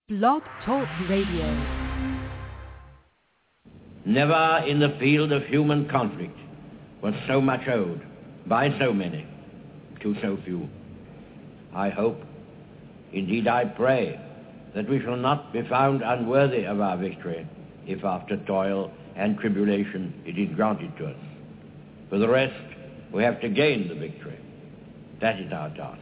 Blog Talk Radio. Never in the field of human conflict was so much owed by so many to so few. I hope, indeed I pray, that we shall not be found unworthy of our victory if after toil and tribulation it is granted to us. For the rest, we have to gain the victory. That is our task.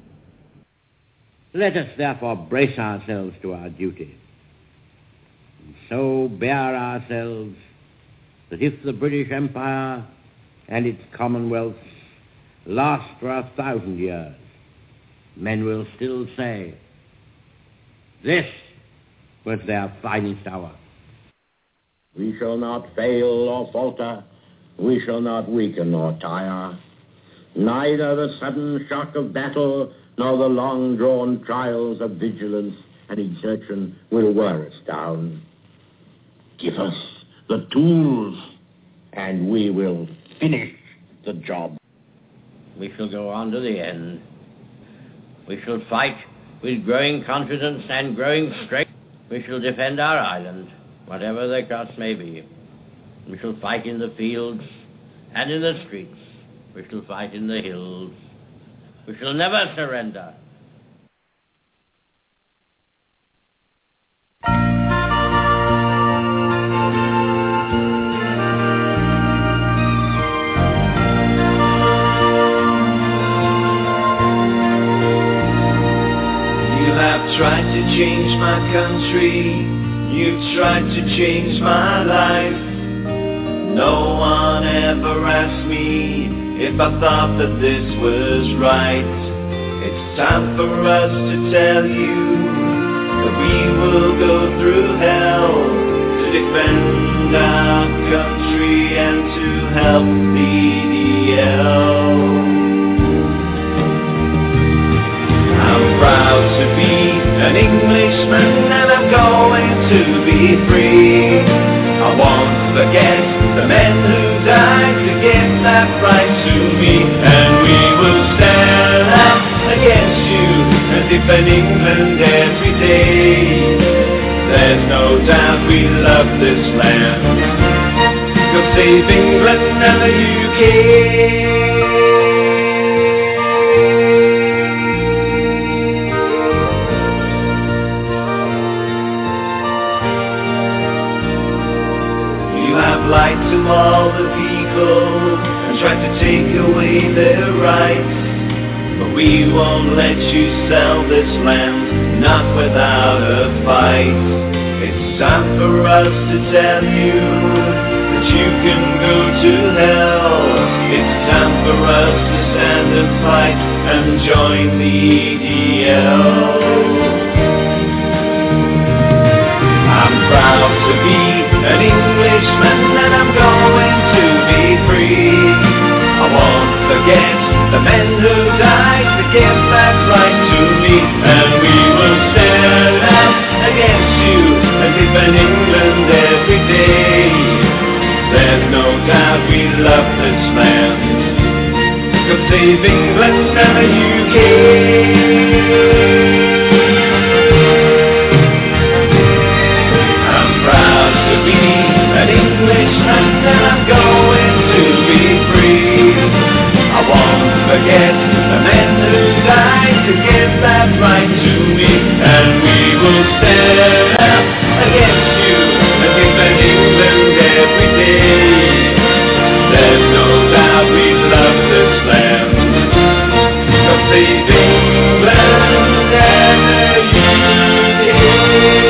Let us therefore brace ourselves to our duty, and so bear ourselves that if the British Empire and its commonwealths last for 1,000 years, men will still say, this was their finest hour. We shall not fail or falter. We shall not weaken or tire. Neither the sudden shock of battle nor the long-drawn trials of vigilance and exertion will wear us down. Give us the tools, and we will finish the job. We shall go on to the end. We shall fight with growing confidence and growing strength. We shall defend our island, whatever the cost may be. We shall fight in the fields and in the streets. We shall fight in the hills. We shall never surrender. Tried to change my country, you've tried to change my life. No one ever asked me if I thought that this was right. It's time for us to tell you that we will go through hell to defend our country and to help the EDL. I'm proud to be an Englishman and I'm going to be free. I won't forget the men who died to give that right to me. And we will stand up against you and defend England every day. There's no doubt we love this land. Go save England and the UK. Lied to all the people and tried to take away their rights. But we won't let you sell this land, not without a fight. It's time for us to tell you that you can go to hell. It's time for us to stand and fight and join the EDL. I'm proud to be an Englishman and I'm going to be free. I won't forget the men who died to give that right to me. And we will stand up against you and defend England every day. There's no doubt we love this land. Go save England and the UK. An Englishman and I'm going to be free. I won't forget the men who died to give that right to me. And we will stand up against you and defend England every day. There's no doubt we love this land. So save England and the UK.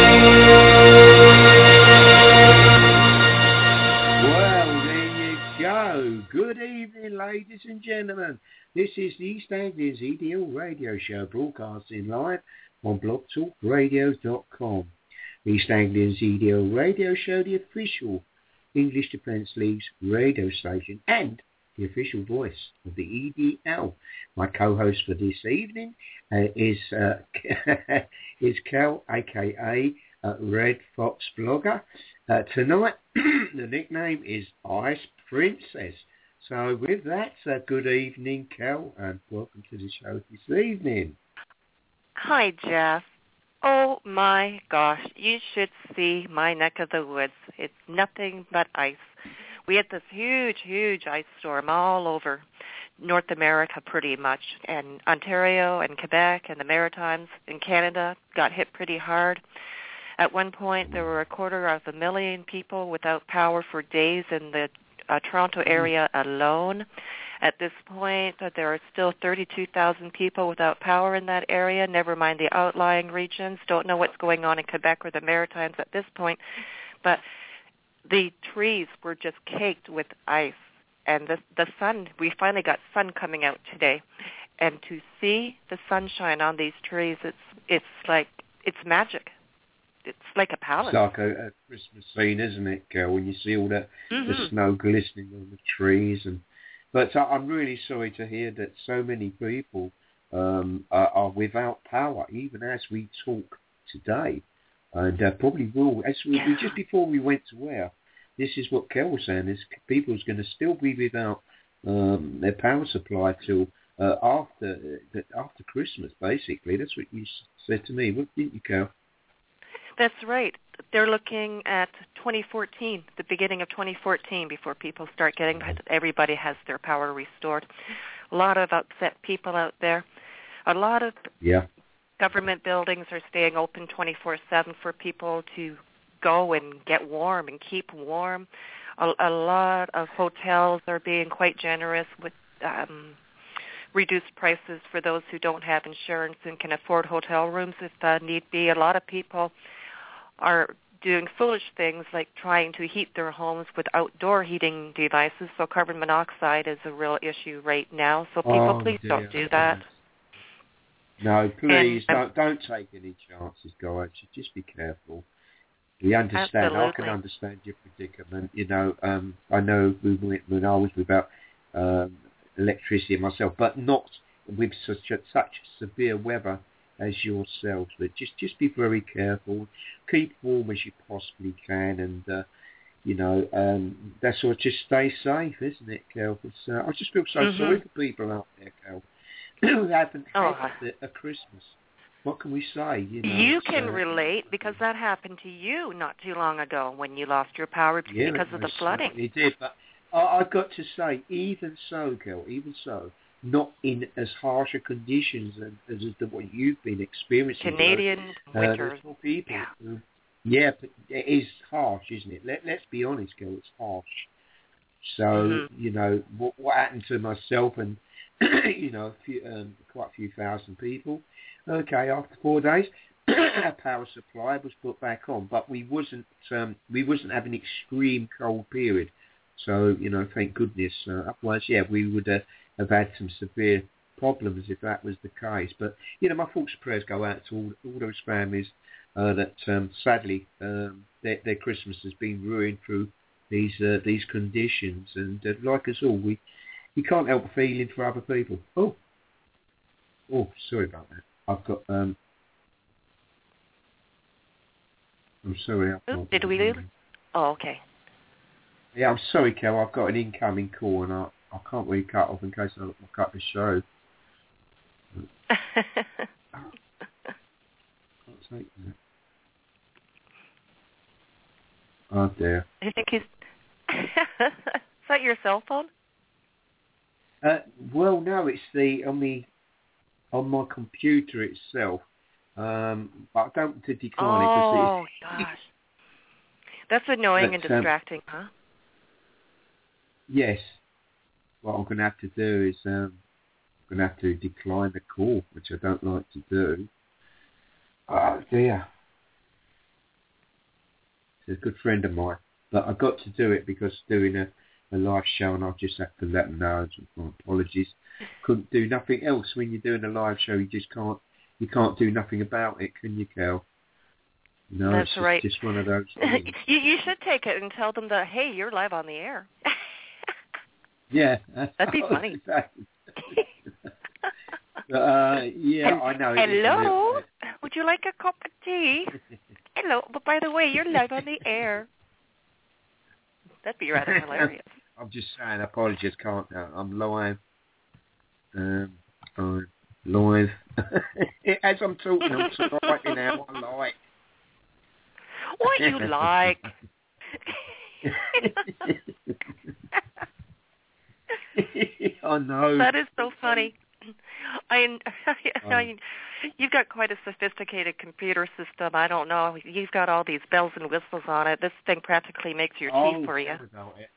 Good evening, ladies and gentlemen. This is the East Anglians EDL radio show broadcasting live on blogtalkradio.com. East Anglians EDL radio show, the official English Defence League's radio station and the official voice of the EDL. My co-host for this evening is Kel, aka Red Fox Blogger. Tonight, the nickname is Ice Princess. So with that, good evening, Kel, and welcome to the show this evening. Hi, Jeff. Oh my gosh, you should see my neck of the woods. It's nothing but ice. We had this huge, huge ice storm all over North America pretty much, and Ontario and Quebec and the Maritimes and Canada got hit pretty hard. At one point, there were 250,000 people without power for days in the Toronto area alone. At this point, there are still 32,000 people without power in that area, never mind the outlying regions. Don't know what's going on in Quebec or the Maritimes at this point. But the trees were just caked with ice. And the sun, we finally got sun coming out today. And to see the sunshine on these trees, it's magic. It's like a palace. It's like a Christmas scene, isn't it, Kel, when you see all the snow glistening on the trees. But I'm really sorry to hear that so many people are without power, even as we talk today. And probably will. We just before we went to air, this is what Kel was saying, is people's going to still be without their power supply till after Christmas, basically. That's what you said to me, didn't you, Kel? That's right. They're looking at 2014, the beginning of 2014, before people start getting, everybody has their power restored. A lot of upset people out there. A lot of government buildings are staying open 24/7 for people to go and get warm and keep warm. A lot of hotels are being quite generous with reduced prices for those who don't have insurance and can afford hotel rooms if need be. A lot of people are doing foolish things like trying to heat their homes with outdoor heating devices. So carbon monoxide is a real issue right now. So people, please don't do that. No, please don't take any chances, guys. Just be careful. We understand. Absolutely. I can understand your predicament. You know, I know when I was without electricity myself, but not with such severe weather as yourselves. But just be very careful. Keep warm as you possibly can, and that's all. Just stay safe, isn't it, Kel? I just feel so sorry for people out there, Kel, who haven't had a Christmas. What can we say? You can relate because that happened to you not too long ago when you lost your power because of the flooding. It did, but I've got to say, even so, Kel, not in as harsh a conditions as what you've been experiencing. Canadian winters. People. Yeah, but it is harsh, isn't it? Let's be honest, Kel, it's harsh. So, what happened to myself and, quite a few thousand people. Okay, after 4 days, our power supply was put back on, but we wasn't having an extreme cold period. So, thank goodness. Otherwise, we would have had some severe problems if that was the case. But, my thoughts and prayers go out to all those families that sadly their Christmas has been ruined through these conditions. And like us all, we can't help feeling for other people. Oh, sorry about that. I've got. I'm sorry. Did we lose? Oh, okay. Yeah, I'm sorry, Kel. I've got an incoming call, and I can't really cut off in case I cut the show. Can't take that. Oh dear. I think he's. Is that your cell phone? Well, no, it's on my computer itself. But I don't want to decline it. Oh, gosh. That's annoying and distracting, huh? Yes. What I'm going to have to do is I'm going to have to decline the call, which I don't like to do. Oh, dear. It's a good friend of mine. But I've got to do it because doing a live show, and I'll just have to let them know. My apologies. Couldn't do nothing else when you're doing a live show. You just can't. You can't do nothing about it, can you, Kel? No, that's right. Just one of those things. You should take it and tell them that, hey, you're live on the air. Yeah, that'd be funny. I know. Hello, would you like a cup of tea? Hello, but by the way, you're live on the air. That'd be rather hilarious. I'm just saying, apologies, can't. I'm lying. live. As I'm talking, I'm typing out what I like. What you like? I know. That is so funny. You've got quite a sophisticated computer system. I don't know. You've got all these bells and whistles on it. This thing practically makes your tea for you. About it.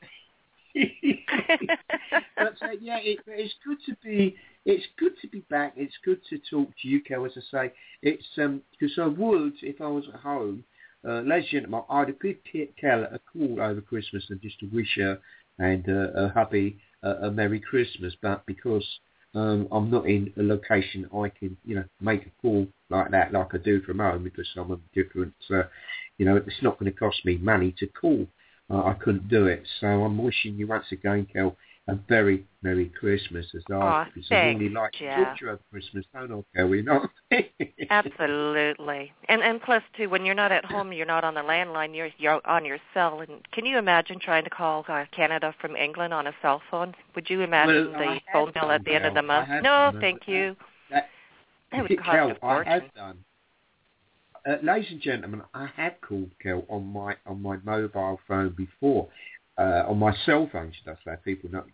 But it's good to be. It's good to be back. It's good to talk to you, Kel. As I say, it's because I would, if I was at home, ladies and gentlemen, I'd have given Kel a call over Christmas and just to wish her and a hubby a Merry Christmas. But because I'm not in a location I can, make a call like that, like I do from home, because I'm a different. It's not going to cost me money to call. I couldn't do it, so I'm wishing you once again, Kel, a very Merry Christmas. I really like to talk to you over Christmas, don't I, Kel? You know? Absolutely, and plus too, when you're not at home, you're not on the landline, you're on your cell. And can you imagine trying to call Canada from England on a cell phone? Would you imagine the phone bill at the end of the month? No, thank you. That would cost a fortune. I have done. Ladies and gentlemen, I have called Kel on my mobile phone before, on my cell phone, should I say? People don't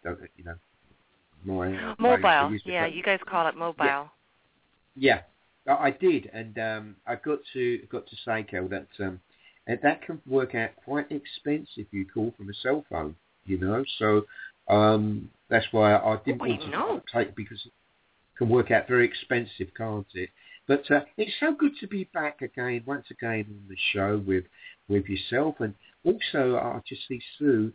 my mobile. Yeah, you guys call it mobile. Yeah, I did, and I got to say, Kel, that that can work out quite expensive. You call from a cell phone, So that's why I didn't want to take, because it can work out very expensive, can't it? But it's so good to be back once again on the show with yourself, and also I just see Sue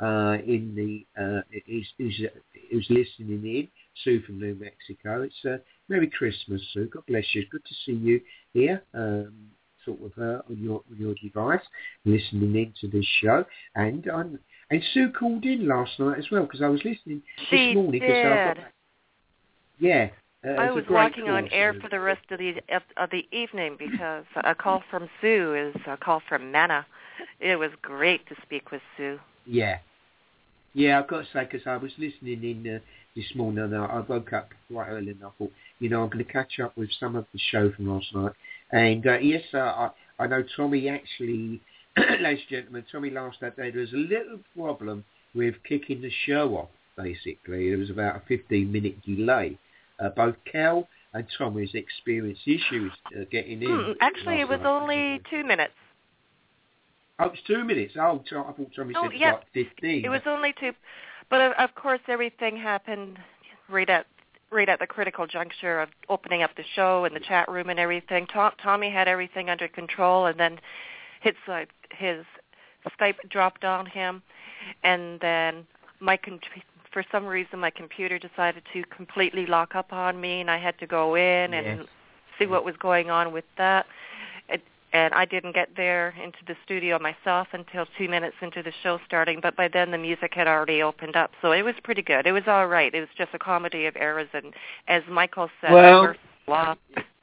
who's listening in. Sue from New Mexico. It's Merry Christmas, Sue. God bless you. Good to see you here, on your device, listening into this show. And Sue called in last night as well, because I was listening this morning. She did. Yeah. I was walking on air for the rest of the evening, because a call from Sue is a call from Mana. It was great to speak with Sue. Yeah, I've got to say, because I was listening in this morning, and I woke up quite early, and I thought, I'm going to catch up with some of the show from last night. And yes, I know Tommy actually, ladies and gentlemen, Tommy last that day, there was a little problem with kicking the show off, basically. There was about a 15-minute delay. Both Kel and Tommy's experienced issues getting in. Actually, it was only 2 minutes. Oh, it's 2 minutes. Oh, I thought Tommy said like 15. It was only 2. But of course, everything happened right at the critical juncture of opening up the show and the chat room and everything. Tommy had everything under control, and then his Skype dropped on him, and then for some reason, my computer decided to completely lock up on me, and I had to go in and see what was going on with that. And I didn't get there into the studio myself until 2 minutes into the show starting, but by then the music had already opened up, so it was pretty good. It was all right. It was just a comedy of errors, and as Michael said, yeah,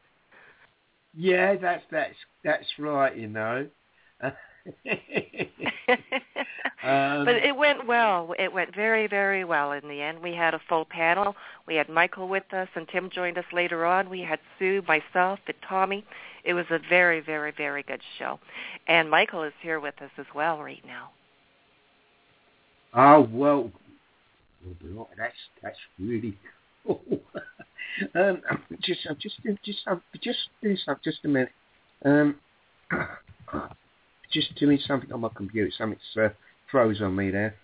that's right, But it went well. It went very, very well in the end. We had a full panel. We had Michael with us, and Tim joined us later on. We had Sue, myself, and Tommy. It was a very, very, very good show. And Michael is here with us as well right now. Oh, well, that's really cool. Just a minute. Just doing something on my computer. Something's froze on me there.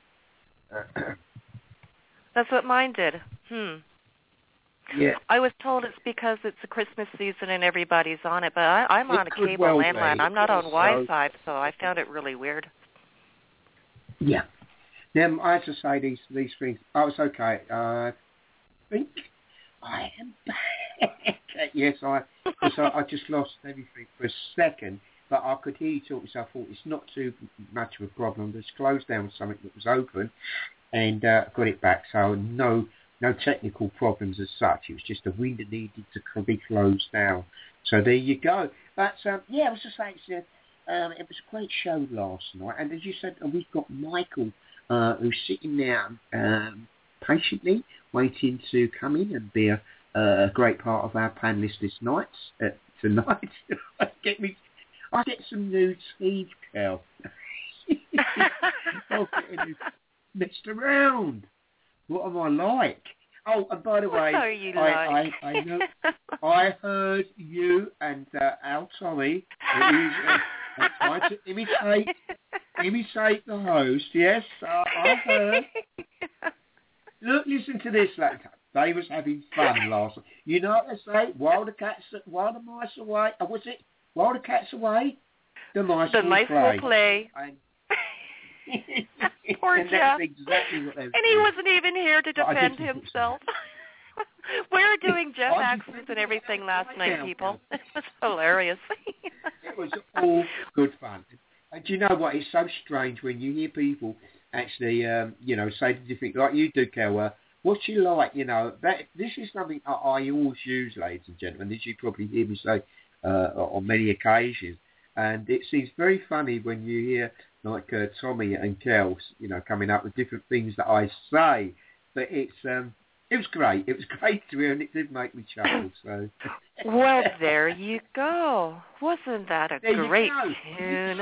That's what mine did. Yeah. I was told it's because it's the Christmas season and everybody's on it, but I'm on a cable landline. I'm not on Wi-Fi, so I found it really weird. Yeah. Now, I have to say these things. Oh, it's okay. I think I am back. Yes, I just lost everything for a second. But I could hear you talking, so I thought it's not too much of a problem. Just closed down something that was open and got it back. So no technical problems as such. It was just a window needed to be closed down. So there you go. But I was just saying, it was a great show last night. And as you said, we've got Michael who's sitting there patiently waiting to come in and be a a great part of our panelist this night. Tonight, I get some new teeth, Kel. I'm getting messed around. What am I like? Oh, and by the way, what are you like? I know. I heard you and Al Tommy trying to imitate the host. Yes, I heard. Look, listen to this. They was having fun last night. You know what they say? While the mice away, was it? While the cat's away, the mice will play. Poor Jeff. Exactly what and he wasn't even here to defend himself. We were doing Jeff accents and everything last night, people. It was hilarious. It was all good fun. And do you know what? It's so strange when you hear people actually, say the different, like you do, Kel. What's you like? This is something I always use, ladies and gentlemen. This you probably hear me say on many occasions. And it seems very funny when you hear like Tommy and Kel, coming up with different things that I say. But it was great. It was great to hear, and it did make me chuckle. So. Well, there you go. Wasn't that a great tune?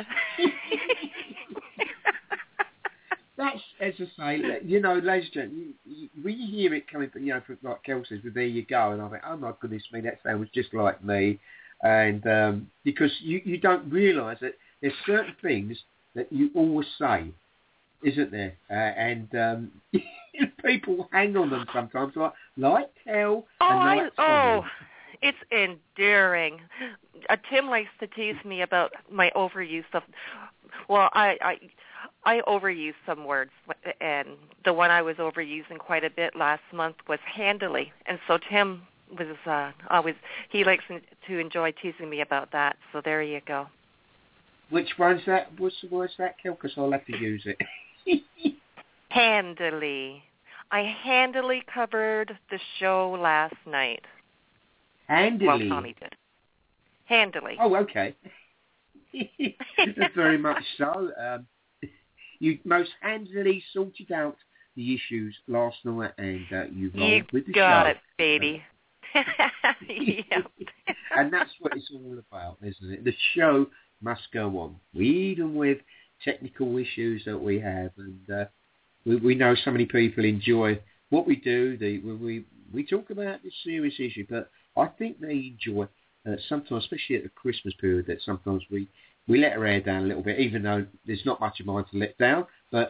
That's, as I say, ladies and gentlemen, when you hear it coming, from, like Kel says, well, there you go, and I think, oh my goodness me, that sounds just like me. And because you don't realise that there's certain things that you always say, isn't there? And people hang on them sometimes, like Kel and like Tommy. It's endearing. Tim likes to tease me about my overuse of. Well, I overuse some words, and the one I was overusing quite a bit last month was handily, and so Tim was he likes to enjoy teasing me about that. So there you go. Which one's that? What's the word's that, Kel? Because I'll have to use it. Handily. I handily covered the show last night. Handily? Well, Tommy did. Handily. Oh, okay. Very much so. You most handily sorted out the issues last night, and you rolled with the show. You got it, baby. Yep. And that's what it's all about, isn't it? The show must go on, even with technical issues that we have, and we know so many people enjoy what we do. We talk about this serious issue, but I think they enjoy sometimes, especially at the Christmas period, that sometimes we let our hair down a little bit, even though there's not much of mine to let down. But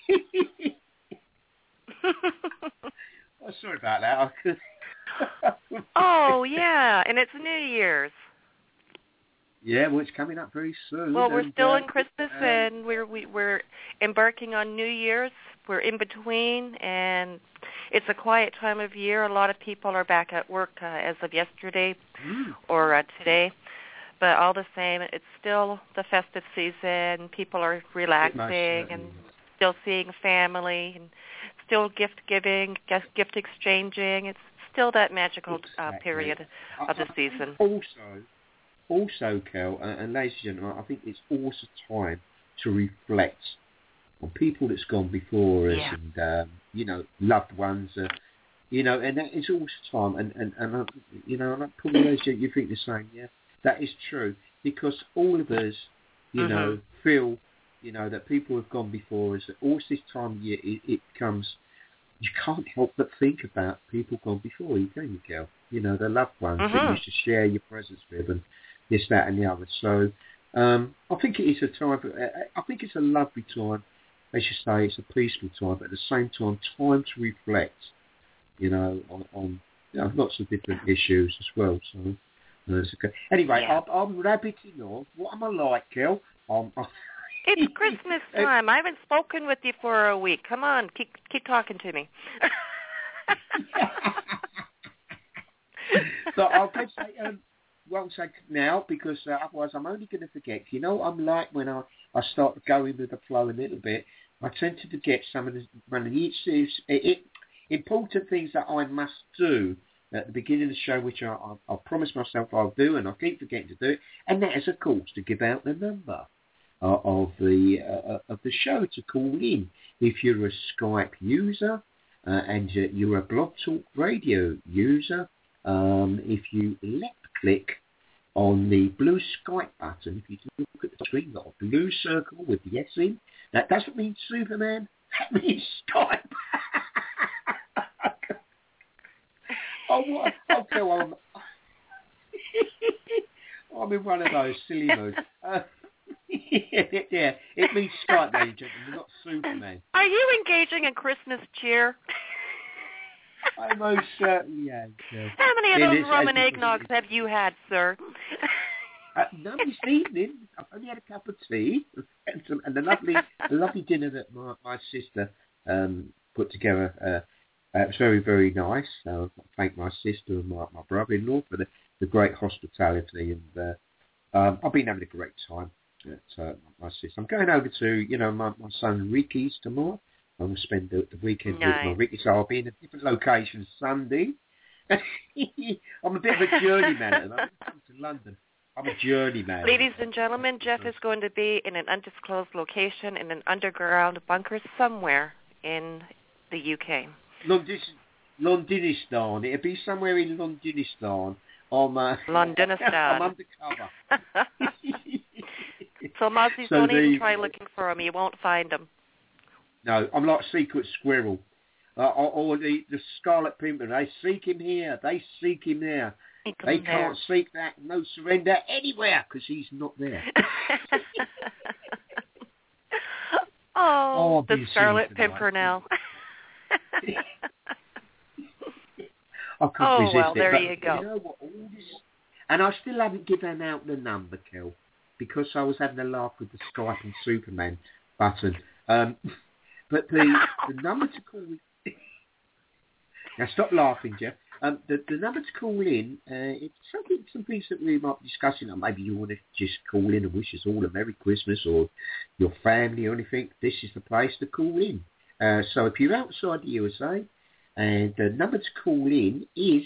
sorry about that. Oh yeah, and it's New Year's. Yeah, well, it's coming up very soon. Well, we're still in Christmas, and we're embarking on New Year's. We're in between, and it's a quiet time of year. A lot of people are back at work as of yesterday or today. But all the same, it's still the festive season. People are relaxing and still seeing family and still gift giving, gift exchanging. It's still that magical period of the season. Also, Kel, and ladies and gentlemen, I think it's also time to reflect on people that's gone before us and, loved ones, and that is also time. And probably those you think the same, yeah? That is true, because all of us, feel, that people have gone before us. That all this time of year, it comes, you can't help but think about people gone before you, can you, Kel? The loved ones that you used to share your presence with, and this, that, and the other. So I think it is a time. I think it's a lovely time. As you say, it's a peaceful time, but at the same time to reflect, on lots of different issues as well. So. Anyway, I'm rabbiting on. What am I like, Kel? It's Christmas time. I haven't spoken with you for a week. Come on, keep talking to me. So I'll just say, won't say now, because otherwise I'm only going to forget. You know what I'm like when I start going with the flow a little bit? I tend to forget some of the important things that I must do at the beginning of the show, which I promised myself I'll do, and I keep forgetting to do it, and that is, of course, to give out the number of the show to call in. If you're a Skype user and you're a Blog Talk Radio user, if you left-click on the blue Skype button, if you look at the screen, you've got a blue circle with the S in. That doesn't mean Superman. That means Skype. I'm in one of those silly moods. Yeah, it means Skype, ladies and gentlemen, not Superman. Are you engaging in Christmas cheer? I most certainly am. How many of those rum and eggnogs have you had, sir? None this evening. I've only had a cup of tea and a lovely dinner that my sister put together. It was very, very nice. I thank my sister and my brother-in-law for the great hospitality, and I've been having a great time at my sister. I'm going over to, my son Ricky's tomorrow. I'm going to spend the weekend with my Ricky, so I'll be in a different location Sunday. I'm a bit of a journeyman at the moment. I'm to London. I'm a journeyman. Ladies and gentlemen, Jeff is going to be in an undisclosed location in an underground bunker somewhere in the UK. Londonistan. It'll be somewhere in Londonistan. Londonistan. I'm undercover. So Mozzie, don't even try looking for him. You won't find him. No, I'm like Secret Squirrel. Or the Scarlet Pimpernel. They seek him here. They seek him there. They can't seek that no surrender anywhere because he's not there. The Scarlet Pimpernel. I couldn't resist it. There you go. You know what? All this, and I still haven't given out the number, Kel, because I was having a laugh with the Skype and Superman button. But the number to call... Now stop laughing, Jeff. The number to call in, it's some things that we might be discussing. Or maybe you want to just call in and wish us all a Merry Christmas, or your family or anything. This is the place to call in. So if you're outside the USA, and the number to call in is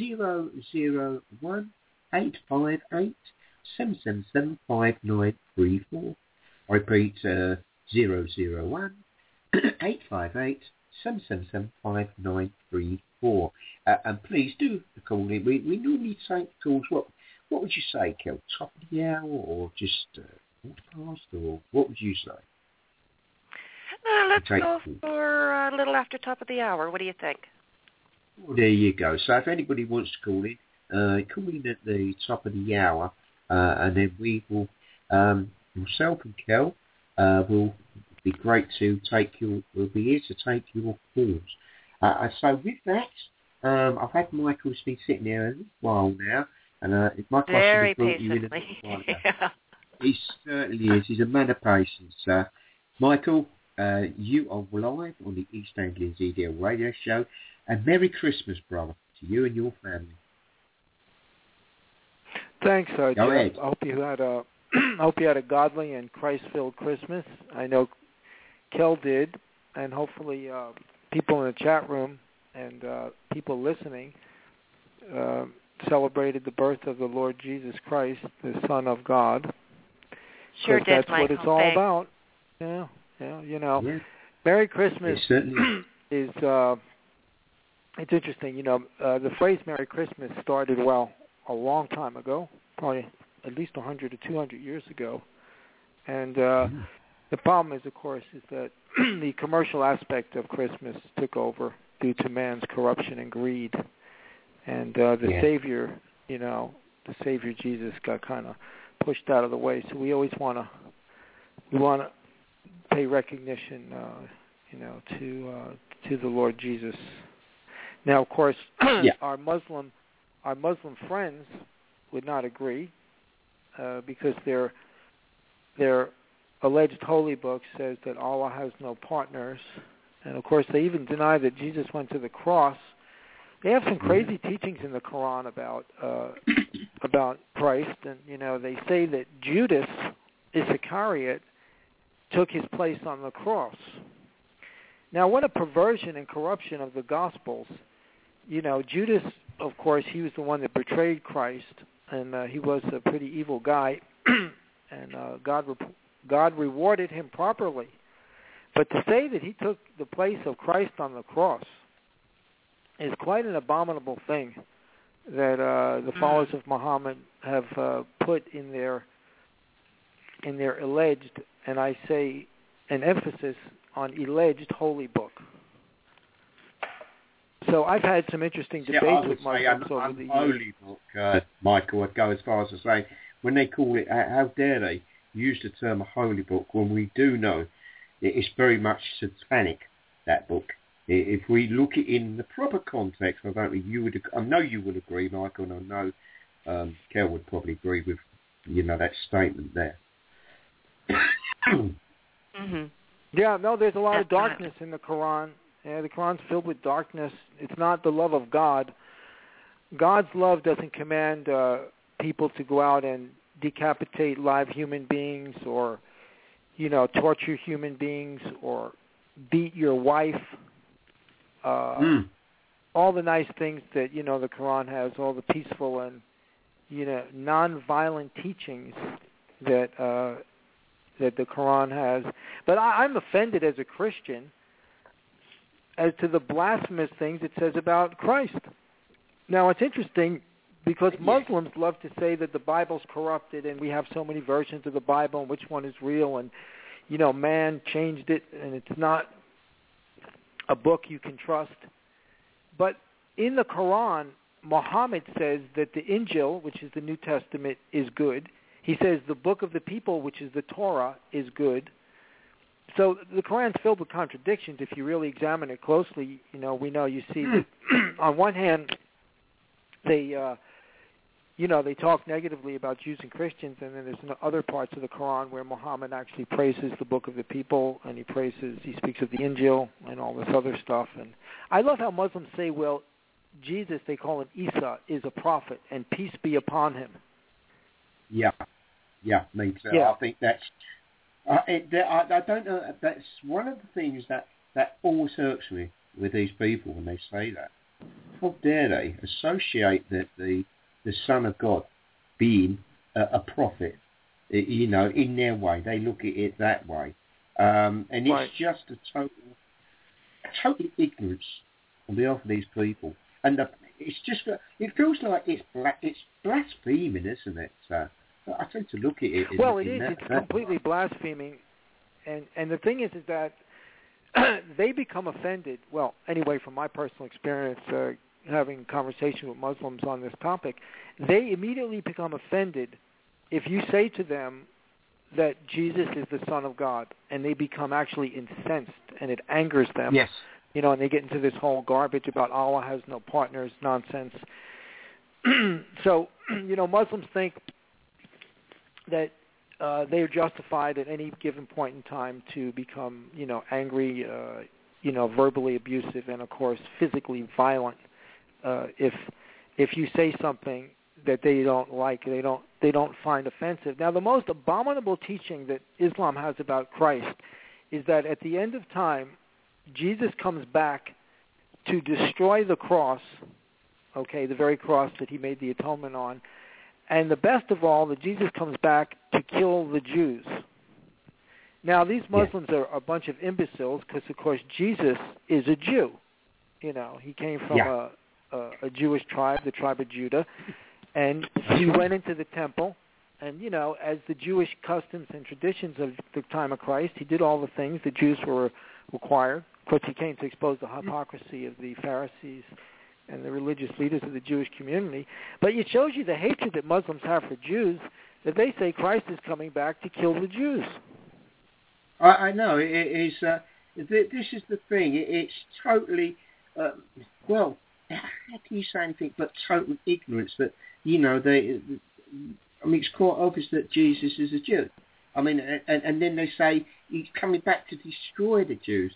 001 858 777 5934. I repeat, 001 858 777 5934. And please do call in. We normally take calls. What would you say, Kel? Top of the hour, or just past, or what would you say? Let's go for a little after top of the hour. What do you think? Well, there you go. So if anybody wants to call in at the top of the hour, and then we will, myself and Kel, will be great to we'll be here to take your calls. So with that, I've had Michael's been sitting there a little while now, and Michael very brought you in a patiently. while now. He certainly is. He's a man of patience. Michael, you are live on the East Anglian ZDL radio show, and Merry Christmas, brother, to you and your family. Thanks, Jeff. Go ahead. I hope you had a godly and Christ-filled Christmas. I know Kel did, and hopefully people in the chat room and people listening celebrated the birth of the Lord Jesus Christ, the Son of God. Sure did, that's Michael. what it's all about. Yeah, Yeah. Merry Christmas is it's interesting. The phrase Merry Christmas started, a long time ago, probably at least 100 to 200 years ago. And the problem is, of course, is that the commercial aspect of Christmas took over due to man's corruption and greed. And the Savior, the Savior Jesus got kind of pushed out of the way. So we always want to pay recognition, to the Lord Jesus. Now, of course, our Muslim friends would not agree because their alleged holy book says that Allah has no partners, and of course they even deny that Jesus went to the cross. They have some crazy teachings in the Quran about Christ, and they say that Judas Iscariot took his place on the cross. Now, what a perversion and corruption of the Gospels. Judas, of course, he was the one that betrayed Christ, and he was a pretty evil guy, and God rewarded him properly. But to say that he took the place of Christ on the cross is quite an abominable thing. that the followers of Muhammad have put in their alleged, and I say an emphasis on alleged holy book. So I've had some interesting debates with Muslims over the years. Holy book, Michael, I'd go as far as to say, when they call it, how dare they use the term a holy book when we do know it's very much satanic, that book. If we look at it in the proper context, I know you would agree, Michael, and I know Kel would probably agree with, that statement there. Mm-hmm. Yeah, no, there's a lot of darkness in the Quran. Yeah, the Quran's filled with darkness. It's not the love of God. God's love doesn't command people to go out and decapitate live human beings or, torture human beings or beat your wife. All the nice things that, the Quran has, all the peaceful and, non-violent teachings that the Quran has. But I'm offended as a Christian as to the blasphemous things it says about Christ. Now, it's interesting because Muslims love to say that the Bible's corrupted and we have so many versions of the Bible and which one is real and, man changed it and it's not a book you can trust. But in the Quran, Muhammad says that the Injil, which is the New Testament, is good. He says the book of the people, which is the Torah, is good. So the Quran's filled with contradictions. If you really examine it closely, you see that on one hand, they talk negatively about Jews and Christians, and then there's other parts of the Quran where Muhammad actually praises the book of the people, and he speaks of the Injil and all this other stuff. And I love how Muslims say, well, Jesus, they call him Isa, is a prophet, and peace be upon him. Yeah, me too. Yeah. I think that's... I don't know. That's one of the things that always hurts me with these people when they say that. How dare they associate the Son of God being a prophet? In their way, they look at it that way, and it's just a total ignorance on behalf of these people. And it's just it feels like it's blaspheming, isn't it? I tend to look at it. It's completely blaspheming, and the thing is that they become offended. Well, anyway, from my personal experience, having conversation with Muslims on this topic, they immediately become offended if you say to them that Jesus is the Son of God, and they become actually incensed, and it angers them. Yes. And they get into this whole garbage about Allah has no partners nonsense. So, Muslims think that they are justified at any given point in time to become, angry, verbally abusive, and of course physically violent. If you say something that they don't like, they don't find offensive. Now, the most abominable teaching that Islam has about Christ is that at the end of time, Jesus comes back to destroy the cross, the very cross that he made the atonement on. And the best of all, that Jesus comes back to kill the Jews. Now, these Muslims are a bunch of imbeciles because, of course, Jesus is a Jew. He came from a Jewish tribe, the tribe of Judah, and he went into the temple. And, as the Jewish customs and traditions of the time of Christ, he did all the things the Jews were required. Of course, he came to expose the hypocrisy of the Pharisees and the religious leaders of the Jewish community. But it shows you the hatred that Muslims have for Jews, that they say Christ is coming back to kill the Jews. I know. It is. This is the thing. It's totally, how can you say anything but total ignorance that, it's quite obvious that Jesus is a Jew. And then they say he's coming back to destroy the Jews.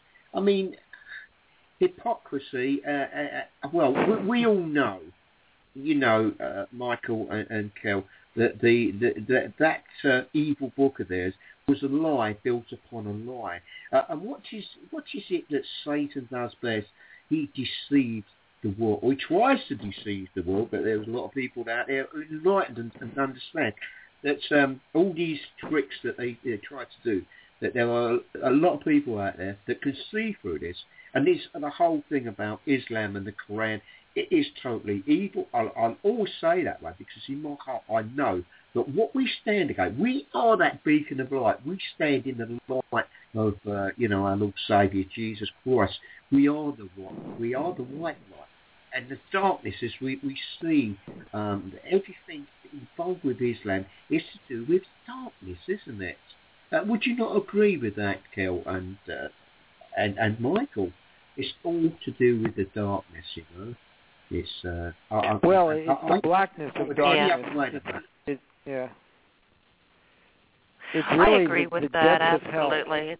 Hypocrisy. We all know, Michael and Kel, that that evil book of theirs was a lie built upon a lie. And what is it that Satan does best? He deceives the world, or he tries to deceive the world. But there's a lot of people out there enlightened and understand that all these tricks that they try to do, that there are a lot of people out there that can see through this. And the whole thing about Islam and the Quran, it is totally evil. I'll always say that way because in my heart I know that what we stand against, we are that beacon of light. We stand in the light of, our Lord Saviour Jesus Christ. We are the white. We are the white light. And the darkness, as we see, everything involved with Islam is to do with darkness, isn't it? Would you not agree with that, Kel and Michael? It's all to do with the darkness, you know. It's the blackness of darkness. Yeah. It's really I agree with that absolutely.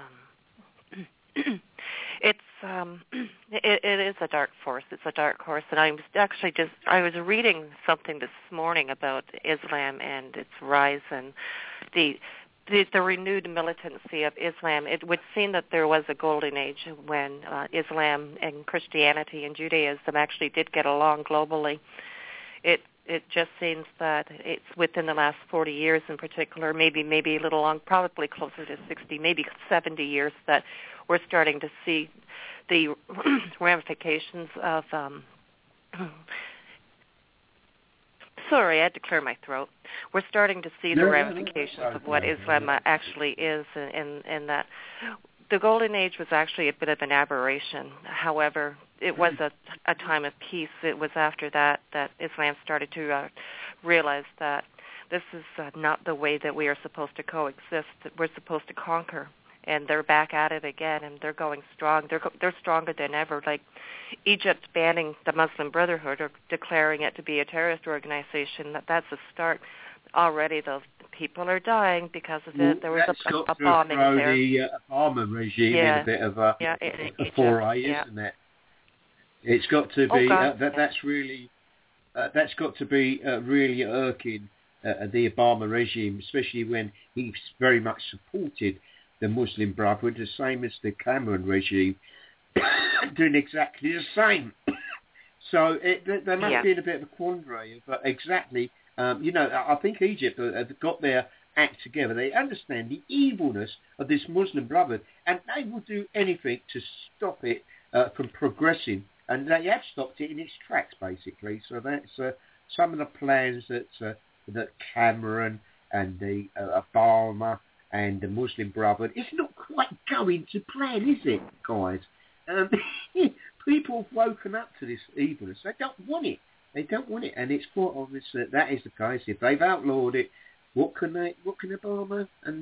It is a dark force. It's a dark horse, and I was reading something this morning about Islam and its rise and the renewed militancy of Islam. It would seem that there was a golden age when Islam and Christianity and Judaism actually did get along globally. It just seems that it's within the last 40 years in particular, maybe a little long, probably closer to 60, maybe 70 years, that we're starting to see the ramifications of sorry, I had to clear my throat. We're starting to see the ramifications of what Islam actually is, and that the Golden Age was actually a bit of an aberration. However, it was a time of peace. It was after that Islam started to realize that this is not the way that we are supposed to coexist. We're supposed to conquer. And they're back at it again, and they're going strong. They're stronger than ever. Like Egypt banning the Muslim Brotherhood or declaring it to be a terrorist organization, that's a start. Already the people are dying because of it. There was a bombing there. The Obama regime in a bit of a foray, isn't it? It's got to be that's got to be really irking the Obama regime, especially when he's very much supported the Muslim Brotherhood, the same as the Cameron regime, doing exactly the same. So there must be a bit of a quandary. But exactly, I think Egypt have got their act together. They understand the evilness of this Muslim Brotherhood, and they will do anything to stop it from progressing. And they have stopped it in its tracks, basically. So that's some of the plans that Cameron and the Obama and the Muslim Brotherhood, it's not quite going to plan, is it, guys? People have woken up to this evilness. They don't want it. And it's quite obvious that is the case. If they've outlawed it, what can Obama and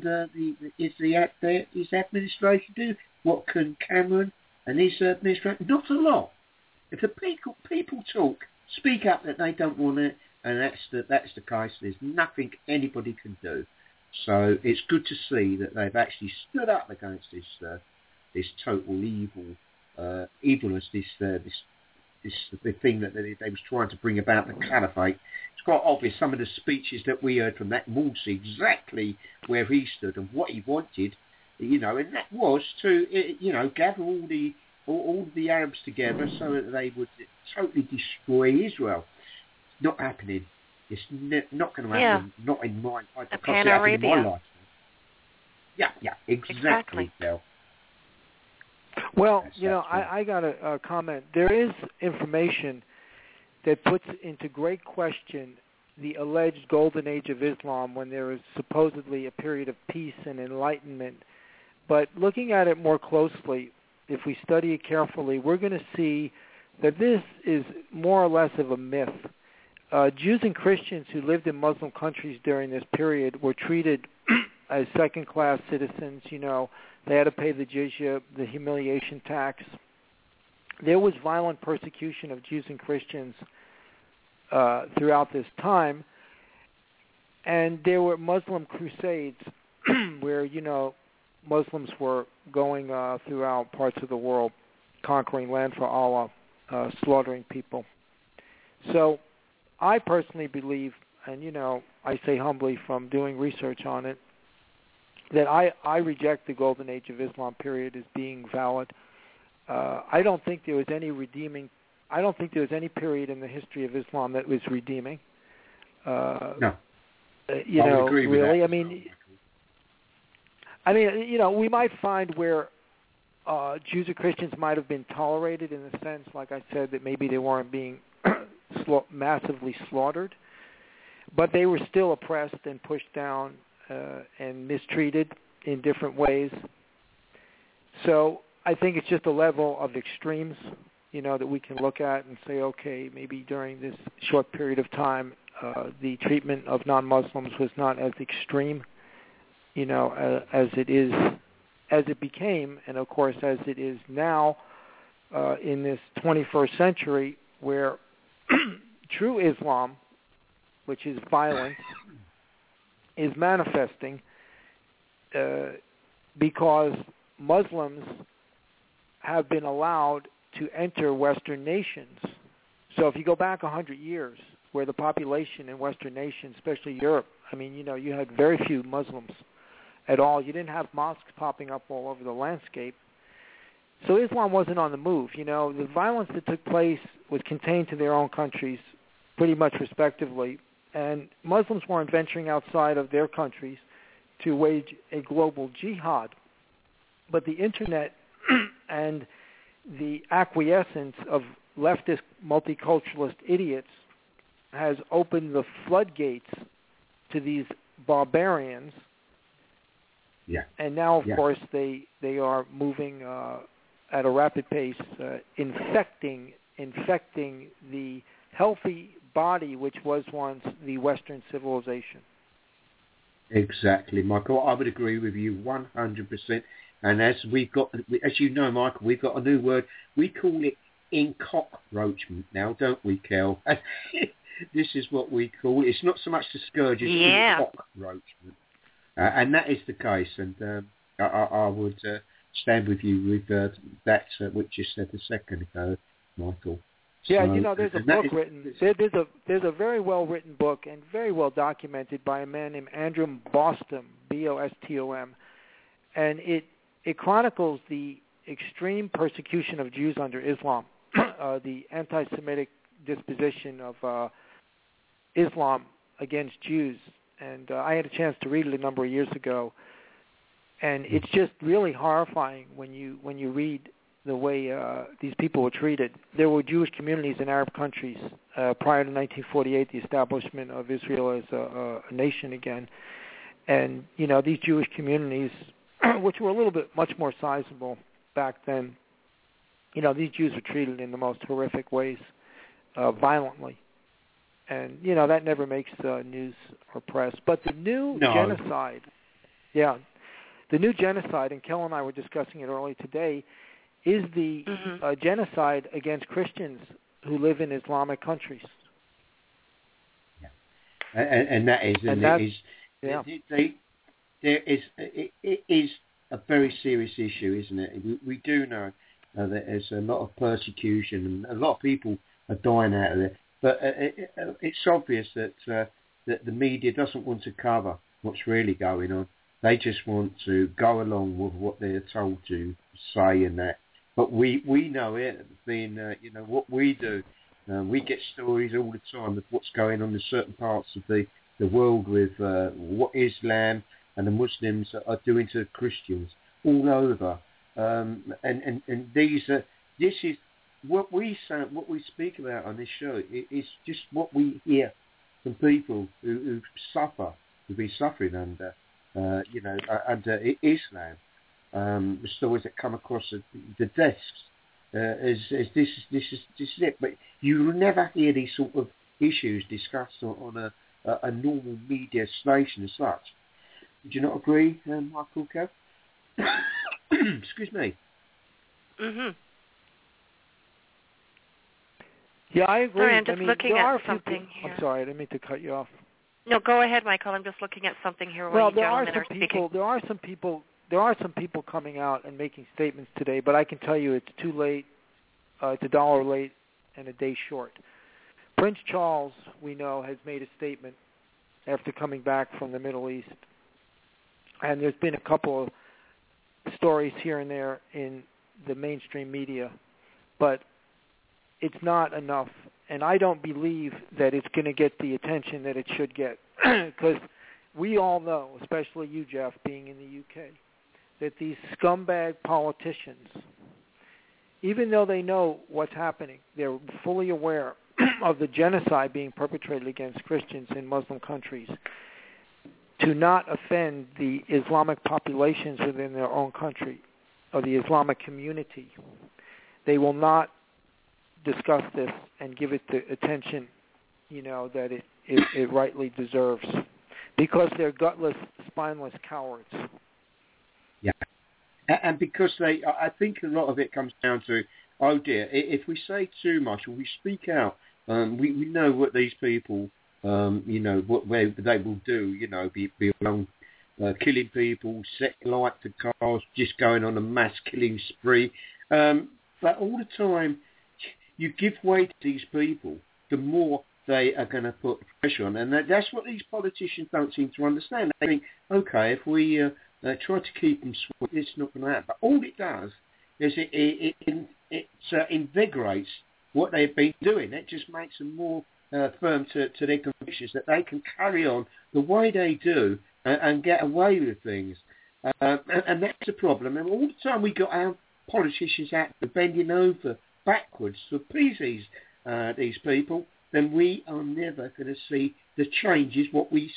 his administration do? What can Cameron and his administration? Not a lot. If the people talk, speak up that they don't want it, and that's the case. There's nothing anybody can do. So it's good to see that they've actually stood up against this total evilness, the thing that they was trying to bring about, the caliphate. It's quite obvious some of the speeches that we heard from that Morsi, exactly where he stood and what he wanted, and that was to gather all the Arabs together so that they would totally destroy Israel. It's not happening. It's not going to happen. Not in my life. A Pan-Arabia. Yeah, exactly. Well, I got a comment. There is information that puts into great question the alleged golden age of Islam when there is supposedly a period of peace and enlightenment. But looking at it more closely, if we study it carefully, we're going to see that this is more or less of a myth. Jews and Christians who lived in Muslim countries during this period were treated as second-class citizens. They had to pay the jizya, the humiliation tax. There was violent persecution of Jews and Christians throughout this time, and there were Muslim crusades where, Muslims were going throughout parts of the world, conquering land for Allah, slaughtering people. So I personally believe, and I say humbly from doing research on it, that I reject the Golden Age of Islam period as being valid. I don't think there was any period in the history of Islam that was redeeming. No. I would agree with really. That. I mean, we might find where Jews or Christians might have been tolerated in the sense, like I said, that maybe they weren't being massively slaughtered, but they were still oppressed and pushed down and mistreated in different ways. So I think it's just a level of extremes, that we can look at and say, okay, maybe during this short period of time, the treatment of non-Muslims was not as extreme, as it became, and of course as it is now in this 21st century, where true Islam, which is violence, is manifesting because Muslims have been allowed to enter Western nations. So if you go back 100 years, where the population in Western nations, especially Europe, you had very few Muslims at all. You didn't have mosques popping up all over the landscape. So Islam wasn't on the move. The violence that took place was contained to their own countries, pretty much respectively, and Muslims weren't venturing outside of their countries to wage a global jihad. But the Internet and the acquiescence of leftist multiculturalist idiots has opened the floodgates to these barbarians. Yeah. And now, of course, they are moving at a rapid pace, infecting the healthy body which was once the Western civilization. Exactly, Michael. I would agree with you 100%. And as you know, Michael, we've got a new word. We call it encockroachment now, don't we, Kel? This is what we call it. It's not so much the scourge, it's encockroachment. And that is the case. And I would stand with you with that which you said a second ago, Michael. Yeah, there's a book written. There's a very well written book and very well documented by a man named Andrew Bostom, Bostom, and it chronicles the extreme persecution of Jews under Islam, the anti-Semitic disposition of Islam against Jews. And I had a chance to read it a number of years ago, and it's just really horrifying when you read the way these people were treated. There were Jewish communities in Arab countries prior to 1948, the establishment of Israel as a nation again. And, these Jewish communities, which were a little bit much more sizable back then, these Jews were treated in the most horrific ways, violently. And, that never makes news or press. But the new genocide, the new genocide, and Kel and I were discussing it earlier today, is the genocide against Christians who live in Islamic countries. Yeah. And that is, it is a very serious issue, isn't it? We do know that there's a lot of persecution and a lot of people are dying out of there. But it's obvious that the media doesn't want to cover what's really going on. They just want to go along with what they're told to say and that. But we know it, being what we do. We get stories all the time of what's going on in certain parts of the world with what Islam and the Muslims are doing to Christians all over. And this is what we say, what we speak about on this show. Is just what we hear from people who suffer, who've been suffering under Islam. The stories that come across the desks is this is it. But you will never hear these sort of issues discussed on a normal media station as such. Would you not agree, Michael Kev? Excuse me. Mhm. Yeah, I agree. Sorry, I'm just looking at something here. I'm sorry, I didn't mean to cut you off. No, go ahead, Michael. I'm just looking at something here while you gentlemen are speaking. There are some people coming out and making statements today, but I can tell you it's too late. It's a dollar late and a day short. Prince Charles, we know, has made a statement after coming back from the Middle East. And there's been a couple of stories here and there in the mainstream media, but it's not enough. And I don't believe that it's going to get the attention that it should get, because we all know, especially you, Jeff, being in the UK, that these scumbag politicians, even though they know what's happening, they're fully aware of the genocide being perpetrated against Christians in Muslim countries, to not offend the Islamic populations within their own country or the Islamic community. They will not discuss this and give it the attention, that it rightly deserves, because they're gutless, spineless cowards. Yeah, and because I think a lot of it comes down to, oh dear, if we say too much or we speak out, we know what these people, what they will do, be around killing people, setting light to cars, just going on a mass killing spree. But all the time, you give way to these people, the more they are going to put pressure on. And that's what these politicians don't seem to understand. They think, okay, if we try to keep them sweet, it's not going to happen. But all it does is it invigorates what they've been doing. It just makes them more firm to their convictions that they can carry on the way they do and get away with things. And that's the problem. And all the time we got our politicians out bending over backwards to appease these people, then we are never going to see the changes what we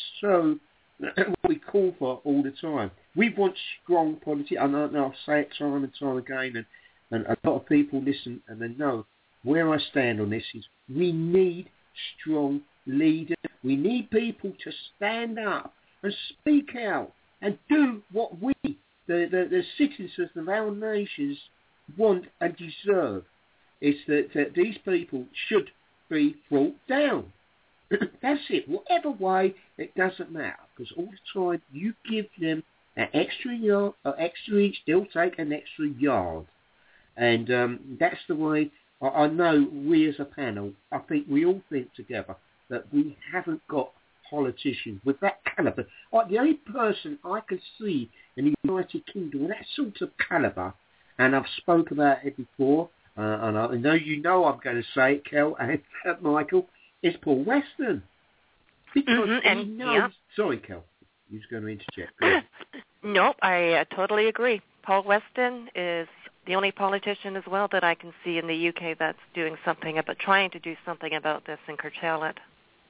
call for all the time. We want strong politics, and I'll say it time and time again, and a lot of people listen and they know where I stand on this is we need strong leaders. We need people to stand up and speak out and do what we, the citizens of our nations, want and deserve. It's that these people should be brought down. That's it. Whatever way, it doesn't matter. Because all the time you give them an extra yard, an extra inch, they'll take an extra yard. And that's the way I know we as a panel, I think we all think together that we haven't got politicians with that calibre. The only person I can see in the United Kingdom with that sort of calibre, and I've spoke about it before, and I know I'm going to say it, Kel and Michael, is Paul Weston. Because he knows... Yeah. Sorry, Kel. You was going to interject. Nope, I totally agree. Paul Weston is the only politician as well that I can see in the UK that's doing something about, trying to do something about this and curtail it.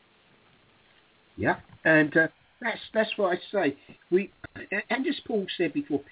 Yeah, and that's what I say. And as Paul said before,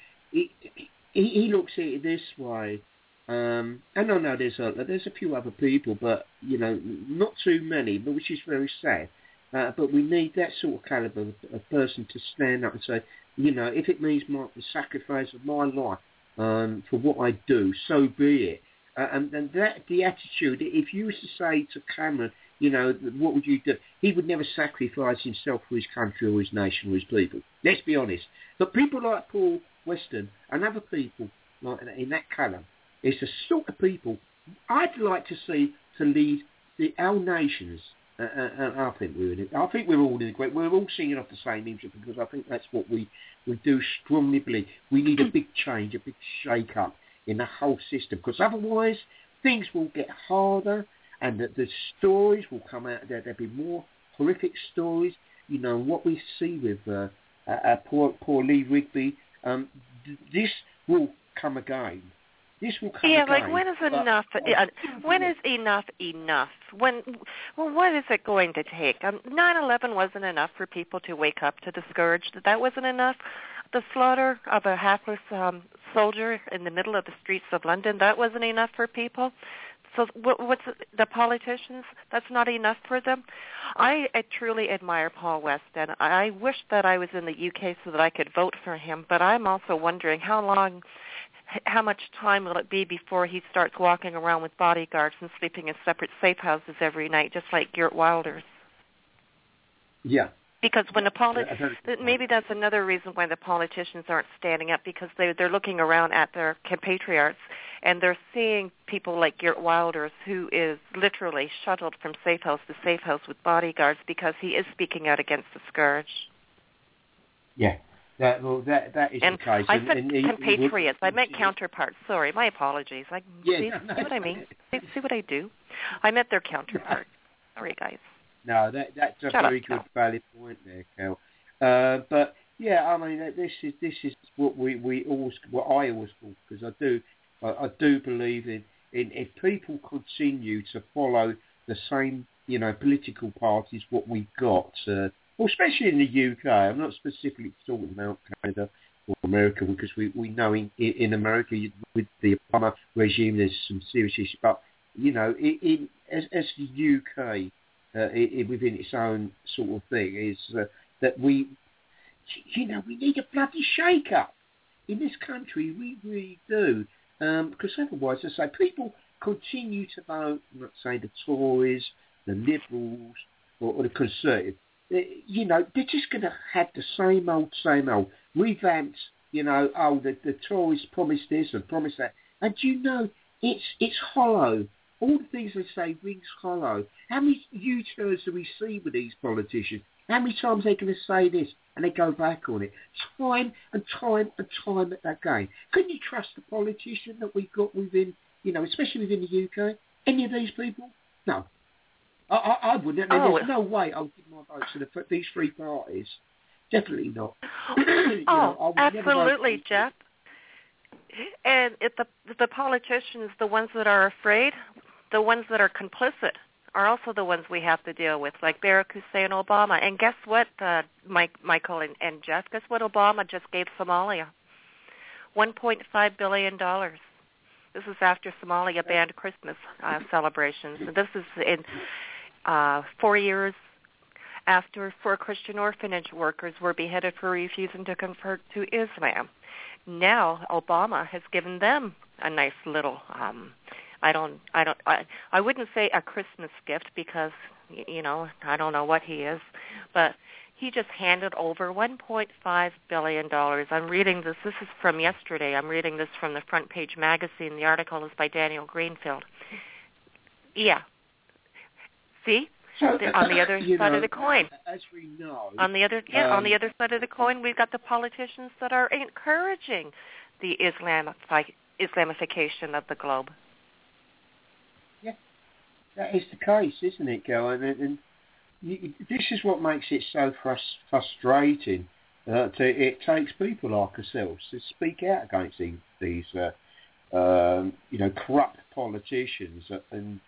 he looks at it this way. And I know there's a few other people, but not too many, but which is very sad. But we need that sort of calibre of person to stand up and say, if it means the sacrifice of my life for what I do, so be it. And that the attitude. If you was to say to Cameron, what would you do? He would never sacrifice himself for his country or his nation or his people. Let's be honest. But people like Paul Weston and other people like in that colour, it's the sort of people I'd like to see to lead our nations. And I think we're all in agreement. We're all singing off the same hymn because I think that's what we do strongly believe. We need a big change, a big shake-up in the whole system, because otherwise things will get harder, and the stories will come out. There'll be more horrific stories. What we see with poor Lee Rigby. This will come again. This will come again. Like when is enough? When is enough enough? What is it going to take? 9/11 wasn't enough for people to wake up to the scourge. That wasn't enough. The slaughter of a hapless soldier in the middle of the streets of London, that wasn't enough for people. So what's the politicians? That's not enough for them. I truly admire Paul Weston. I wish that I was in the UK so that I could vote for him, but I'm also wondering how much time will it be before he starts walking around with bodyguards and sleeping in separate safe houses every night, just like Geert Wilders? Yeah. Because when maybe that's another reason why the politicians aren't standing up, because they're looking around at their compatriots and they're seeing people like Geert Wilders, who is literally shuttled from safe house to safe house with bodyguards because he is speaking out against the scourge. Yeah. That is the case. I said compatriots. I meant counterparts. Sorry, my apologies. See what I mean? See what I do? I meant their counterparts. Sorry, guys. No, that's a very good valid point there, Kel. But Yeah, I mean, this is what I always thought, because I do believe in if people continue to follow the same, political parties what we've got, well, especially in the UK. I'm not specifically talking about Canada or America, because we know in America with the Obama regime there's some serious issues, but as the UK within its own sort of thing is that we need a bloody shake-up in this country. We really do. Because otherwise, as I say, people continue to vote, let's say, the Tories, the Liberals, or the Conservatives. They're just going to have the same old, revamped, the Tories promised this and promised that. And it's hollow. All the things they say rings hollow. How many U-turns do we see with these politicians? How many times are they going to say this and they go back on it? Time and time and time again. Couldn't you trust the politician that we've got within, especially within the UK? Any of these people? No. I wouldn't. There's no way I would give my vote to these three parties. Definitely not. Absolutely, Jeff. And if the politicians, the ones that are afraid, the ones that are complicit, are also the ones we have to deal with, like Barack Hussein Obama. And guess what, Michael and Jeff? Guess what Obama just gave Somalia? $1.5 billion. This is after Somalia banned Christmas celebrations. This is in 4 years after 4 Christian orphanage workers were beheaded for refusing to convert to Islam. Now Obama has given them a nice little I wouldn't say a Christmas gift, because I don't know what he is, but he just handed over $1.5 billion. I'm reading this. This is from yesterday. I'm reading this from the Front Page magazine. The article is by Daniel Greenfield. Yeah. See? So, on the other side of the coin. As we know. On the other side of the coin, we've got the politicians that are encouraging the Islamification of the globe. Yeah, that is the case, isn't it, Gail? And this is what makes it so frustrating. It takes people like ourselves to speak out against these corrupt politicians, and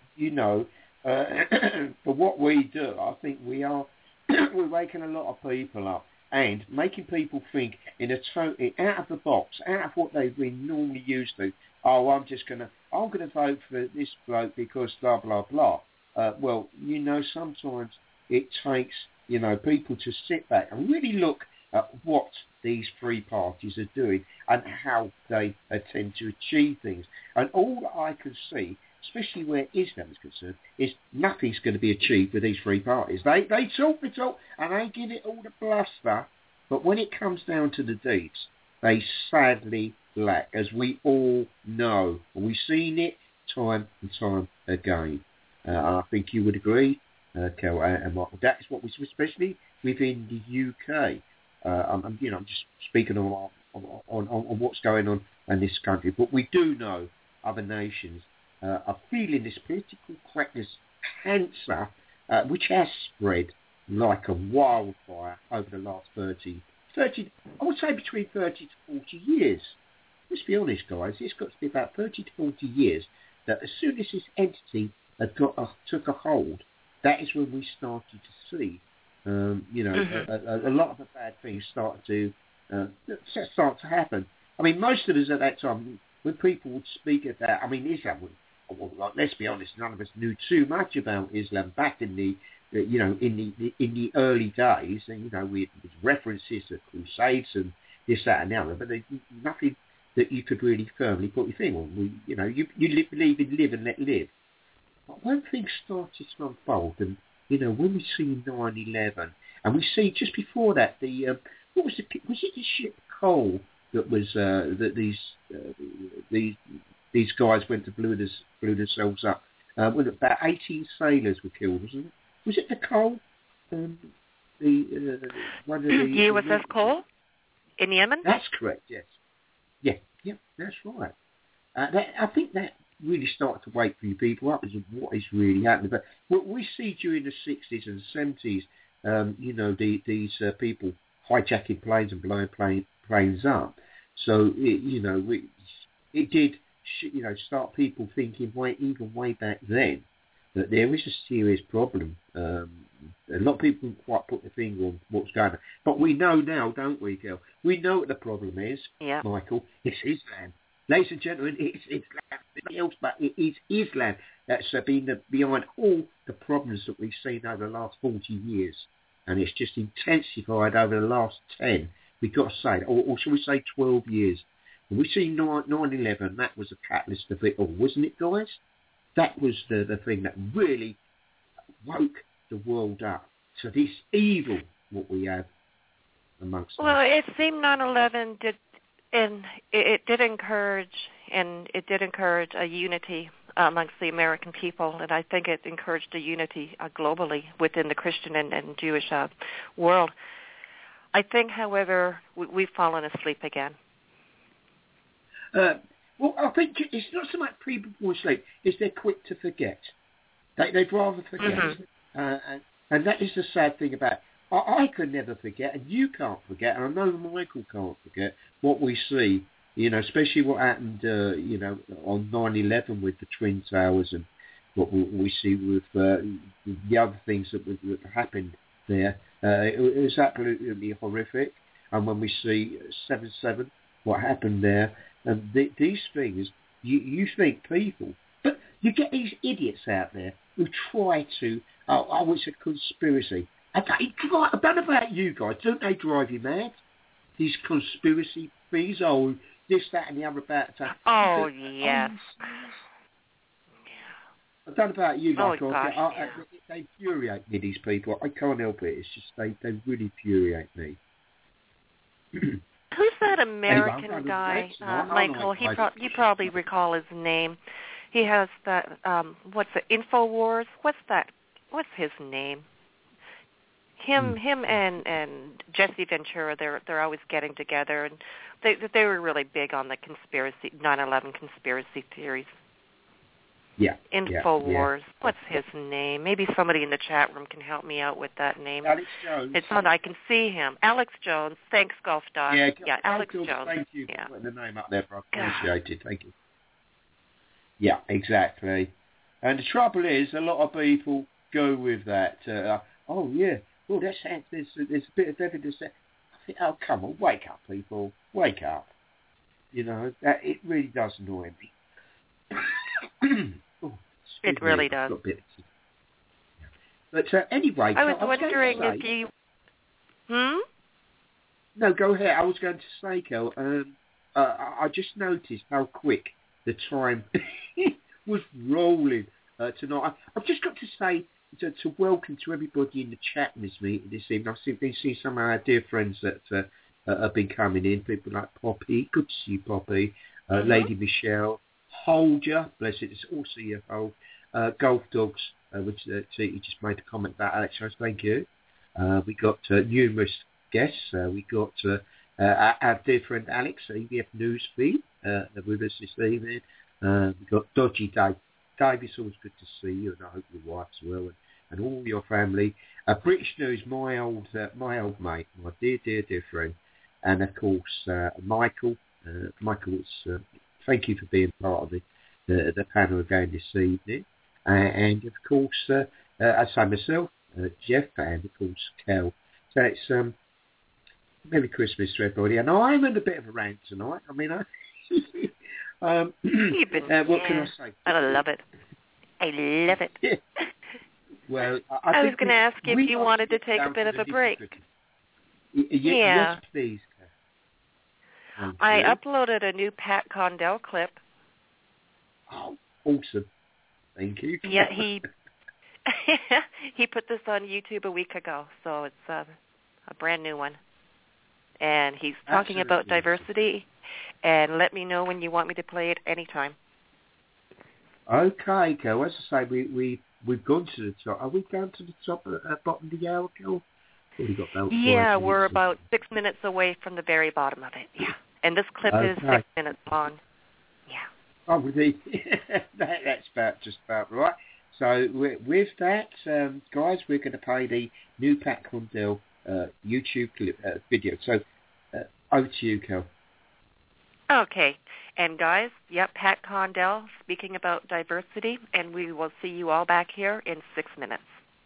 for what we do, I think we're waking a lot of people up and making people think out of the box, out of what they've been normally used to. Oh, I'm gonna vote for this bloke because blah blah blah. Well, sometimes it takes people to sit back and really look at what these three parties are doing and how they attempt to achieve things. And all that I can see, especially where Islam is concerned, is nothing's going to be achieved with these three parties. They talk the talk and they give it all the bluster, but when it comes down to the deeds, they sadly lack, as we all know. And we've seen it time and time again. I think you would agree, Kel and Michael. That is what we, especially within the UK. I'm just speaking on what's going on in this country, but we do know other nations are feeling this political correctness cancer, which has spread like a wildfire over the last 30, I would say between 30 to 40 years. Let's be honest, guys, it's got to be about 30 to 40 years that as soon as this entity had took a hold, that is when we started to see, a lot of the bad things start to happen. I mean, most of us at that time, when people would speak about, Islam would, let's be honest, none of us knew too much about Islam back in the early days, and we had references to crusades and this, that, and the other, but there's nothing that you could really firmly put your thing on. You believe in live and let live. But when things started to unfold, and when we see 9/11, and we see just before that was it the ship Cole that was that these guys went to blew themselves up. When about 18 sailors were killed, wasn't it? Was it the Cole? One of the USS Cole in Yemen? That's correct. Yes. Yeah, that's right. I think that really started to wake few people up as to what is really happening. But what we see during the 60s and 70s, these people hijacking planes and blowing planes up. So it did start people thinking even way back then that there is a serious problem. A lot of people didn't quite put their finger on what's going on. But we know now, don't we, Gail? We know what the problem is, Michael. It's Islam. Ladies and gentlemen, it's Islam. Nothing else but it is Islam that's been behind all the problems that we've seen over the last 40 years. And it's just intensified over the last 10, we've got to say, or shall we say 12 years. And we see 9/11, that was a catalyst of it all, wasn't it, guys? That was the thing that really woke the world up to this evil what we have amongst us. Well, it seemed 9/11 did, and it did encourage a unity amongst the American people, and I think it encouraged a unity globally within the Christian and Jewish world. I think, however, we've fallen asleep again. Well, I think it's not so much people fall asleep, it's they're quick to forget. They'd rather forget. Mm-hmm. And that is the sad thing about it. I could never forget, and you can't forget, and I know Michael can't forget what we see, especially what happened, on 9/11 with the Twin Towers and what we see with the other things that happened there. It was absolutely horrific. And when we see 7/7, what happened there, and these things, you think people, but you get these idiots out there who try to, it's a conspiracy. I don't know about you guys, don't they drive you mad? These conspiracy things, this, that, and the other about that. Oh, yes. I don't know about you guys, gosh, they infuriate me, these people. I can't help it. It's just they really infuriate me. Who's that American guy, Michael? You probably recall his name. He has that, what's it, InfoWars? What's his name? Him and Jesse Ventura, they're always getting together, and they were really big on the 9/11 conspiracy theories. Yeah. InfoWars. Yeah. What's his name? Maybe somebody in the chat room can help me out with that name. Alex Jones. It's on. I can see him. Alex Jones. Thanks, Golf Dog. Yeah, Alex Jones. Thank you for putting the name up there, bro. Appreciate it. Thank you. Yeah, exactly. And the trouble is, a lot of people go with that. That sounds, there's a bit of evidence there. I think, oh, come on, wake up, people. Wake up. It really does annoy me. It really does. But anyway, I was wondering if you... No, go ahead. I was going to say, Kel, I just noticed how quick the time was rolling tonight. I've just got to say to welcome to everybody in the chat this evening. I've been seeing some of our dear friends that have been coming in. People like Poppy. Good to see you, Poppy. Lady Michelle. Holder, bless it, it's also your whole Golf Dogs, which you just made a comment about, Alex Jones, thank you. We got numerous guests. We got our dear friend Alex, EBF Newsfeed, with us this evening. We got Dodgy Dave. Dave, it's always good to see you, and I hope your wife as well, and all your family. British News, my old mate, my dear friend, and of course Michael. Michael, thank you for being part of the panel again this evening. And of course, I say myself, Jeff, and of course, Kel. So it's Merry Christmas to everybody. And I'm in a bit of a rant tonight. I mean, what can I say? I love it. I love it. Yeah. Well, I was going to ask if you wanted to take a bit of a break. Yes, please. I uploaded a new Pat Condell clip. Oh, awesome. Thank you. Yeah, he put this on YouTube a week ago, so it's a brand new one. And he's talking about diversity, and let me know when you want me to play it anytime. Okay, Kel. As I say, we've gone to the top. Are we going to the top bottom of the hour, Kel? Yeah, we're about 6 minutes away from the very bottom of it. Yeah. And this clip is 6 minutes long. Yeah. Oh, that's just about right. So with that, guys, we're going to play the new Pat Condell YouTube clip, video. So over to you, Kel. Okay. And guys, Pat Condell speaking about diversity, and we will see you all back here in 6 minutes.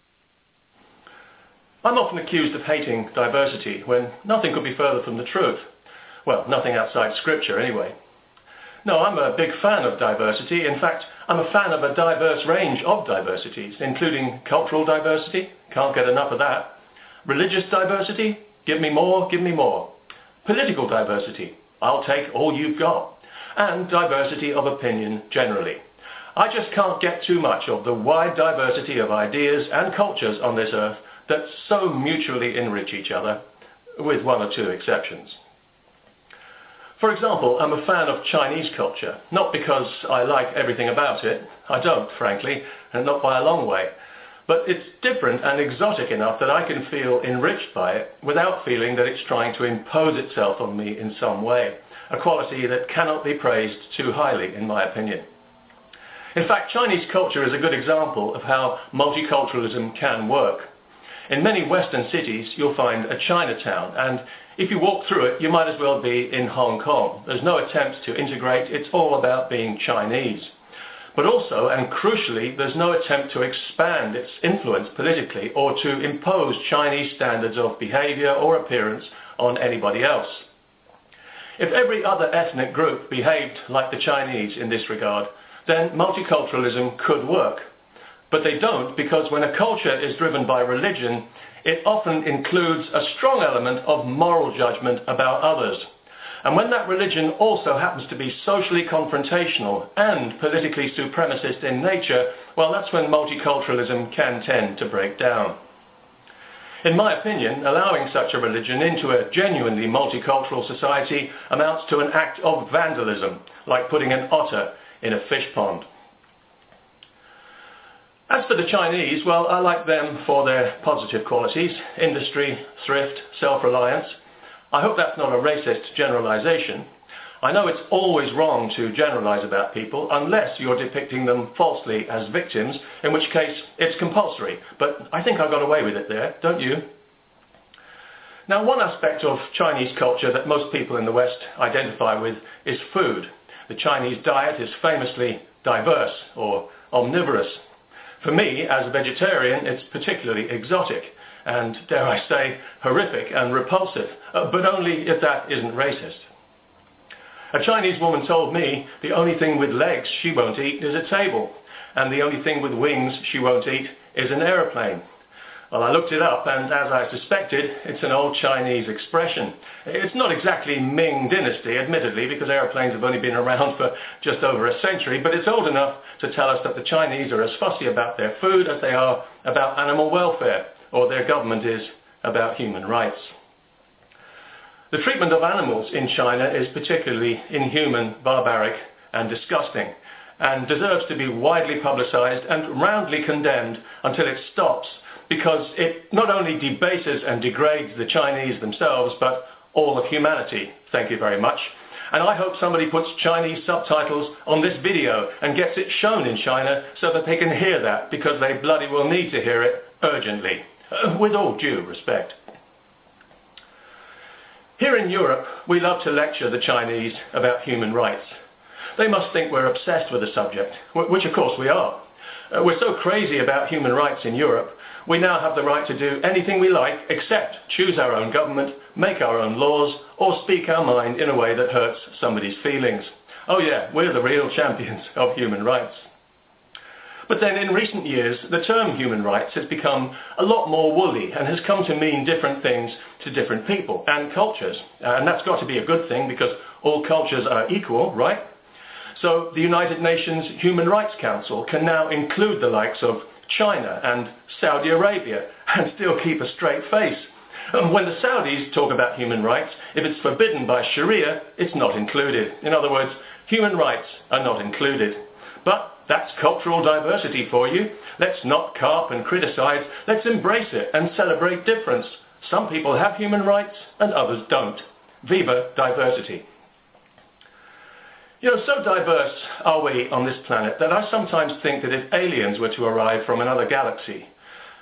I'm often accused of hating diversity when nothing could be further from the truth. Well, nothing outside Scripture anyway. No, I'm a big fan of diversity. In fact, I'm a fan of a diverse range of diversities, including cultural diversity. Can't get enough of that. Religious diversity? Give me more, give me more. Political diversity? I'll take all you've got. And diversity of opinion generally. I just can't get too much of the wide diversity of ideas and cultures on this earth that so mutually enrich each other, with one or two exceptions. For example, I'm a fan of Chinese culture, not because I like everything about it. I don't, frankly, and not by a long way. But it's different and exotic enough that I can feel enriched by it without feeling that it's trying to impose itself on me in some way, a quality that cannot be praised too highly, in my opinion. In fact, Chinese culture is a good example of how multiculturalism can work. In many Western cities, you'll find a Chinatown, and if you walk through it, you might as well be in Hong Kong. There's no attempt to integrate. It's all about being Chinese. But also, and crucially, there's no attempt to expand its influence politically or to impose Chinese standards of behavior or appearance on anybody else. If every other ethnic group behaved like the Chinese in this regard, then multiculturalism could work. But they don't, because when a culture is driven by religion, it often includes a strong element of moral judgment about others. And when that religion also happens to be socially confrontational and politically supremacist in nature, well, that's when multiculturalism can tend to break down. In my opinion, allowing such a religion into a genuinely multicultural society amounts to an act of vandalism, like putting an otter in a fish pond. As for the Chinese, well, I like them for their positive qualities: industry, thrift, self-reliance. I hope that's not a racist generalization. I know it's always wrong to generalize about people unless you're depicting them falsely as victims, in which case it's compulsory. But I think I got away with it there, don't you? Now, one aspect of Chinese culture that most people in the West identify with is food. The Chinese diet is famously diverse or omnivorous. For me, as a vegetarian, it's particularly exotic and, dare I say, horrific and repulsive, but only if that isn't racist. A Chinese woman told me the only thing with legs she won't eat is a table, and the only thing with wings she won't eat is an aeroplane. Well, I looked it up, and as I suspected, it's an old Chinese expression. It's not exactly Ming Dynasty, admittedly, because aeroplanes have only been around for just over a century, but it's old enough to tell us that the Chinese are as fussy about their food as they are about animal welfare, or their government is about human rights. The treatment of animals in China is particularly inhuman, barbaric, and disgusting, and deserves to be widely publicized and roundly condemned until it stops, because it not only debases and degrades the Chinese themselves, but all of humanity. Thank you very much. And I hope somebody puts Chinese subtitles on this video and gets it shown in China so that they can hear that, because they bloody well need to hear it urgently, with all due respect. Here in Europe, we love to lecture the Chinese about human rights. They must think we're obsessed with the subject, which of course we are. We're so crazy about human rights in Europe, we now have the right to do anything we like except choose our own government, make our own laws, or speak our mind in a way that hurts somebody's feelings. Oh yeah, we're the real champions of human rights. But then in recent years, the term human rights has become a lot more woolly and has come to mean different things to different people and cultures. And that's got to be a good thing, because all cultures are equal, right? So the United Nations Human Rights Council can now include the likes of China and Saudi Arabia and still keep a straight face. And when the Saudis talk about human rights, if it's forbidden by Sharia, it's not included. In other words, human rights are not included. But that's cultural diversity for you. Let's not carp and criticize. Let's embrace it and celebrate difference. Some people have human rights and others don't. Viva diversity. You know, so diverse are we on this planet that I sometimes think that if aliens were to arrive from another galaxy,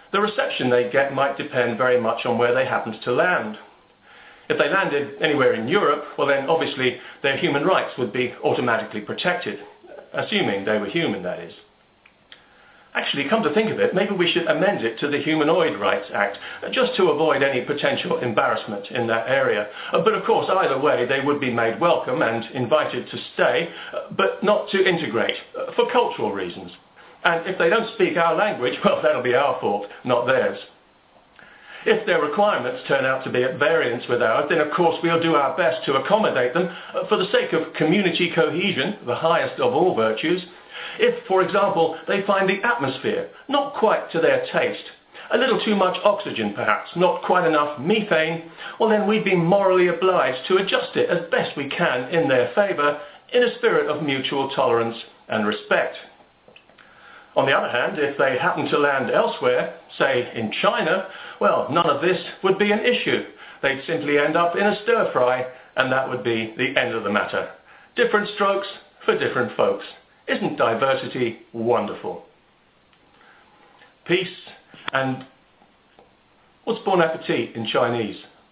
the reception they get might depend very much on where they happened to land. If they landed anywhere in Europe, well then obviously their human rights would be automatically protected, assuming they were human, that is. Actually, come to think of it, maybe we should amend it to the Humanoid Rights Act, just to avoid any potential embarrassment in that area. But of course, either way, they would be made welcome and invited to stay, but not to integrate, for cultural reasons. And if they don't speak our language, well, that'll be our fault, not theirs. If their requirements turn out to be at variance with ours, then of course we'll do our best to accommodate them for the sake of community cohesion, the highest of all virtues. If, for example, they find the atmosphere not quite to their taste, a little too much oxygen perhaps, not quite enough methane, well then we'd be morally obliged to adjust it as best we can in their favour, in a spirit of mutual tolerance and respect. On the other hand, if they happen to land elsewhere, say in China, well, none of this would be an issue. They'd simply end up in a stir-fry, and that would be the end of the matter. Different strokes for different folks. Isn't diversity wonderful? Peace and... what's bon appetit in Chinese?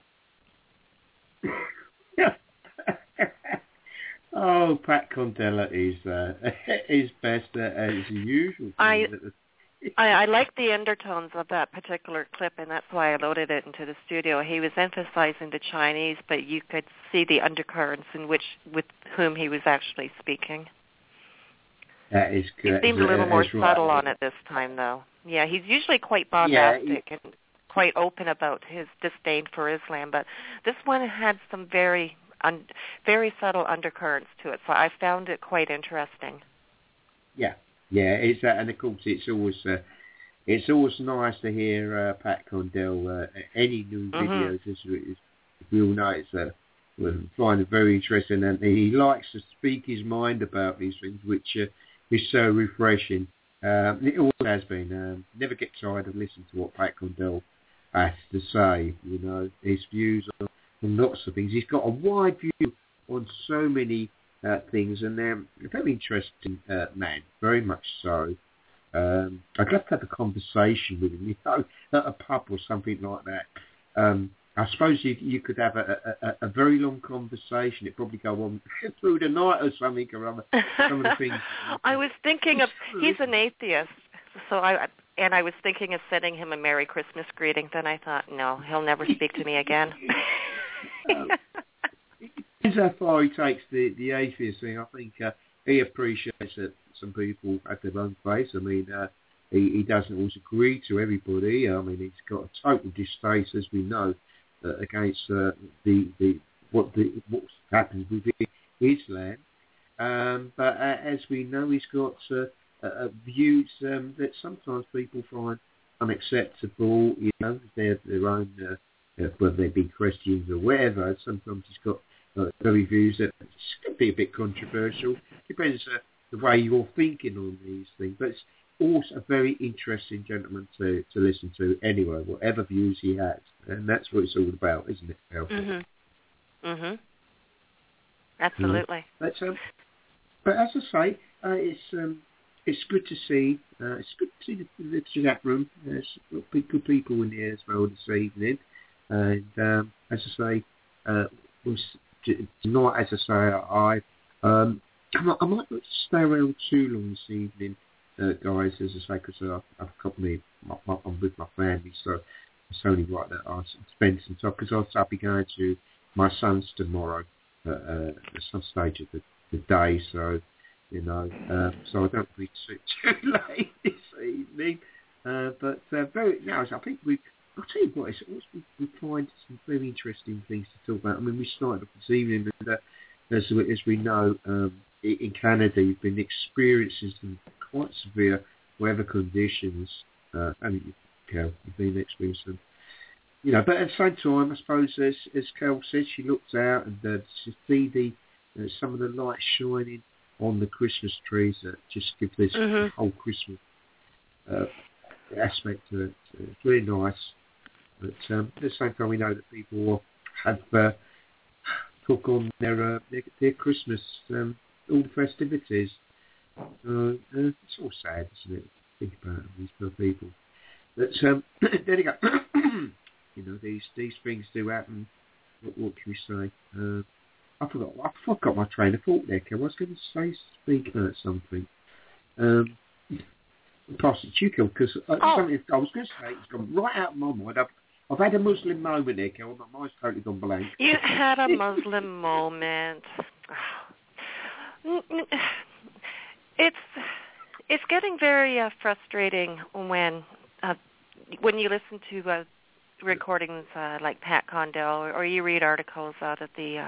Oh, Pat Condella is best as usual. I like the undertones of that particular clip, and that's why I loaded it into the studio. He was emphasizing the Chinese, but you could see the undercurrents with whom he was actually speaking. That is good. He seemed a little more subtle on it this time, though. Yeah, he's usually quite bombastic and quite open about his disdain for Islam, but this one had some very subtle undercurrents to it, so I found it quite interesting. Yeah, it's and of course it's always nice to hear Pat Condell. Any new videos, as we all know, we find it very interesting, and he likes to speak his mind about these things, which is so refreshing. It always has been. Never get tired of listening to what Pat Condell has to say. You know, his views on lots of things. He's got a wide view on so many things, and a very interesting man, very much so. I'd love to have a conversation with him, at a pub or something like that. I suppose you could have a very long conversation. It'd probably go on through the night or something, or other, some of the things. I was thinking of, he's an atheist, so I was thinking of sending him a Merry Christmas greeting. Then I thought, no, he'll never speak to me again. It depends how far he takes the atheist thing. I think he appreciates that some people have their own faith. I mean, he doesn't always agree to everybody. I mean, he's got a total distaste, as we know, against what happens within Islam. But as we know, he's got views that sometimes people find unacceptable. You know, their own, whether they be Christians or whatever. Sometimes he's got very views that could be a bit controversial. Depends the way you're thinking on these things. But it's also a very interesting gentleman to listen to anyway, whatever views he has. And that's what it's all about, isn't it, Alfie? Absolutely. But as I say, it's good to see. It's good to see the chat room. There's good people in here as well this evening. And as I say, tonight, as I say, I might not stay around too long this evening, guys, as I say, because I'm with my family, so it's only right that I spend some time, because I'll be going to my son's tomorrow at some stage of the day, so, you know, so I don't be too late this evening. But I think I'll tell you what, we find some very interesting things to talk about. I mean, we started off this evening, and as we know, in Canada, you've been experiencing some quite severe weather conditions. You've been experiencing them. You know, but at the same time, I suppose, as Carol said, she looked out and to see some of the lights shining on the Christmas trees that just give this whole Christmas aspect to it. It's really nice. But at the same time, we know that people have took on their Christmas, all the festivities. It's all sad, isn't it? Think about these poor people. But there you go. You know, these things do happen. What can we say? I forgot my train of thought there, Kel. I was going to say, speak about something. Pass it to you, Kel, because something I was going to say, it's gone right out of my mind. I've had a Muslim moment there, Kel. My mind's totally gone blank. You had a Muslim moment. It's getting very frustrating when you listen to recordings like Pat Condell, or you read articles out of the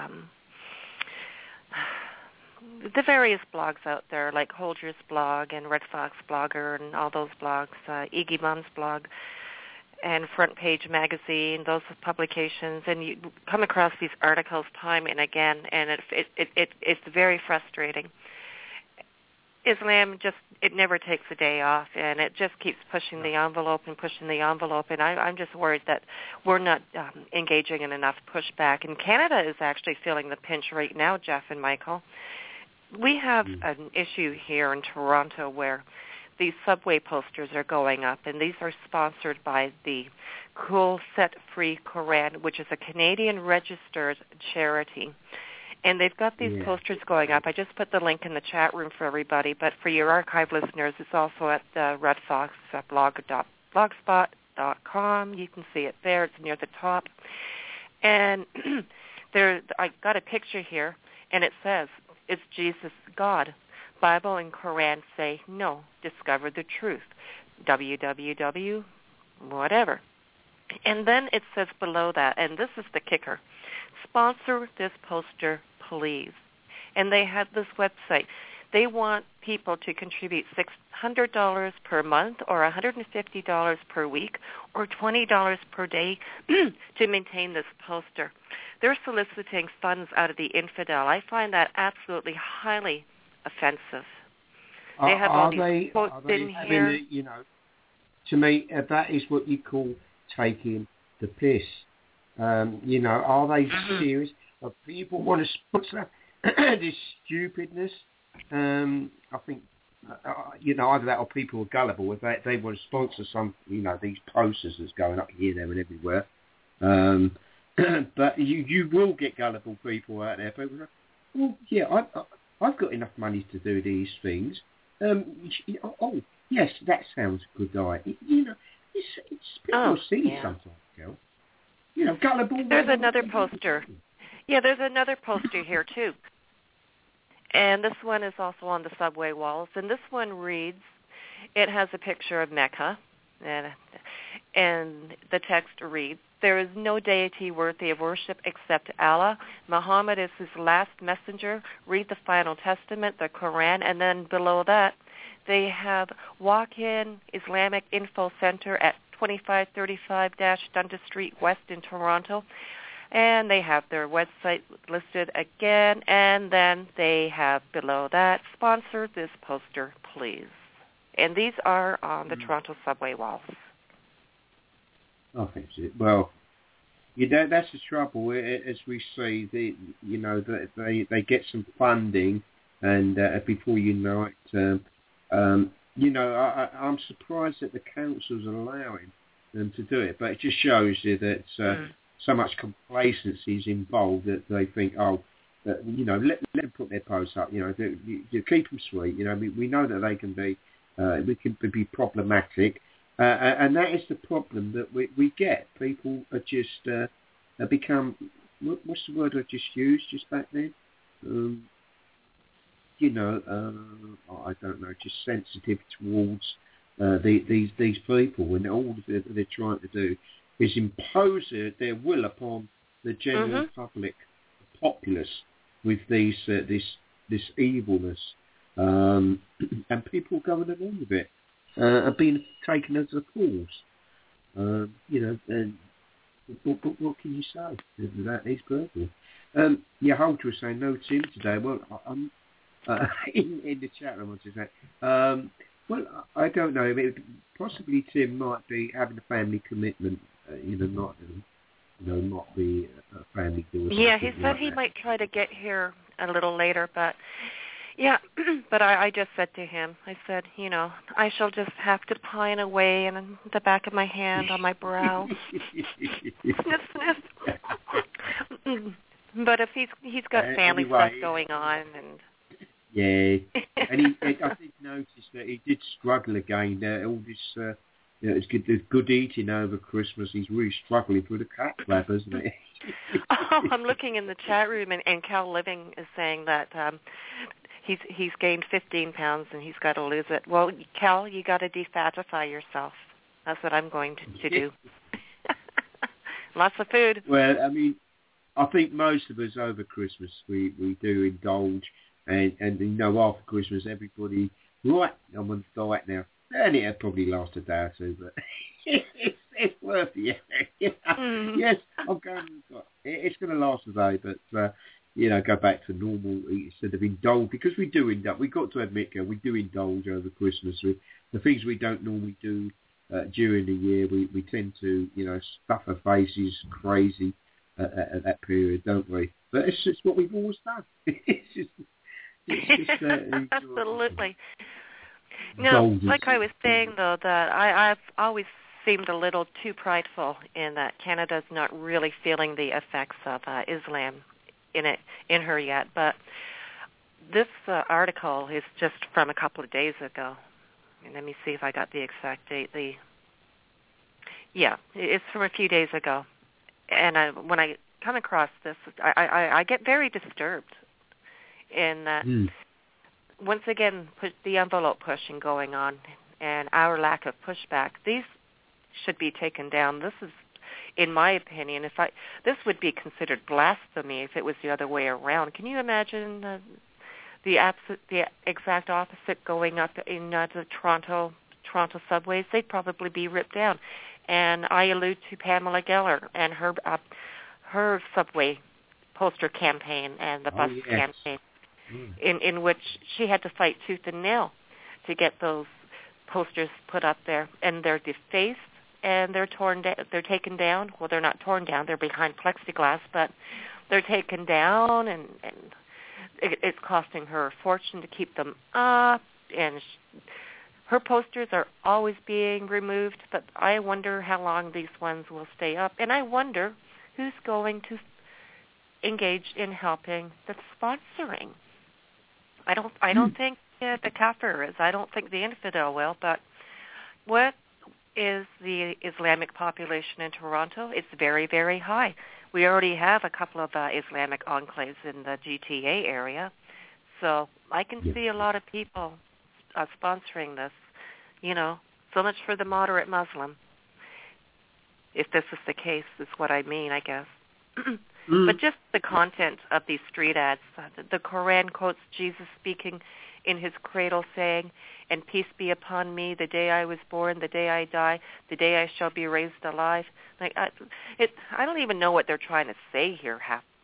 various blogs out there, like Holder's blog and Red Fox Blogger and all those blogs, Iggy Mum's blog, and Front Page Magazine, those publications, and you come across these articles time and again, and it's very frustrating. Islam it never takes a day off, and it just keeps pushing the envelope, and I'm just worried that we're not engaging in enough pushback. And Canada is actually feeling the pinch right now, Jeff and Michael. We have an issue here in Toronto where these subway posters are going up, and these are sponsored by the Cool Set Free Quran, which is a Canadian registered charity. And they've got these posters going up. I just put the link in the chat room for everybody, but for your archive listeners, it's also at Red Fox blogspot.com. You can see it there. It's near the top. And I got a picture here, and it says, "Is Jesus God? Bible and Quran say no. Discover the truth. www. whatever." And then it says below that, and this is the kicker, "Sponsor this poster, please." And they have this website. They want people to contribute $600 per month or $150 per week or $20 per day to maintain this poster. They're soliciting funds out of the infidel. I find that absolutely highly offensive. They have all these quotes in here. You know, to me, that is what you call taking the piss. You know, are they serious? People want to sponsor this stupidness. I think, you know, either that or people are gullible. If they want to sponsor some, you know, these posters that's going up here, there, and everywhere. But you will get gullible people out there. People go, well, yeah, I've got enough money to do these things. Oh, yes, that sounds a good idea. You know, it's people silly sometimes, Kel. You know, gullible. There's another poster. Yeah, there's another poster here, too. And this one is also on the subway walls. And this one reads, it has a picture of Mecca. And the text reads, "There is no deity worthy of worship except Allah. Muhammad is his last messenger. Read the final testament, the Quran." And then below that, they have Walk-In Islamic Info Center at 2535-Dundas Street West in Toronto. And they have their website listed again. And then they have below that, "Sponsor this poster, please." And these are on the Toronto subway walls. I think so. Well, you know, that's the trouble. As we see, you know, they get some funding, and before you know it, you know, I'm surprised that the council's allowing them to do it. But it just shows you that so much complacency is involved that they think, you know, let them put their posts up. You know, do keep them sweet. You know, we know that they can be problematic. And that is the problem that we get. People are just become, what's the word I just used just back then? You know, I don't know, just sensitive towards these people, and all they're trying to do is impose their will upon the general public, the populace, with this evilness, and people going along with it. Are being taken as a cause. You know, and what can you say? That is purple. Yeah, Holter was saying no Tim today. Well, I'm in the chat room. I want to say, well, I don't know. Possibly Tim might be having a family commitment. You know, not be a family daughter. Yeah, he said he might try to get here a little later, but. Yeah, but I just said to him, I said, I shall just have to pine away in the back of my hand on my brow. Sniff, sniff. But if he's got family stuff going on, and and I did notice that he did struggle again. All this, it's good eating over Christmas. He's really struggling with the cat flap, isn't it? I'm looking in the chat room, and Cal Living is saying that he's gained 15 pounds and he's got to lose it. Well, Cal, you got to defatify yourself. That's what I'm going to do. Lots of food. Well, I mean, I think most of us over Christmas we do indulge, and after Christmas everybody, right, I'm on the diet now. And it'll probably last a day or two, but it's worth it. Yes, I'm going. It's going to last a day, but go back to normal instead of indulge, because we do indulge. We've got to admit, we do indulge over Christmas with the things we don't normally do during the year. We tend to, stuff our faces crazy at that period, don't we? But it's just what we've always done. It's just absolutely. No, like I was saying, though, that I've always seemed a little too prideful in that Canada's not really feeling the effects of Islam in her yet. But this article is just from a couple of days ago. And let me see if I got the exact date. It's from a few days ago. And when I come across this, I get very disturbed in that. Once again, the envelope pushing going on and our lack of pushback. These should be taken down. This is, in my opinion, this would be considered blasphemy if it was the other way around. Can you imagine the exact opposite going up in the Toronto subways? They'd probably be ripped down. And I allude to Pamela Geller and her subway poster campaign and the bus campaign. In which she had to fight tooth and nail to get those posters put up there, and they're defaced and they're taken down. Well, they're not torn down; they're behind plexiglass, but they're taken down, and it's costing her a fortune to keep them up. And her posters are always being removed, but I wonder how long these ones will stay up, and I wonder who's going to engage in helping the sponsoring. I don't think the kafir is. I don't think the infidel will. But what is the Islamic population in Toronto? It's very, very high. We already have a couple of Islamic enclaves in the GTA area. So I can see a lot of people sponsoring this. So much for the moderate Muslim. If this is the case, is what I mean, I guess. But just the content of these street ads. The Quran quotes Jesus speaking in his cradle saying, "And peace be upon me, the day I was born, the day I die, the day I shall be raised alive." Like I don't even know what they're trying to say here.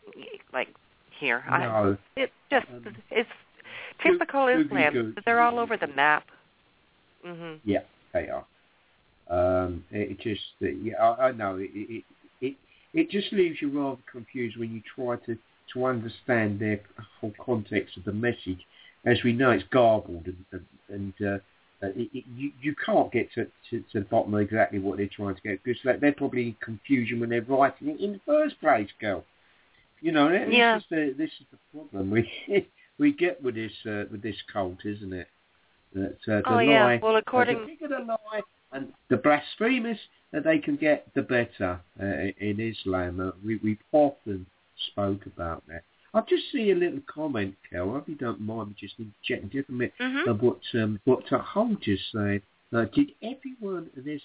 No. It's typical Islam. They're all over the map. Mm-hmm. Yeah, they are. I know it just leaves you rather confused when you try to understand their whole context of the message. As we know, it's garbled, and you can't get to the bottom of exactly what they're trying to get, because they're probably in confusion when they're writing it in the first place, girl. This is the problem we get with this cult, isn't it? That lie, well, according the bigger the lie and the blasphemous that they can get, the better in Islam. We've often spoke about that. I'll just see a little comment, Kel. I hope you don't mind me just checking just a minute of what Hull just said. Did everyone? There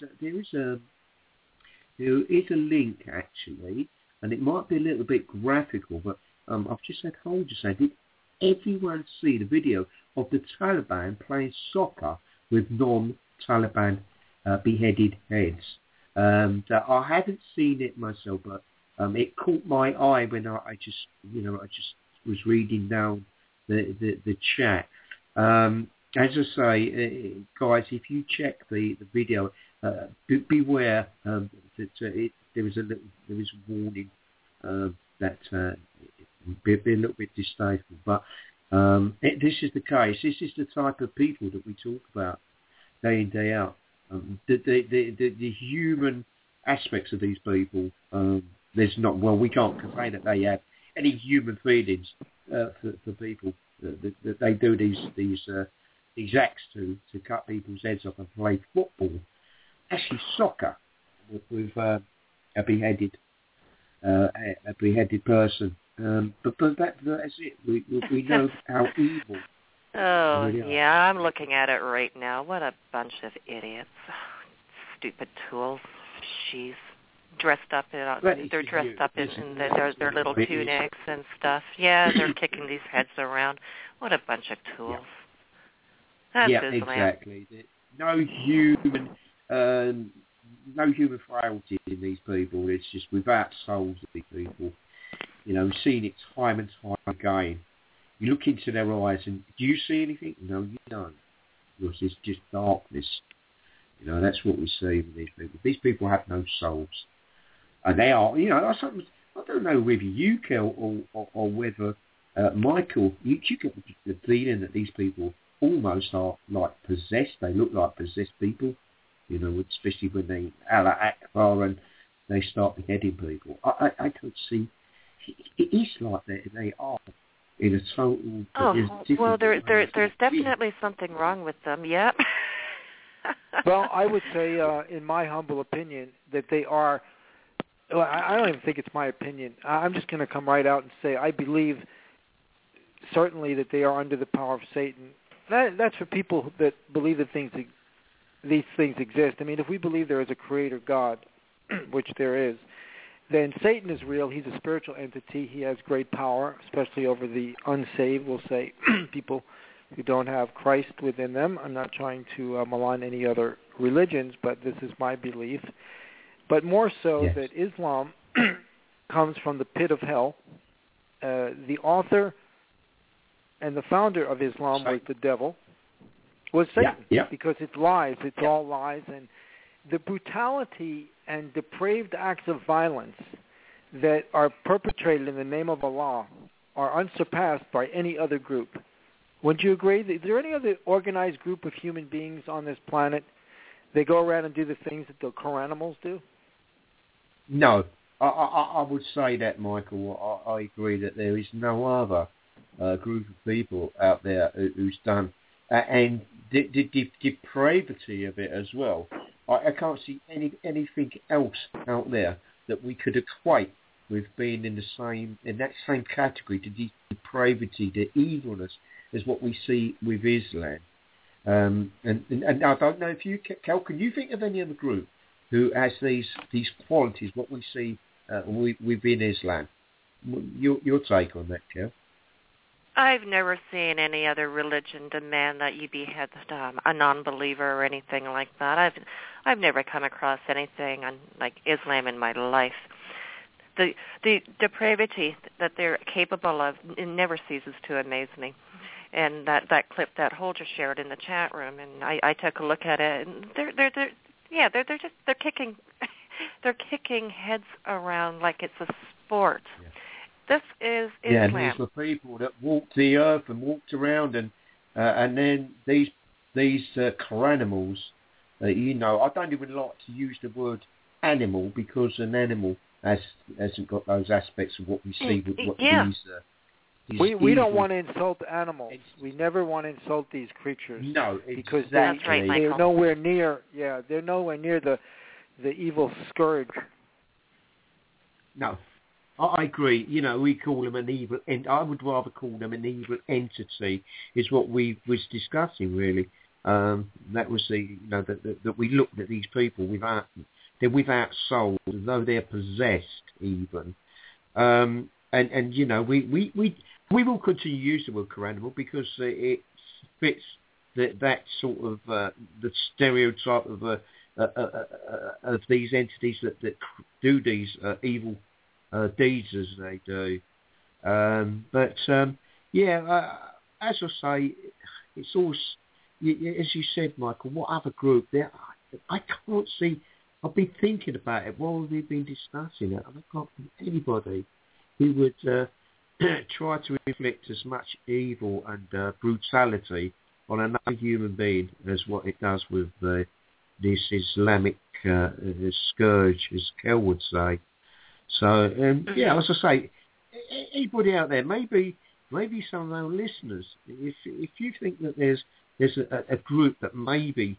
is a link actually, and it might be a little bit graphical, but I've just had Hull just say, did everyone see the video of the Taliban playing soccer with non-Taliban beheaded heads? I haven't seen it myself, but it caught my eye when I just was reading down the chat. As I say, guys, if you check the video, beware that there is a warning that be a little bit distasteful. But This is the case. This is the type of people that we talk about day in, day out. The human aspects of these people, there's not, well, we can't say that they have any human feelings for people that they do these acts to cut people's heads off and play football. Actually, soccer with a beheaded person. But that's it. We know how evil. Oh, really yeah, I'm looking at it right now. What a bunch of idiots. Stupid tools. She's dressed up in, they're dressed up in their little tunics and stuff. Yeah, they're kicking these heads around. What a bunch of tools. That's Islam. Exactly. No human frailty in these people. It's just without souls, these people. You know, we've seen it time and time again. You look into their eyes and do you see anything? No, you don't. Because it's just darkness. You know, that's what we see with these people. These people have no souls. And they are, you know, I don't know whether you, Kel, or whether Michael, you get the feeling that these people almost are like possessed. They look like possessed people, you know, especially when they Allah Akbar and they start beheading people. I could see it is like they are in a total. Well, there's definitely something wrong with them. Yep. Well, I would say, in my humble opinion, that they are. Well, I don't even think it's my opinion. I'm just going to come right out and say I believe certainly that they are under the power of Satan. That's for people that believe that these things exist. I mean, if we believe there is a creator God, which there is, then Satan is real. He's a spiritual entity. He has great power, especially over the unsaved, we'll say, people who don't have Christ within them. I'm not trying to malign any other religions, but this is my belief. But more so that Islam comes from the pit of hell. The author and the founder of Islam was the devil, was Satan, because it's lies. It's all lies. And the brutality and depraved acts of violence that are perpetrated in the name of Allah are unsurpassed by any other group. Wouldn't you agree? Is there any other organized group of human beings on this planet that go around and do the things that the Koranimals do? No. I would say that, Michael. I agree that there is no other group of people out there who's done, and the depravity of it as well. I can't see anything else out there that we could equate with being in that same category, to the depravity, the evilness, as what we see with Islam. And I don't know if you, Kel, can you think of any other group who has these qualities, what we see within Islam? Your take on that, Kel? I've never seen any other religion demand that you behead a non-believer or anything like that. I've never come across anything like Islam in my life. The depravity that they're capable of, it never ceases to amaze me. And that clip that Holger shared in the chat room, and I took a look at it, and they're kicking they're kicking heads around like it's a sport. Yeah. This is Islam. Yeah, these were people that walked the earth and walked around, and then these Koranimals, you know, I don't even like to use the word animal, because an animal hasn't got those aspects of what we see with what we don't want to insult animals. We never want to insult these creatures. No, because exactly. They're nowhere near. Yeah, they're nowhere near the evil scourge. No, I agree. You know, we call them an evil, and I would rather call them an evil entity. Is what we was discussing really. That was that we looked at these people they're without souls, as though they're possessed even. And you know, we will continue to use the word Koranimal because it fits that sort of the stereotype of these entities that do these evil deeds as they do. But as I say, it's all, as you said, Michael. What other group there? I can't see. I've been thinking about it while we've been discussing it, and I can't think of anybody who would try to inflict as much evil and brutality on another human being as what it does with this Islamic scourge, as Kel would say. So, yeah, as I say, anybody out there, maybe some of our listeners, if you think that there's a group that maybe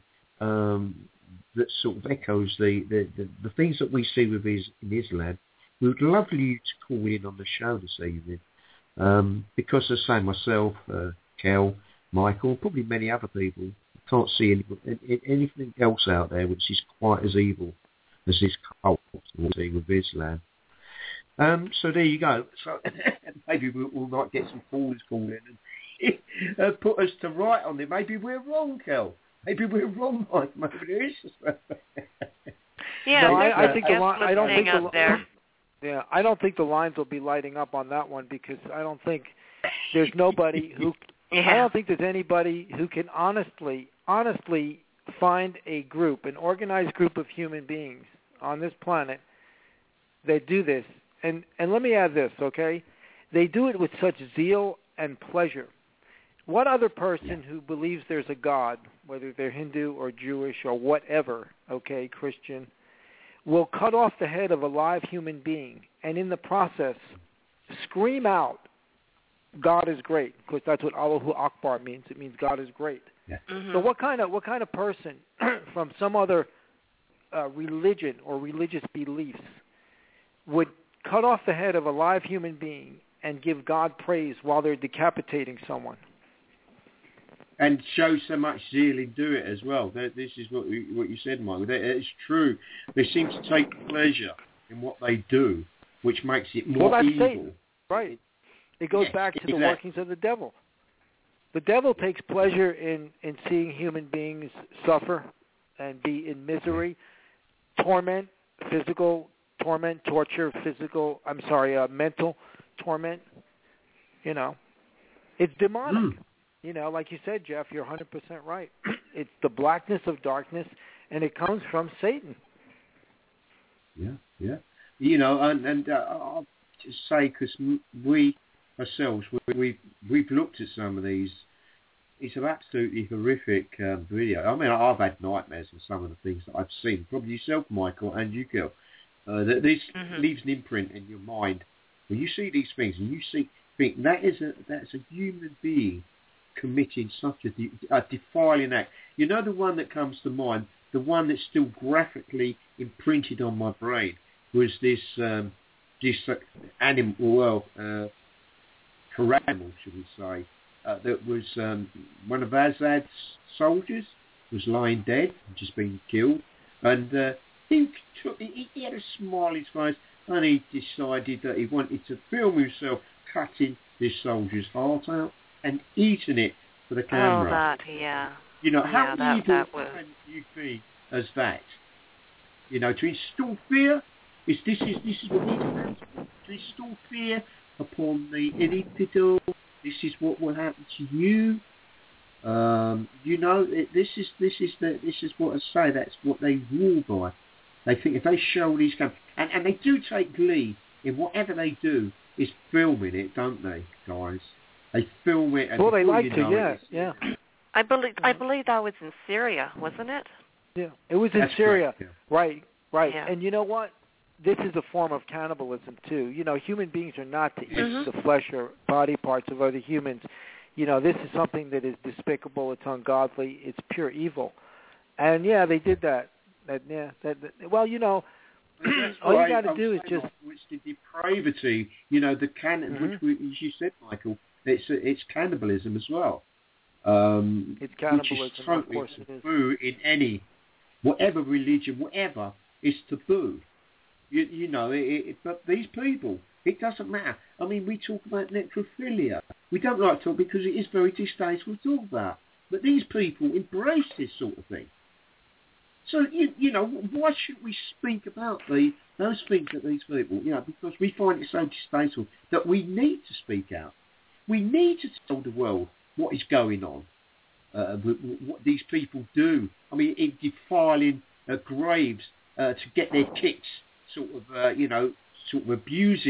that sort of echoes the things that we see with in Islam, we would love you to call in on the show this evening. Because as I say, myself, Kel, Michael, probably many other people, can't see anything else out there which is quite as evil as this cult with Islam. So there you go. So maybe we might get some callers calling and put us to right on it. Maybe we're wrong, Kel. Maybe we're wrong, Mike. Maybe there is. Yeah, no, I think I don't think yeah, I don't think the lines will be lighting up on that one because I don't think there's nobody who. I don't think there's anybody who can honestly find a group, an organized group of human beings on this planet that do this. And let me add this, okay? They do it with such zeal and pleasure. What other person who believes there's a God, whether they're Hindu or Jewish or whatever, okay, Christian, will cut off the head of a live human being and in the process scream out, God is great, because that's what Allahu Akbar means. It means God is great. Yeah. Mm-hmm. So what kind of person from some other religion or religious beliefs would cut off the head of a live human being and give God praise while they're decapitating someone? And show so much zeal in do it as well. This is what you said, Michael. It's true. They seem to take pleasure in what they do, which makes it more evil. Satan. Right. It goes back to the workings of the devil. The devil takes pleasure in seeing human beings suffer and be in misery, torment, physical torment, torture, mental torment. You know, it's demonic. You know, like you said, Jeff, you're 100% right. It's the blackness of darkness, and it comes from Satan. Yeah. You know, and I'll just say, because we ourselves, we've looked at some of these. It's an absolutely horrific video. I mean, I've had nightmares with some of the things that I've seen. Probably yourself, Michael, and you, Gil. That this leaves an imprint in your mind when you see these things, and you think that's a human being committing such a defiling act. You know, the one that comes to mind, the one that's still graphically imprinted on my brain, was this animal, animal, should we say, that was one of Assad's soldiers was lying dead, just been killed, and he had a smile on his face, and he decided that he wanted to film himself cutting this soldier's heart out and eating it for the camera. Oh, that, yeah. You know, how evil can you be as that? You know, to instill fear, this is what he does. To instill fear upon the individual. This is what will happen to you. You know, this is what I say. That's what they rule by. They think if they show these cameras, and they do take glee in whatever they do, is filming it, don't they, guys? They film it. And they like to, yeah. I believe that was in Syria, wasn't it? Yeah, it was in Syria. Correct, yeah. Right. Yeah. And you know what? This is a form of cannibalism too. You know, human beings are not to eat the flesh or body parts of other humans. You know, this is something that is despicable. It's ungodly. It's pure evil. And yeah, they did that. Well, you know, all you got to do is just. Which the depravity, you know, the which as you said, Michael, it's cannibalism as well. It's cannibalism, which is totally of course taboo in any, whatever religion, whatever, is taboo. You know, but these people, it doesn't matter. I mean, we talk about necrophilia. We don't like to talk because it is very distasteful to talk about. But these people embrace this sort of thing. So, you know, why should we speak about those things that these people, you know, because we find it so distasteful that we need to speak out. We need to tell the world what is going on, what these people do. I mean, in defiling graves to get their kicks, sort of abusing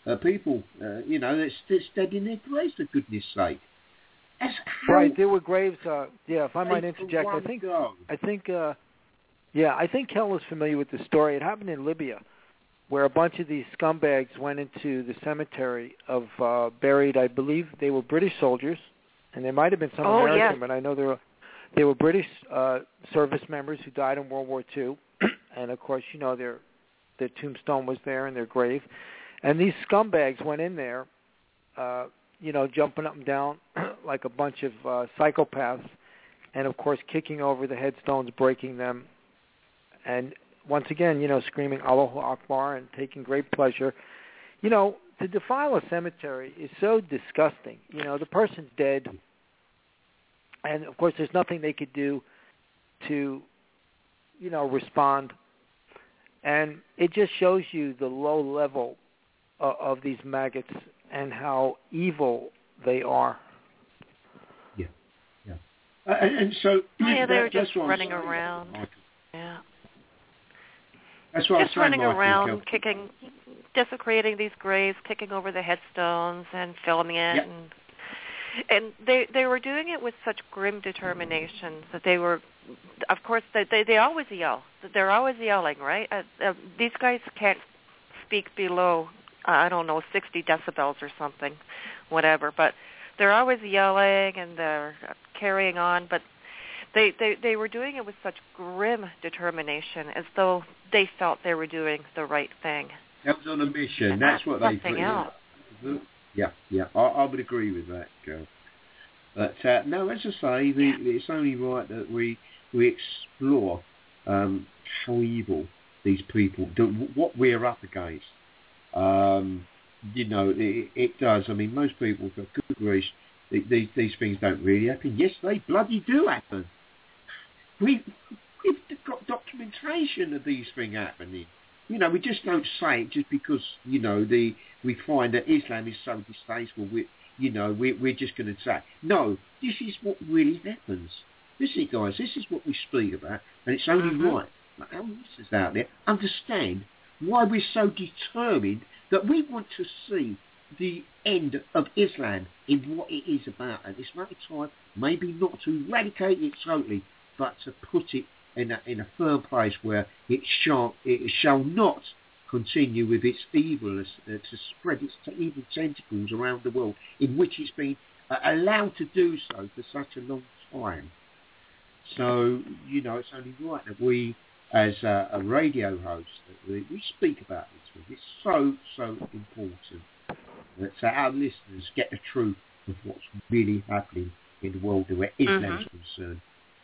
people, that's dead in their graves, for goodness sake. Right, there were graves. If I might interject, I think Kel is familiar with the story. It happened in Libya, where a bunch of these scumbags went into the cemetery of buried, I believe they were British soldiers, and there might have been some American, but I know they were British service members who died in World War II, and of course, their tombstone was there in their grave, and these scumbags went in there, jumping up and down like a bunch of psychopaths, and of course kicking over the headstones, breaking them, and once again, screaming Allahu Akbar and taking great pleasure. To defile a cemetery is so disgusting. The person's dead, and of course there's nothing they could do to, respond. And it just shows you the low level of these maggots and how evil they are. Yeah. And so... Yeah, they were just running around. Yeah. That's what just running around, desecrating these graves, kicking over the headstones and filming it. Yep. And they were doing it with such grim determination that they were, of course, they always yell. They're always yelling, right? These guys can't speak below, 60 decibels or something, whatever. But they're always yelling and they're carrying on. But they were doing it with such grim determination, as though they felt they were doing the right thing. That was on a mission. That's what they put out. Yeah. I would agree with that, girl. But no, as I say, it's only right that we explore how evil these people do, what we're up against. It does. I mean, most people, for good grief, these things don't really happen. Yes, they bloody do happen. We've got documentation of these things happening. We just don't say it just because, we find that Islam is so distasteful. We're just going to say, no, this is what really happens. This is, guys, this is what we speak about, and it's only right that our listeners out there understand why we're so determined that we want to see the end of Islam in what it is about at this moment in time. Maybe not to eradicate it totally, but to put it in a firm place where it shall not continue with its evilness, to spread its evil tentacles around the world, in which it's been allowed to do so for such a long time. So, it's only right that we, as a radio host, that we speak about this. It's so important that our listeners get the truth of what's really happening in the world where Islam is concerned.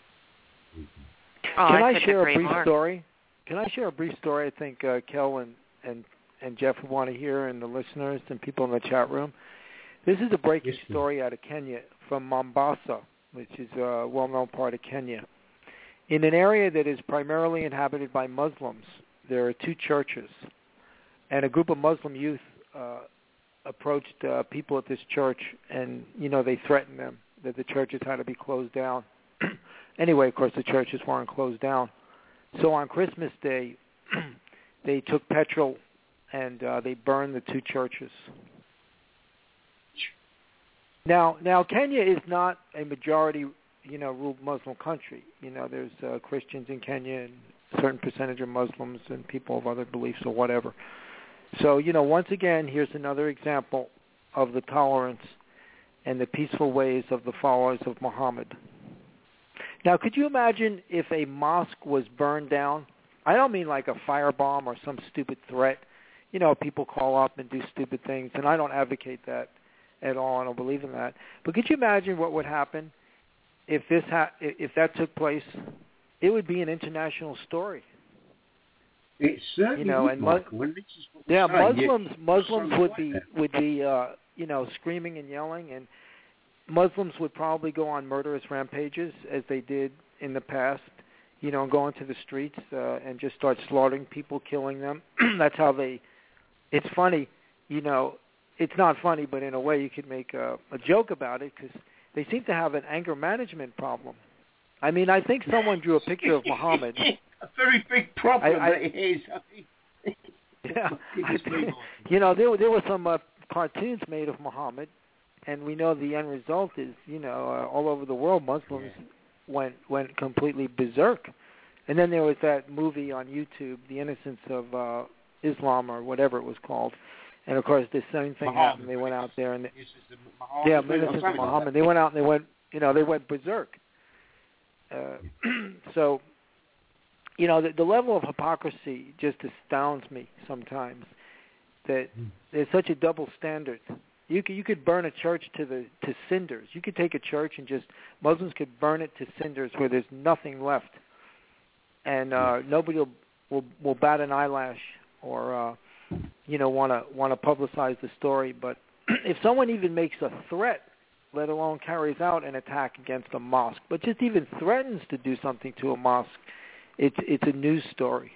Can I share a brief story? I think Kel and Jeff would want to hear, and the listeners and people in the chat room. This is a breaking story out of Kenya, from Mombasa, which is a well-known part of Kenya. In an area that is primarily inhabited by Muslims, there are two churches, and a group of Muslim youth approached people at this church, and they threatened them that the churches had to be closed down. Anyway, of course, the churches weren't closed down. So on Christmas Day, they took petrol and they burned the two churches. Now, Kenya is not a majority, ruled Muslim country. There's Christians in Kenya and a certain percentage of Muslims and people of other beliefs or whatever. So, once again, here's another example of the tolerance and the peaceful ways of the followers of Muhammad. Now, could you imagine if a mosque was burned down? I don't mean like a firebomb or some stupid threat. People call up and do stupid things, and I don't advocate that at all. I don't believe in that. But could you imagine what would happen if if that took place? It would be an international story. It certainly would. Muslims would be screaming and yelling, and Muslims would probably go on murderous rampages as they did in the past, go into the streets and just start slaughtering people, killing them. That's how it's funny, it's not funny, but in a way you could make a joke about it, because they seem to have an anger management problem. I mean, I think someone drew a picture of Muhammad. A very big problem it is. You know, there were some cartoons made of Muhammad, and we know the end result is, you know, all over the world, Muslims went completely berserk. And then there was that movie on YouTube, The Innocence of Islam, or whatever it was called. And of course, the same thing happened. They went out there and Innocence of Muhammad. They went out and they went berserk. So, you know, the level of hypocrisy just astounds me sometimes. That there's such a double standard. You could burn a church to cinders. You could take a church and Muslims could burn it to cinders where there's nothing left, and nobody will bat an eyelash or want to publicize the story. But if someone even makes a threat, let alone carries out an attack against a mosque, but just even threatens to do something to a mosque, it's a news story.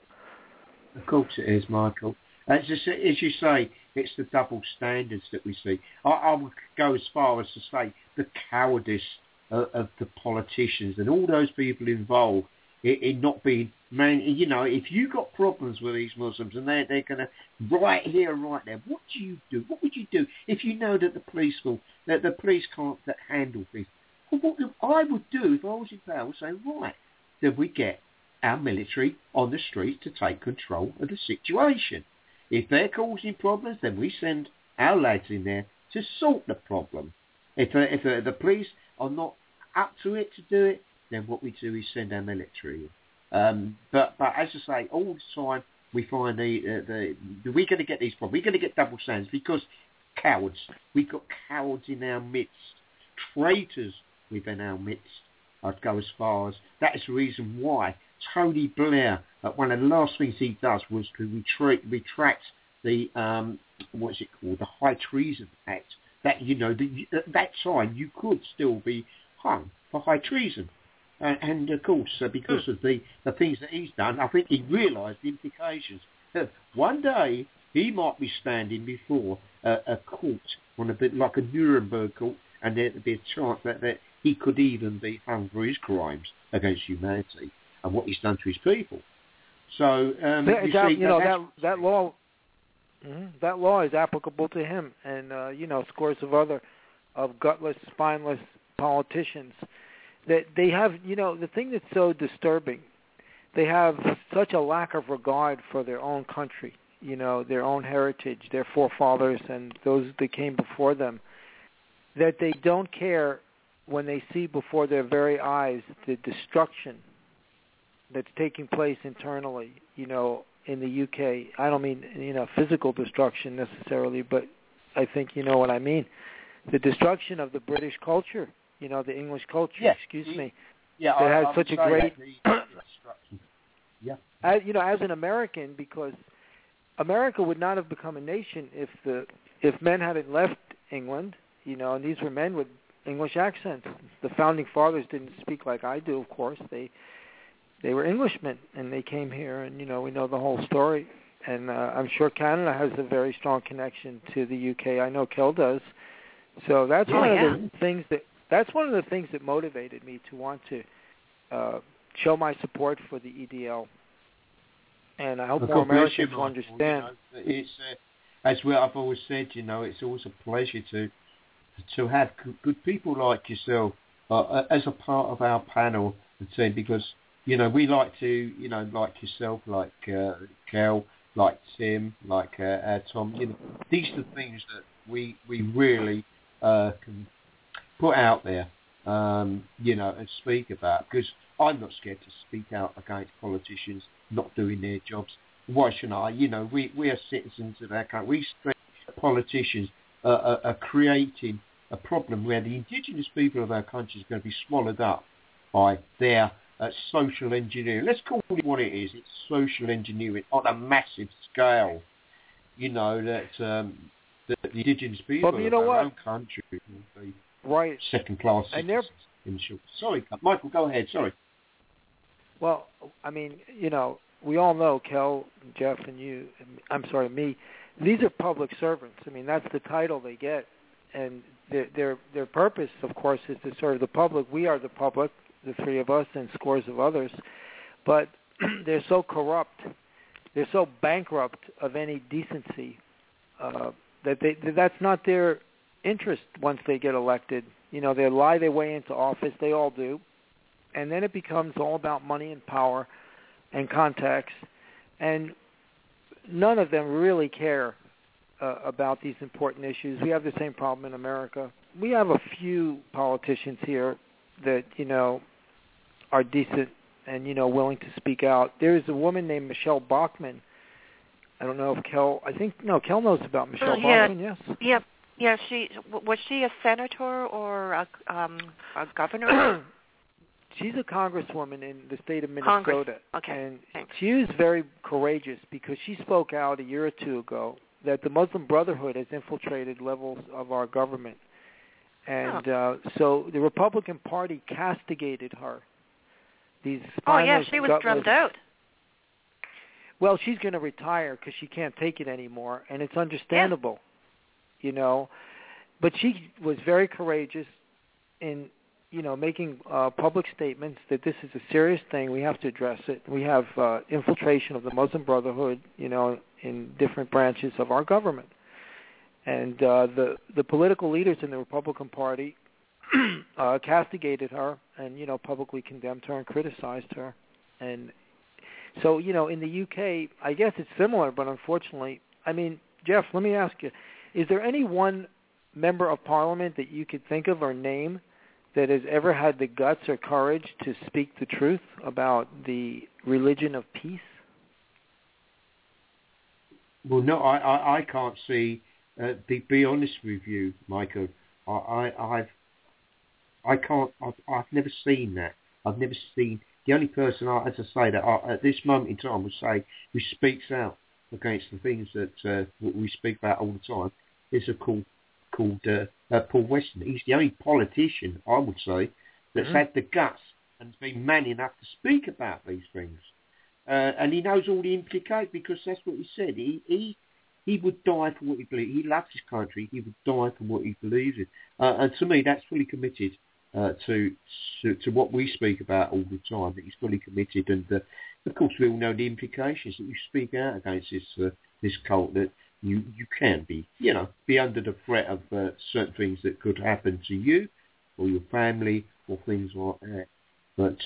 Of course it is, Michael. As you say, it's the double standards that we see. I would go as far as to say the cowardice of the politicians and all those people involved in not being, man, you know, if you got problems with these Muslims and they're going to, right here, right there, what do you do? What would you do if you know that the police can't handle things? Well, what I would do if I was in power would say, right, then we get our military on the streets to take control of the situation. If they're causing problems, then we send our lads in there to sort the problem. If the police are not up to it to do it, then what we do is send our military in. But as I say, all the time we find we're going to get these problems. We're going to get double standards because cowards. We've got cowards in our midst, traitors within our midst. I'd go as far as that is the reason why Tony Blair, one of the last things he does was to retract the what's it called, the High Treason Act. That, you know, at that time you could still be hung for high treason, and of course because of the things that he's done, I think he realised the implications. One day he might be standing before a court, on a bit like a Nuremberg court, and there'd be a chance that he could even be hung for his crimes against humanity and what he's done to his people. So that law, that law is applicable to him, and scores of gutless, spineless politicians. That they have, the thing that's so disturbing, they have such a lack of regard for their own country, their own heritage, their forefathers, and those that came before them, that they don't care when they see before their very eyes the destruction that's taking place internally, in the UK. I don't mean, physical destruction necessarily, but I think you know what I mean. The destruction of the British culture, the English culture, that has such a great... As an American, because America would not have become a nation if men hadn't left England, and these were men with English accents. The founding fathers didn't speak like I do, of course. They were Englishmen, and they came here, and, we know the whole story. And I'm sure Canada has a very strong connection to the UK. I know Kel does. So that's one of the things that motivated me to want to show my support for the EDL. And I hope more Americans will understand. It's as well. I've always said, it's always a pleasure to have good people like yourself as a part of our panel and team, because we like to, like yourself, like Kel, like Tim, like Tom. These are the things that we really can put out there, and speak about. Because I'm not scared to speak out against politicians not doing their jobs. Why shouldn't I? We are citizens of our country. We think politicians are creating a problem where the indigenous people of our country is going to be swallowed up by their social engineering. Let's call it what it is. It's social engineering on a massive scale. That the indigenous people of our own country will be second-class citizens. Sorry, Michael, go ahead. Sorry. Well, I mean, we all know, Kel, Jeff, and you, me, these are public servants. I mean, that's the title they get. And their purpose, of course, is to serve the public. We are the public, the three of us and scores of others. But they're so corrupt they're so bankrupt of any decency that that's not their interest once they get elected. You know, they lie their way into office. They all do. And then it becomes all about money and power and contacts. And none of them really care about these important issues. We have the same problem in America. We have a few politicians here that, you know, are decent and, you know, willing to speak out. There's a woman named Michelle Bachmann. I don't know if Kel knows about Michelle Bachmann, yes? Yep. Yeah, was she a senator or a governor? She's a congresswoman in the state of Minnesota. Congress. Okay. And thanks. she was very courageous because she spoke out a year or two ago that the Muslim Brotherhood has infiltrated levels of our government. And so the Republican Party castigated her. These she was drummed out. Well, she's going to retire because she can't take it anymore, and it's understandable, you know. But she was very courageous in, you know, making public statements that this is a serious thing. We have to address it. We have infiltration of the Muslim Brotherhood, you know, in different branches of our government. And the political leaders in the Republican Party castigated her and, you know, publicly condemned her and criticized her. And so, you know, in the UK, I guess it's similar, but unfortunately, I mean, Jeff, let me ask you, is there any one member of Parliament that you could think of or name that has ever had the guts or courage to speak the truth about the religion of peace? Well, no, I can't see. Be honest with you, Michael. I've never seen that. I've never seen. The only person, as I say, that at this moment in time would say who speaks out against the things that we speak about all the time is called Paul Weston. He's the only politician, I would say, that's had the guts and has been man enough to speak about these things. And he knows all the implications because that's what he said. He would die for what he believes. He loves his country. He would die for what he believes in. And to me, that's fully committed to what we speak about all the time. That he's fully committed, and of course we all know the implications that you speak out against this cult. That you can be under the threat of certain things that could happen to you or your family or things like that. But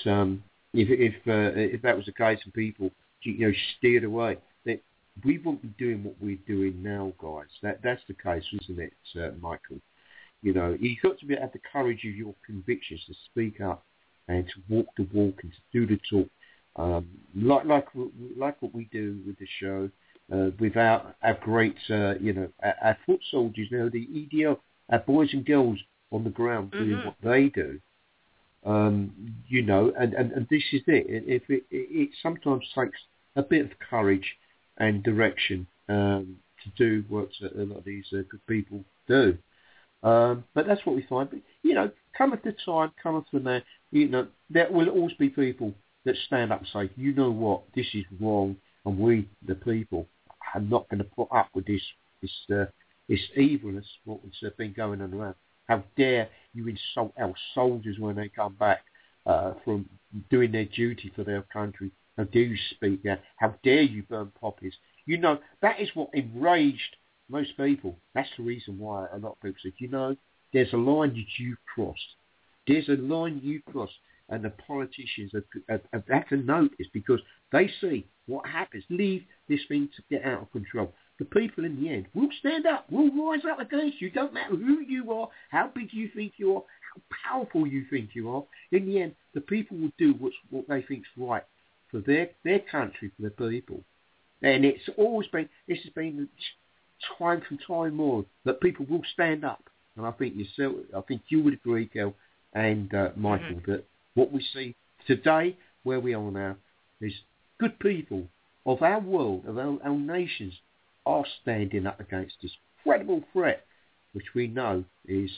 if that was the case and people steered away, that we wouldn't be doing what we're doing now, guys. That's the case, isn't it, Michael? You know, you've got to have the courage of your convictions to speak up and to walk the walk and to do the talk, like what we do with the show, without our great, our foot soldiers, the EDL, our boys and girls on the ground doing what they do. And this is it. It sometimes takes a bit of courage and direction to do what a lot of these good people do. But that's what we find. But, cometh the time, cometh the man, there will always be people that stand up and say, you know what, this is wrong, and we, the people, are not going to put up with this evilness, what's been going on around. How dare you insult our soldiers when they come back from doing their duty for their country? How dare you speak out? How dare you burn poppies? That is what enraged most people. That's the reason why a lot of people said, there's a line that you've crossed. There's a line you crossed. And the politicians have had to notice because they see what happens. Leave this thing to get out of control. The people in the end will stand up, will rise up against you. Don't matter who you are, how big you think you are, how powerful you think you are. In the end, the people will do what they think's right for their country, for their people. And this has been time from time more that people will stand up. And I think you would agree, Kel and Michael, that what we see today, where we are now, is good people of our world, of our nations, are standing up against this incredible threat, which we know is,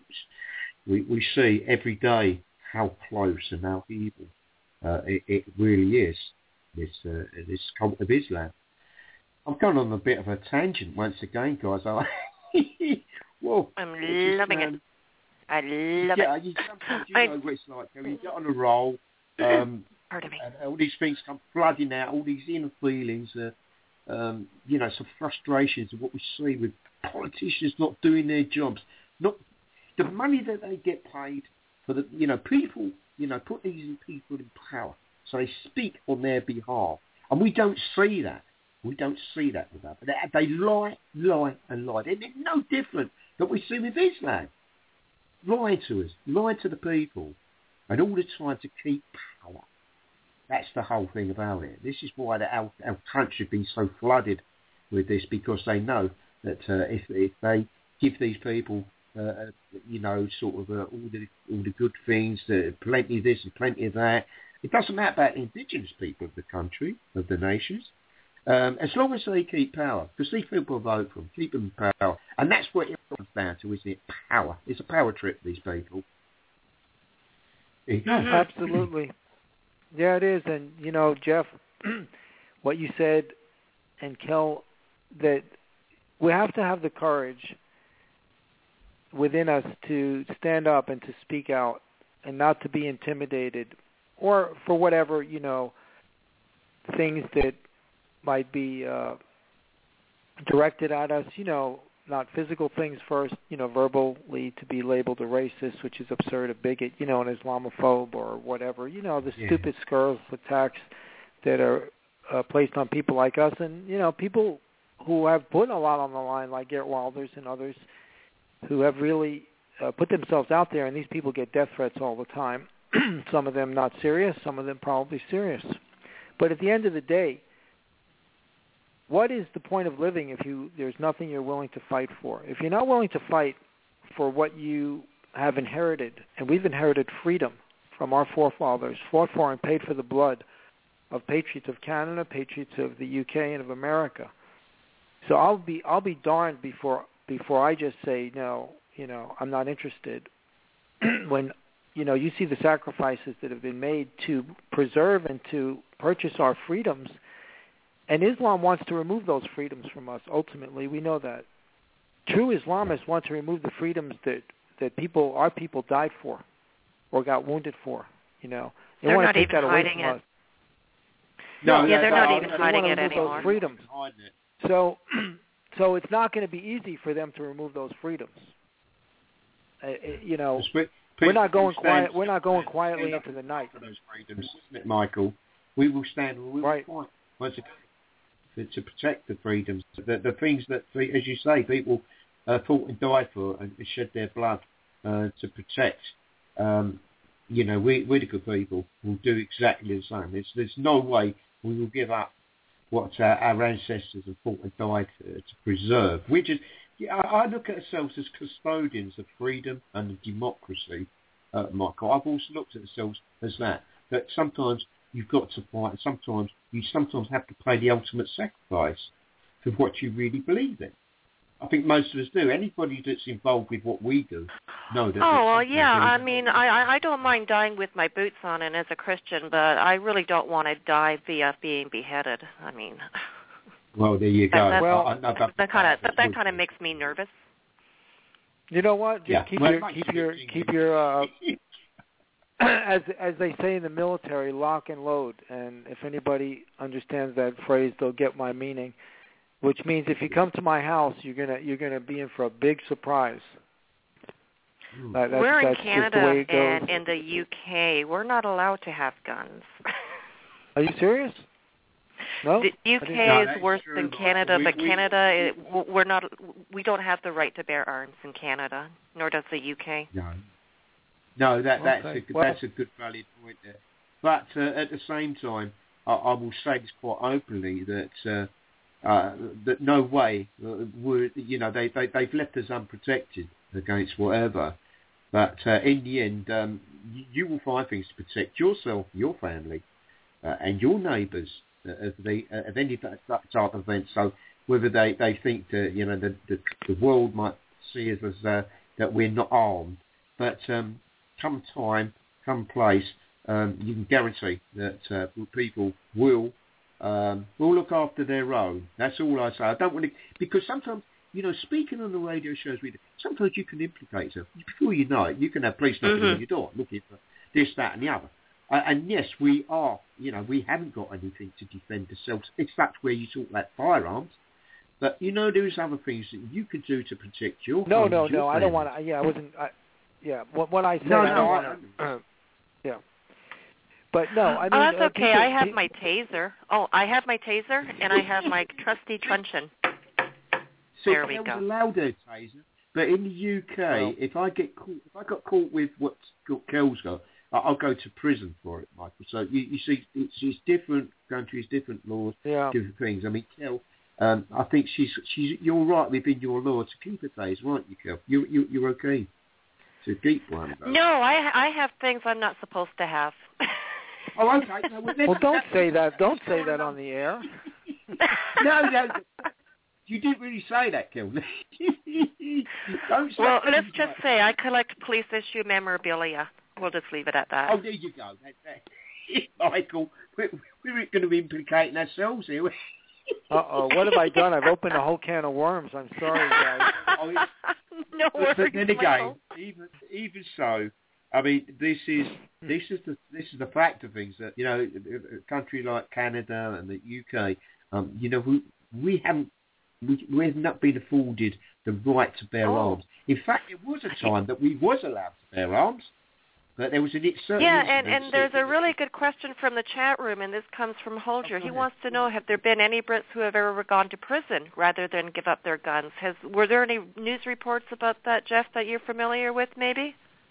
we see every day how close and how evil it really is, this cult of Islam. I'm going on a bit of a tangent once again, guys. Well, I'm loving it. I love it. Sometimes what it's like. You get on a roll. Pardon me. And all these things come flooding out, all these inner feelings, some frustrations of what we see with politicians not doing their jobs, not the money that they get paid for the, people, put these people in power, so they speak on their behalf, and we don't see that. We don't see that with that. They lie, and lie. They're no different than we see with Islam. Lie to us, lie to the people, and all the time to keep power. That's the whole thing about it. This is why our country has been so flooded with this, because they know that if they give these people, all the good things, plenty of this and plenty of that, it doesn't matter about the indigenous people of the country, of the nations, as long as they keep power, because these people vote for them, keep them in power, and that's what it comes down to, isn't it? Power. It's a power trip, these people. Absolutely. Yeah, it is. And, Jeff, what you said, and Kel, that we have to have the courage within us to stand up and to speak out and not to be intimidated or for whatever, things that might be directed at us, not physical things first, verbally to be labeled a racist, which is absurd, a bigot, an Islamophobe or whatever, the stupid scurrilous attacks that are placed on people like us and, people who have put a lot on the line, like Geert Wilders and others, who have really put themselves out there, and these people get death threats all the time. Some of them not serious, some of them probably serious. But at the end of the day, what is the point of living if there's nothing you're willing to fight for? If you're not willing to fight for what you have inherited, and we've inherited freedom from our forefathers, fought for and paid for the blood of patriots of Canada, patriots of the UK and of America. So I'll be darned before I just say no, I'm not interested. When you see the sacrifices that have been made to preserve and to purchase our freedoms. And Islam wants to remove those freedoms from us, ultimately. We know that. True Islamists want to remove the freedoms that our people died for or got wounded for, They they're want not to take even that away hiding from it. us. They're not even hiding it anymore. Those freedoms. So it's not going to be easy for them to remove those freedoms. We're not going quiet. We're not going quietly into the night. For those freedoms, isn't it, Michael? We will stand. We will fight once again to protect the freedoms, the things that, as you say, people fought and died for and shed their blood to protect. We're the good people. We'll do exactly the same. There's no way we will give up what our ancestors have fought and died to preserve. I look at ourselves as custodians of freedom and democracy, Michael. I've also looked at ourselves as that sometimes you've got to fight, and sometimes you have to pay the ultimate sacrifice for what you really believe in. I think most of us do. Anybody that's involved with what we do know that. Oh, well, yeah. I mean, I don't mind dying with my boots on and as a Christian, but I really don't want to die via being beheaded. I mean... Well, there you go. That kind of makes me nervous. You know what? Just keep your as they say in the military, lock and load. And if anybody understands that phrase, they'll get my meaning. Which means if you come to my house, you're gonna be in for a big surprise. We're in Canada and in the UK. We're not allowed to have guns. Are you serious? No? The UK is worse than Canada, but Canada, we don't have the right to bear arms in Canada, nor does the UK. No, that's a good valid point there. But at the same time, I will say this quite openly that no way would they've left us unprotected against whatever. But in the end, you will find things to protect yourself, your family, and your neighbours. Of any type of event, so whether they think that the world might see us as that we're not armed, but come time, come place, you can guarantee that people will look after their own. That's all I say. I don't want to, because sometimes speaking on the radio shows, sometimes you can implicate them before you know it. You can have police knocking on your door looking for this, that, and the other. And yes, we are, we haven't got anything to defend ourselves, except where you talk about firearms. But, there's other things that you could do to protect your No, homes, your I don't want to, I wasn't, what I said, yeah. But no, I mean... Oh, that's okay. I have my taser. Oh, I have my taser, and I have my trusty truncheon. There we go. Allowed a taser, but in the UK, if I got caught with what Kel's got, I'll go to prison for it, Michael. So you see, it's different countries, different laws, different things. I mean, Kel, I think you're right within your law to keep a taser, aren't you, Kel? You're okay to keep one. Though. No, I have things I'm not supposed to have. Oh, okay. No, well, don't say that. Don't say that on the air. No. You didn't really say that, Kel. Well, let's just say I collect police-issue memorabilia. We'll just leave it at that. Oh, there you go. Michael, we're going to be implicating ourselves here. Uh-oh, what have I done? I've opened a whole can of worms. I'm sorry, guys. No worries, but then again, Michael. even so, I mean, this is the fact of things that a country like Canada and the UK, we've not been afforded the right to bear arms. In fact, there was a time that we was allowed to bear arms, but there was an certain and there's a really good question from the chat room, and this comes from Holger. He wants to know, have there been any Brits who have ever gone to prison rather than give up their guns? Were there any news reports about that, Jeff, that you're familiar with, maybe?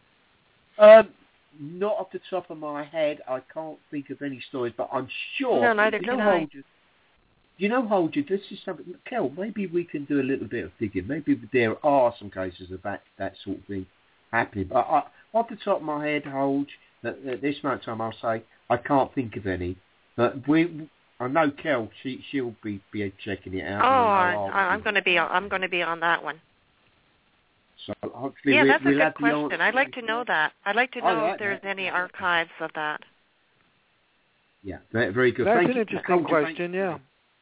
Not off the top of my head. I can't think of any stories, but I'm sure... No, neither can I. Holger, this is something... Kel, maybe we can do a little bit of digging. Maybe there are some cases of that sort of thing happening. But off the top of my head, Holger, at this moment in time, I'll say I can't think of any. But I know Kel, she'll be checking it out. Oh, I'm going to be on that one. So hopefully that's a good question. I'd like to know that. I'd like to know if there's any archives of that. Yeah, very good. That's Thank an interesting question, yeah.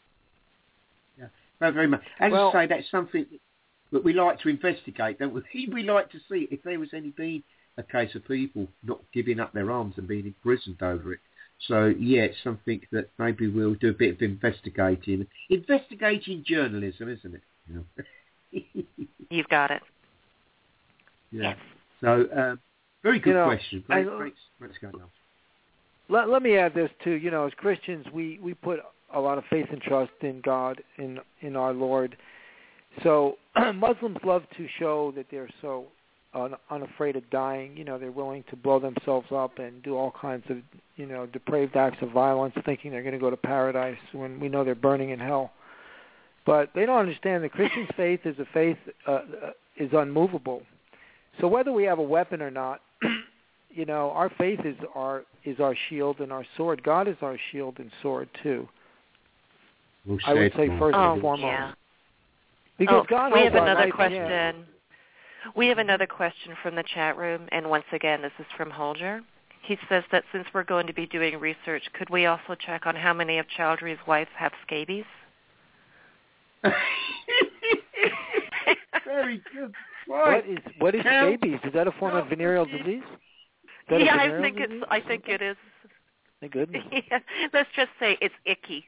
Very much. As I say, that's something that we like to investigate, don't we? We like to see if there was been a case of people not giving up their arms and being imprisoned over it. So, it's something that maybe we'll do a bit of investigating. Investigating journalism, isn't it? You've got it. Yeah. So, very good question. Great going on. Let me add this, too. As Christians, we put a lot of faith and trust in God, in our Lord. So Muslims love to show that they're so unafraid of dying. They're willing to blow themselves up and do all kinds of, depraved acts of violence, thinking they're going to go to paradise when we know they're burning in hell. But they don't understand the Christian faith is a faith is unmovable. So whether we have a weapon or not, our faith is our shield and our sword. God is our shield and sword too. I would say first and foremost. Yeah. Because God we have another question. Yeah. We have another question from the chat room, and once again, this is from Holger. He says that since we're going to be doing research, could we also check on how many of Chowdhury's wives have scabies? Very good. What is scabies? Is that a form of venereal disease? Yeah, I think it is. Thank goodness. Yeah, let's just say it's icky.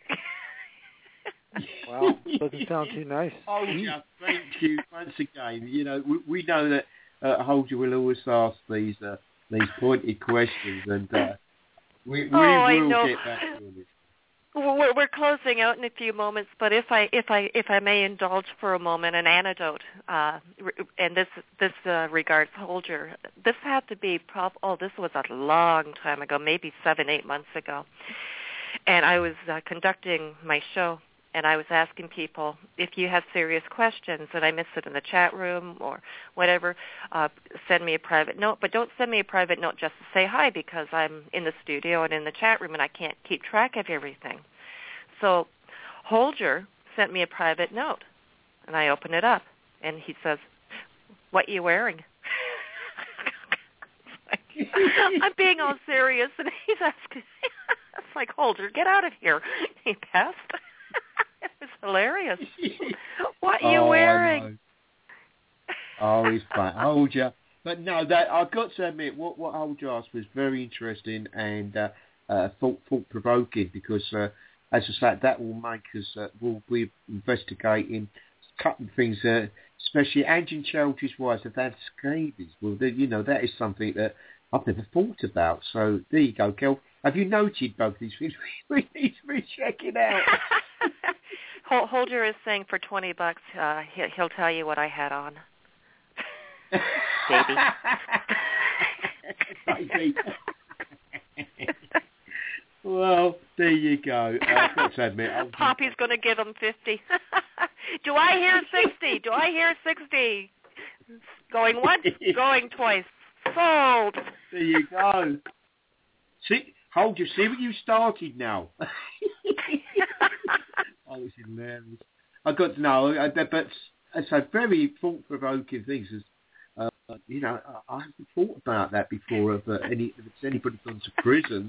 Wow, doesn't sound too nice. Holger, thank you once again. We know that Holger will always ask these pointed questions, and we will get back to this. We're closing out in a few moments, but if I may indulge for a moment an anecdote, and this regards Holger. This had to be this was a long time ago, maybe 7-8 months ago, and I was conducting my show. And I was asking people, if you have serious questions and I miss it in the chat room or whatever, send me a private note. But don't send me a private note just to say hi, because I'm in the studio and in the chat room and I can't keep track of everything. So Holger sent me a private note, and I open it up, and he says, "What you wearing?" I'm being all serious, and he's asking, it's like, Holger, get out of here. He passed. It was hilarious. What are you wearing? Oh, he's fine. Holger, But no, that I've got to admit, what Old asked was very interesting and thought-provoking, because, as I said, that will make us, we'll be investigating, cutting things, especially Angie and Chelsea's wives have had scabies. Well, that is something that I've never thought about. So there you go, Kel. Have you noted both these things? We need to be checking out. Holder is saying for $20, he'll tell you what I had on. Baby. Well, there you go. I've got to admit, Poppy's going to give him 50. Do I hear 60? Do I hear 60? Going once, going twice. Sold. There you go. See, Hold, you see what you started now. Oh, it's hilarious. I got to know, but it's a very thought-provoking things. I haven't thought about that before. If it's anybody gone to prison.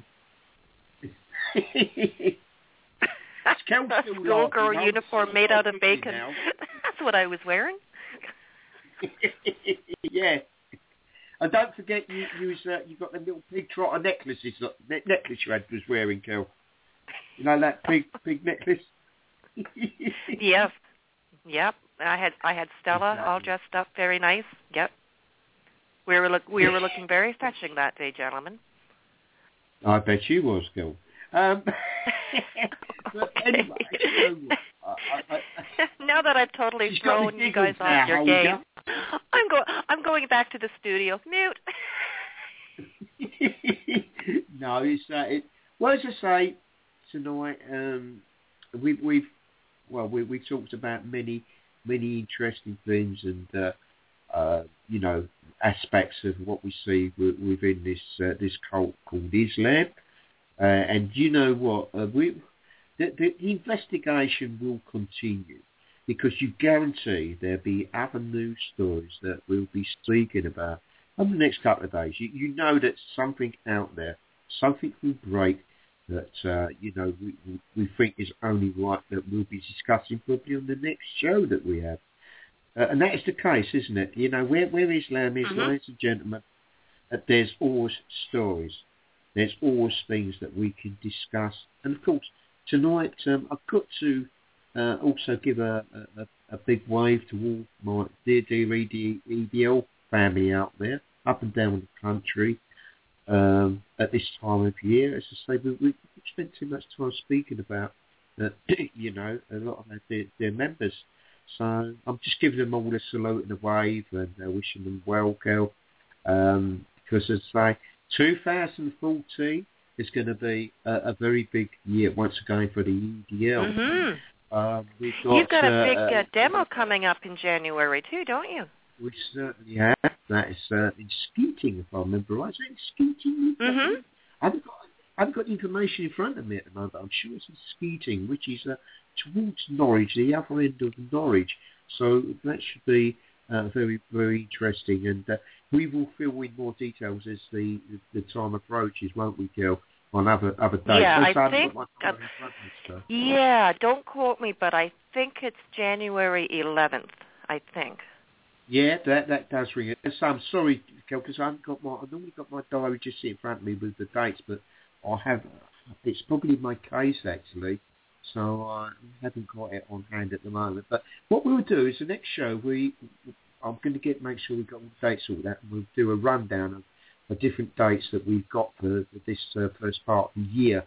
Schoolgirl uniform made out of bacon. That's what I was wearing. Yeah. And don't forget, you got the little pig trotter necklace you was wearing, Kel. You know that pig necklace? Yes. Yep. I had Stella all dressed up, very nice. Yep. We were looking very fetching that day, gentlemen. I bet you was, Kel. But anyway, now that I've totally thrown you guys off your game, I'm going back to the studio. Mute. No, it's well, as I say, tonight we've talked about many interesting things and aspects of what we see within this cult called Islam. And you know what? The investigation will continue, because you guarantee there'll be other news stories that we'll be speaking about over the next couple of days. You know that something out there, something will break that we think is only right, that we'll be discussing probably on the next show that we have. And that is the case, isn't it? You know, where Islam is, ladies and gentlemen, there's always stories. There's always things that we can discuss. And of course, tonight I've got to also give a big wave to all my dear EDL family out there, up and down the country, at this time of year. As I say, we spent too much time speaking about, a lot of their members. So I'm just giving them all a salute and a wave and wishing them well, Kel. Because as I say, 2014 is going to be a very big year once again for the EDL. You've got a big demo coming up in January too, don't you? We certainly have. That is in Skeeting, if I remember right. Is that in Skeeting? I haven't got the information in front of me at the moment, but I'm sure it's in Skeeting, which is towards Norwich, the other end of Norwich. So that should be very, very interesting. And we will fill in more details as the time approaches, won't we, Gil? On other dates. Yeah, I think. Yeah, don't quote me, but I think it's January 11th. I think. Yeah, that does ring it. So I'm sorry, Kel, because I've normally got my diary just in front of me with the dates, but it's probably my case actually, so I haven't got it on hand at the moment. But what we'll do is the next show I'm going to make sure we've got all the dates all that, and we'll do a rundown of the different dates that we've got for this first part of the year.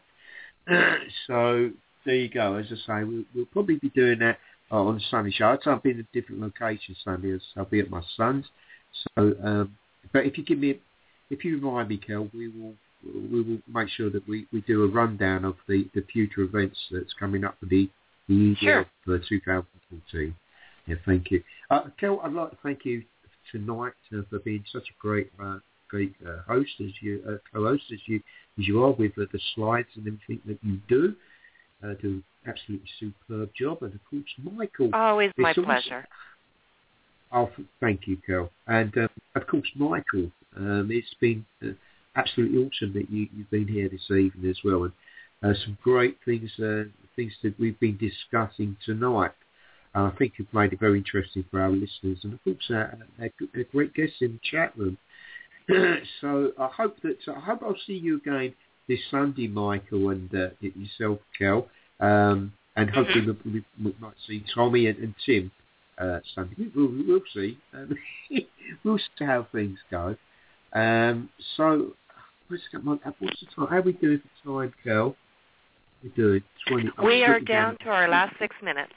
So there you go. As I say, we'll probably be doing that on a Sunday show. I'll be in a different location Sunday, as I'll be at my son's. So, but if you remind me, Kel, we will make sure that we do a rundown of the future events that's coming up for the year for 2014. Yeah, thank you, Kel. I'd like to thank you tonight for being such a great host co-host as you are with the slides and everything that you do. Do an absolutely superb job, and of course, Michael. Always my pleasure. Oh, thank you, Kel. And of course, Michael. It's been absolutely awesome that you've been here this evening as well, and some great things that we've been discussing tonight. I think you've made it very interesting for our listeners, and of course, they're great guests in the chat room. So I hope I'll see you again this Sunday, Michael, and yourself, Kel, and hopefully we might see Tommy and Tim Sunday. We'll see. We'll see how things go. So what's the time? How are we doing for time, Kel? We're doing 20. We are down to our last 6 minutes.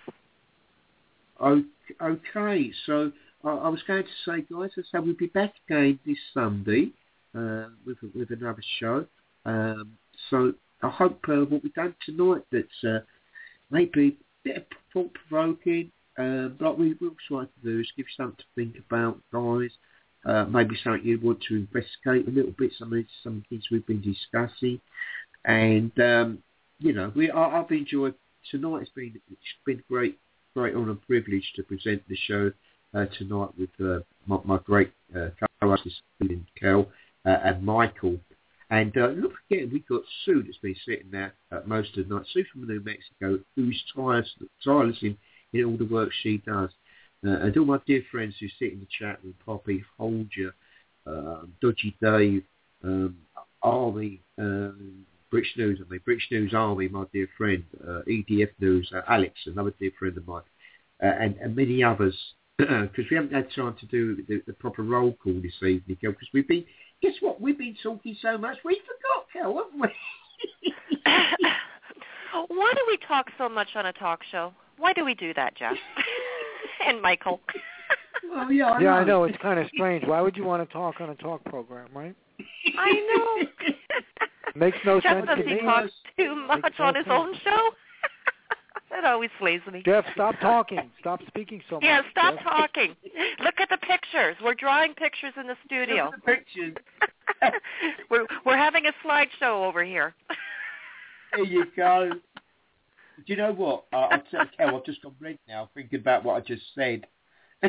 Okay, so I was going to say, guys, so we'll be back again this Sunday with another show. So I hope what we've done tonight that's maybe a bit of thought-provoking, like we will try to do is give you something to think about, guys. Maybe something you want to investigate a little bit, some things we've been discussing. And, I've enjoyed tonight. It's been great honour and privilege to present the show tonight with my great co-hosts, Kel and Michael. And not forgetting, we've got Sue that's been sitting there most of the night. Sue from New Mexico, who's tireless in all the work she does. And all my dear friends who sit in the chat room, Poppy, Holger, Dodgy Dave, Army, British News Army, my dear friend, EDF News, Alex, another dear friend of mine, and many others, because we haven't had time to do the proper roll call this evening, Kel, because we've been talking so much, we forgot, Kel, haven't we? Why do we talk so much on a talk show? Why do we do that, Jeff? And Michael. Well, I know, it's kind of strange. Why would you want to talk on a talk program, right? I know. Makes no Jeff sense to me. Does he talk too much on his own show? That always slays me. Jeff, stop talking. Stop speaking so much. Yeah, stop Jeff. talking. Look at the pictures. We're drawing pictures in the studio. Look at the pictures. We're having a slideshow over here. There you go. Do you know what? I'll tell Kel, I've just gone red now thinking about what I just said. But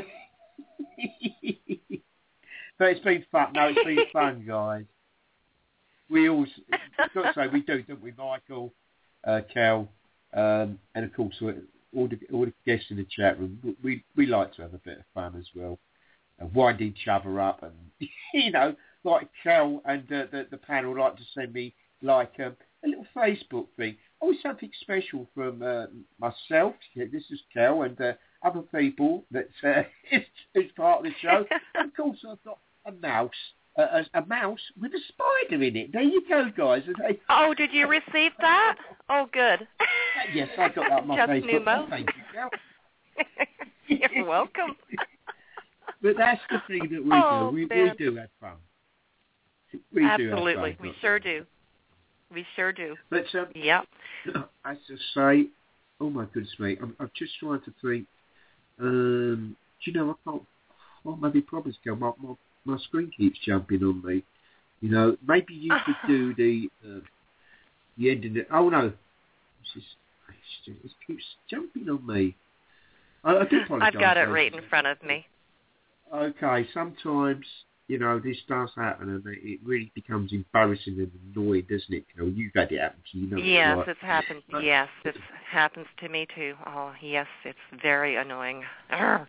it's been fun. No, it's been fun, guys. We all, got to say, we do, don't we, Michael, Kel, and of course all the guests in the chat room. We like to have a bit of fun as well, and wind each other up, and like Kel and the panel like to send me like a little Facebook thing. Always something special from myself. This is Kel and other people that is part of the show. And of course, I've got a mouse with a spider in it. There you go, guys. Oh, did you receive that? Oh, good. Yes, I got that on my Just Facebook. Thank you, Kel. You're welcome. But that's the thing that we do. We do have fun. Absolutely, we sure do. We sure do. But yep. As I say, oh my goodness me, I'm just trying to think. Do you know, I can't. Well, maybe problems go. My screen keeps jumping on me. Maybe you could do the ending. Oh no, it keeps jumping on me. I do apologize. I've got it right in front of me. Okay, sometimes this does happen, and it really becomes embarrassing and annoying, doesn't it? You've had it happen to you. Yes, it's happened. Yes, it happens to me too. Oh, yes, it's very annoying. Yeah.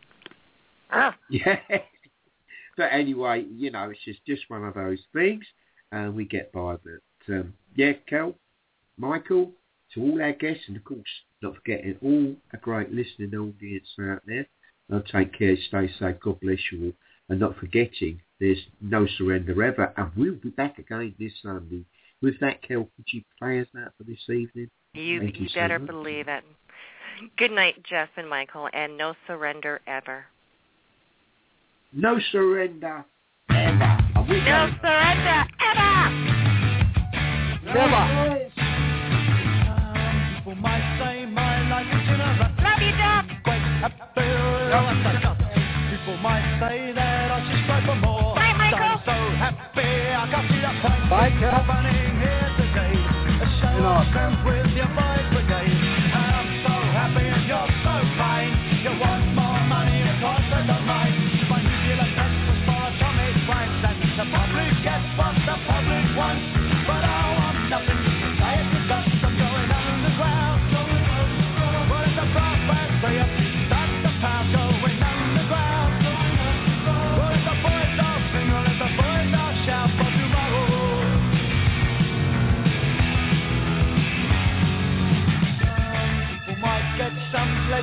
But anyway, it's just one of those things, and we get by. But Kel, Michael, to all our guests, and of course, not forgetting all a great listening audience out there. Take care, stay safe, God bless you all, and not forgetting, there's no surrender ever, and we'll be back again this Sunday. With that, Kel, could you play us that for this evening? You better believe it. Good night, Jeff and Michael, and no surrender ever. No surrender ever. No surrender ever. Never. People might say my life is in a rut. Love you, Jeff. People might say that I should strive for more. Bye, Michael. I'm so happy I got see the point. Bye, Kel. Happening here today. A show of strength with your boys brigade. I'm so happy and you're so fine. You want more money, of course I don't mind. My nuclear test was for atomic rights, and the public gets what the public wants. But I want nothing. I have to dust. I'm going underground. What is the prospect for you? That's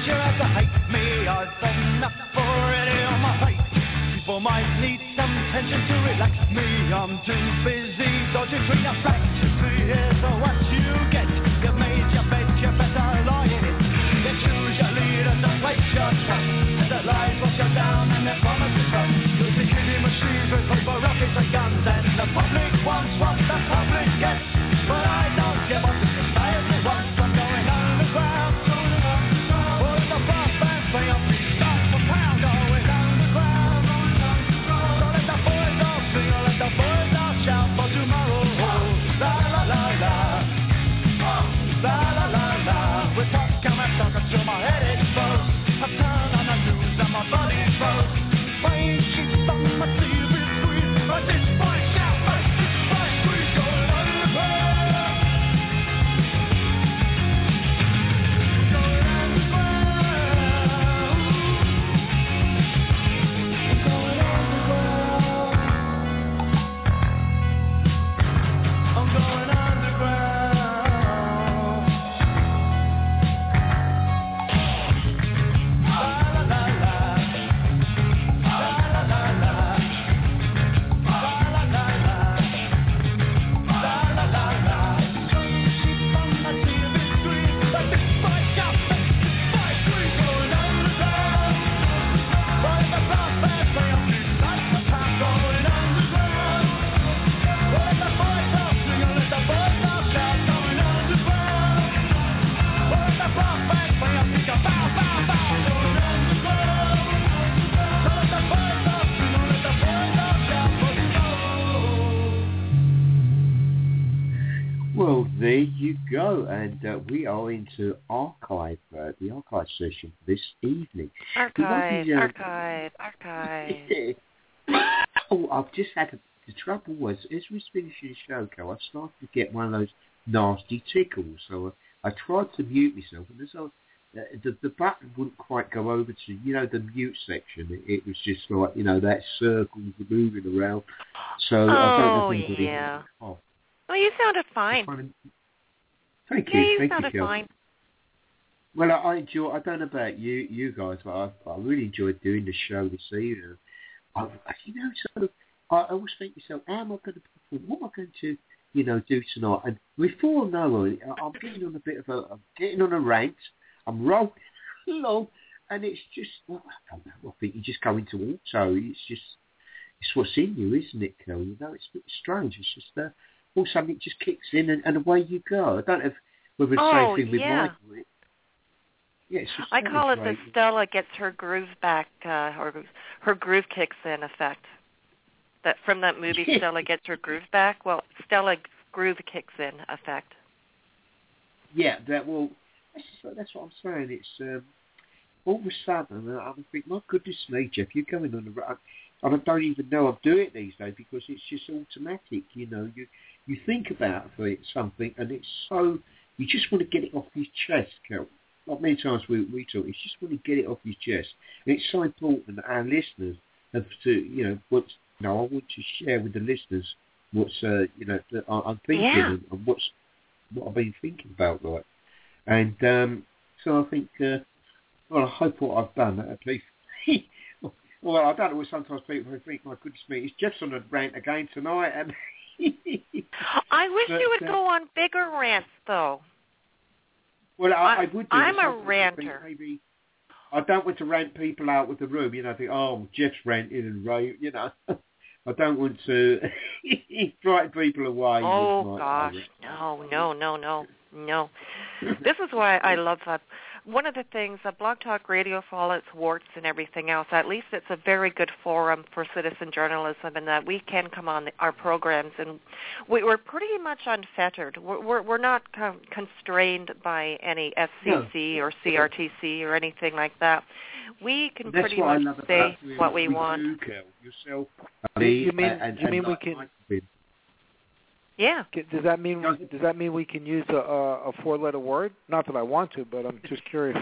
'cause you have to hate me. I've enough already on my plate. People might need some tension to relax me. I'm too busy dodging between your flats. You see, here's what you get. You've made your bed, you better lie in it. You choose your leader to place your trust. And the lies wash you down and the promises run. You'll be killing machines with paper, rockets and guns. And the public wants what the public gets. But I don't give up the society wants. I'm going underground. All of the brass bands play up the stuff for pound. Going underground. So let the boys all sing, or let the boys all shout for tomorrow. La la la la. La la la la. With what come and talk until my head explodes. I turn on the news and my body froze. Rain sheets on my TV screen. But this boy shout, but this boy scream. Going underground. Going underground. Going underground. I'm going underground. La la la la. La la la la. La la la la. La la la la. Sheep on my TV screen. But this boy shout, but this boy scream. Going underground. But the brass bands play up these lights for time. Going underground. Let the boys all sing, let the boys all shout. Going underground. Let the brass bands play up these bow, bow, bow. Going underground. So let the boys all sing, let the boys all shout. For the Well, there you go, and we are into archive, the archive session for this evening. Archive. Oh, I've just had the trouble was, as we was finishing the show, Cal, I started to get one of those nasty tickles, so I tried to mute myself, and as the button wouldn't quite go over to, the mute section. It was just like, that circle moving around. So I don't know if anybody... Yeah. Oh. Well, you sounded fine. Thank you. Yeah, you Thank sounded you, Kel. fine. Well, I enjoy. I don't know about you guys, but I really enjoyed doing the show this evening. I always think to myself, how am I going to perform? What am I going to, do tonight? And before I know it, I'm getting on I'm getting on a rant. I'm rolling along, and it's just, I don't know. I think you just go into auto. It's what's in you, isn't it, Kel? It's a bit strange. It's just all something just kicks in, and away you go. I don't know whether it's the same thing with Michael. Yeah, I call it the Stella gets her groove back, or her groove kicks in effect. That from that movie, Stella gets her groove back. Well, Stella groove kicks in effect. Yeah, that's what I'm saying. It's all of a sudden, I think, my goodness me, Jeff, you're going on the run. And I don't even know I'm doing it these days because it's just automatic. You think about something, and it's so you just want to get it off your chest, Kel. Like many times we talk, you just want to get it off your chest, and it's so important that our listeners have to, I want to share with the listeners what's, that I'm thinking and what I've been thinking about, like, and so I think, I hope what I've done at least. Well, I don't know. Sometimes people think, my goodness me, it's Jeff's on a rant again tonight, and I wish you would go on bigger rants, though. Well, I would do. I'm a ranter. Maybe I don't want to rant people out with the room. Think, oh, Jeff's ranting and rave. I don't want to frighten people away. Oh gosh, no. This is why I love one of the things, Blog Talk Radio, for all its warts and everything else, at least it's a very good forum for citizen journalism, in that we can come on our programs, and we're pretty much unfettered. We're not constrained by any FCC or CRTC or anything like that. We can pretty much say what we want. You mean we can? Yeah. Does that mean we can use a four-letter word? Not that I want to, but I'm just curious.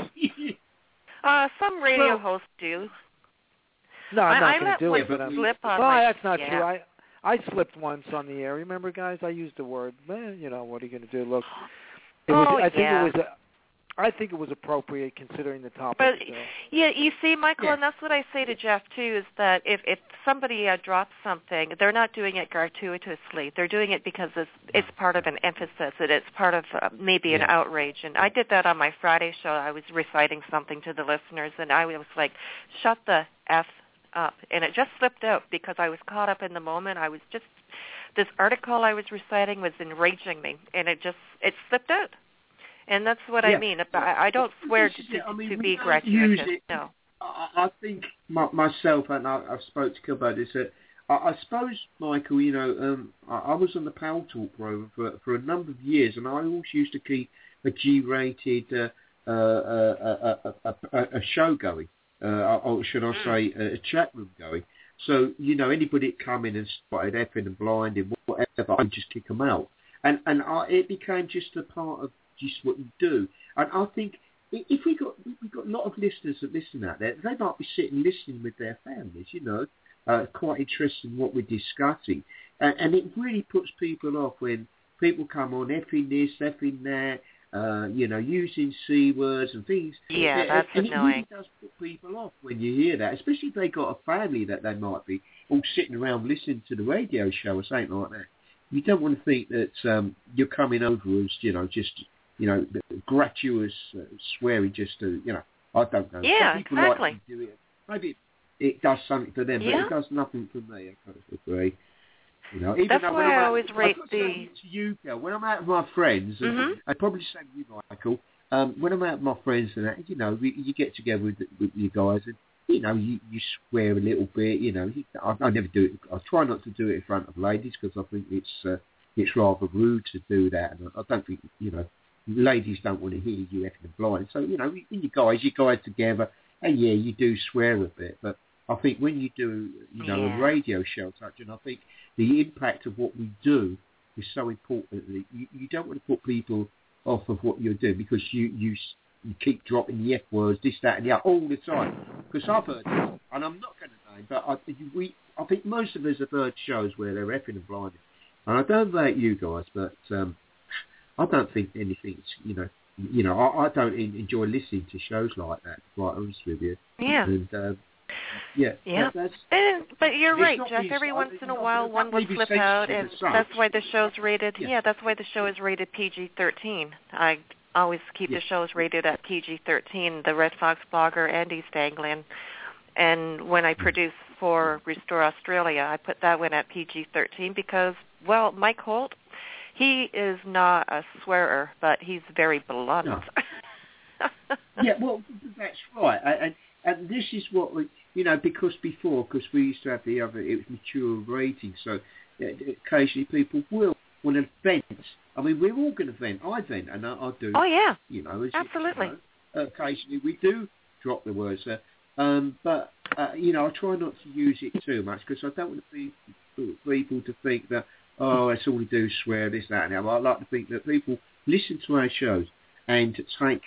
Some radio hosts do. No, I'm not going to do it. But slip on that's not true. I slipped once on the air. Remember, guys? I used the word. What are you going to do? Look, I I think it was appropriate considering the topic. But yeah, you see, Michael, and that's what I say to Jeff too, is that if somebody drops something, they're not doing it gratuitously. They're doing it because it's part of an emphasis. It's part of maybe an outrage. And I did that on my Friday show. I was reciting something to the listeners, and I was like, "Shut the F up," and it just slipped out because I was caught up in the moment. I was just this article I was reciting was enraging me, and it slipped out. And that's what I mean. I don't swear to be gratuitous. No. I think myself, and I've spoken to you about this, I suppose, Michael, you know, I was on the Power Talk program for a number of years, and I always used to keep a G-rated a show going, or should I say a chat room going. So, you know, anybody that come in and started effing and blinding, whatever, I would just kick them out. And it became just a part of just what you do. And I think if we've got a lot of listeners that listen out there, they might be sitting listening with their families, you know, quite interested in what we're discussing. And it really puts people off when people come on effing this, effing that, you know, using C words and things. Yeah, that's annoying. And it really does put people off when you hear that, especially if they've got a family that they might be all sitting around listening to the radio show or something like that. You don't want to think that you're coming over as, you know, just, you know, gratuitous swearing just to, you know, I don't know. Yeah, some people exactly. Like to do it. Maybe it does something for them, but it does nothing for me. I kind of agree. You know, even that's why I always rate the... To you, girl, when I'm out with my friends, and I'd probably say to you, Michael, when I'm out with my friends and that, you know, you get together with you guys and, you know, you swear a little bit, you know. I never do it. I try not to do it in front of ladies because I think it's rather rude to do that. And I don't think, you know, ladies don't want to hear you effing and blind. So, you know, you guys together, and yeah, you do swear a bit. But I think when you do, you know, a radio show such, and I think the impact of what we do is so important. You don't want to put people off of what you're doing because you keep dropping the F words, this, that, and the other all the time. Because I've heard this, and I'm not going to name, but I think most of us have heard shows where they're effing and blinding. And I don't know about you guys, but I don't think anything's, you know, I don't enjoy listening to shows like that, to be quite honest with you. Yeah. And, but you're right, Jeff. Every once in a while, one will slip out, and that's why the show's rated. Yeah, that's why the show is rated PG-13. I always keep the shows rated at PG-13. The Red Fox blogger and East Anglian, and when I produce for Restore Australia, I put that one at PG-13 because, well, Mike Holt, he is not a swearer, but he's very blunt. No. Yeah, well, that's right. And this is what we, you know, because we used to have it was mature rating, so occasionally people will want to vent. I mean, we're all going to vent. I vent, and I do. Oh, yeah. You know, absolutely. You know, occasionally we do drop the words there. But, you know, I try not to use it too much because I don't want people to think that, oh, that's all we do is swear, this, that, and that. I like to think that people listen to our shows and take,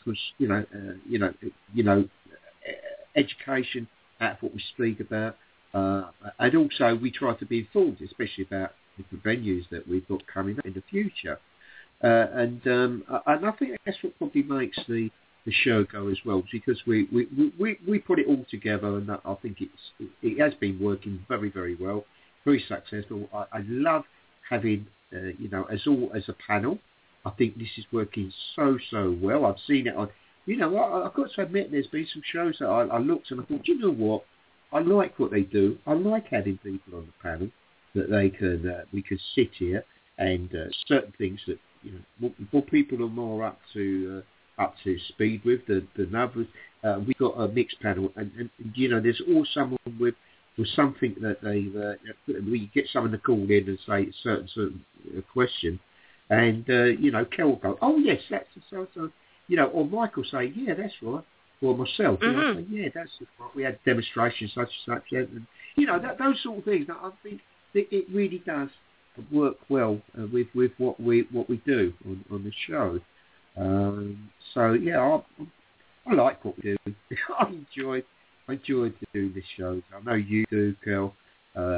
education out of what we speak about. And also we try to be informed, especially about the venues that we've got coming up in the future. And I think that's what probably makes the show go as well, because we put it all together, and I think it has been working very, very well, very successful. I love having, as a panel. I think this is working so well. I've seen it on, I've got to admit there's been some shows that I looked and I thought, you know what? I like what they do. I like having people on the panel that we can sit here and certain things that more people are more up to speed with than others. We've got a mixed panel, and there's always someone with something that we get someone to call in and say a certain question, and Kel will go, oh yes, that's so, or Michael say, yeah, that's right, or myself, I say, yeah, that's right. We had demonstrations such and such, and those sort of things. I think it really does work well with what we do on the show. So yeah, I like what we do. I enjoy doing this show. I know you do, Kel.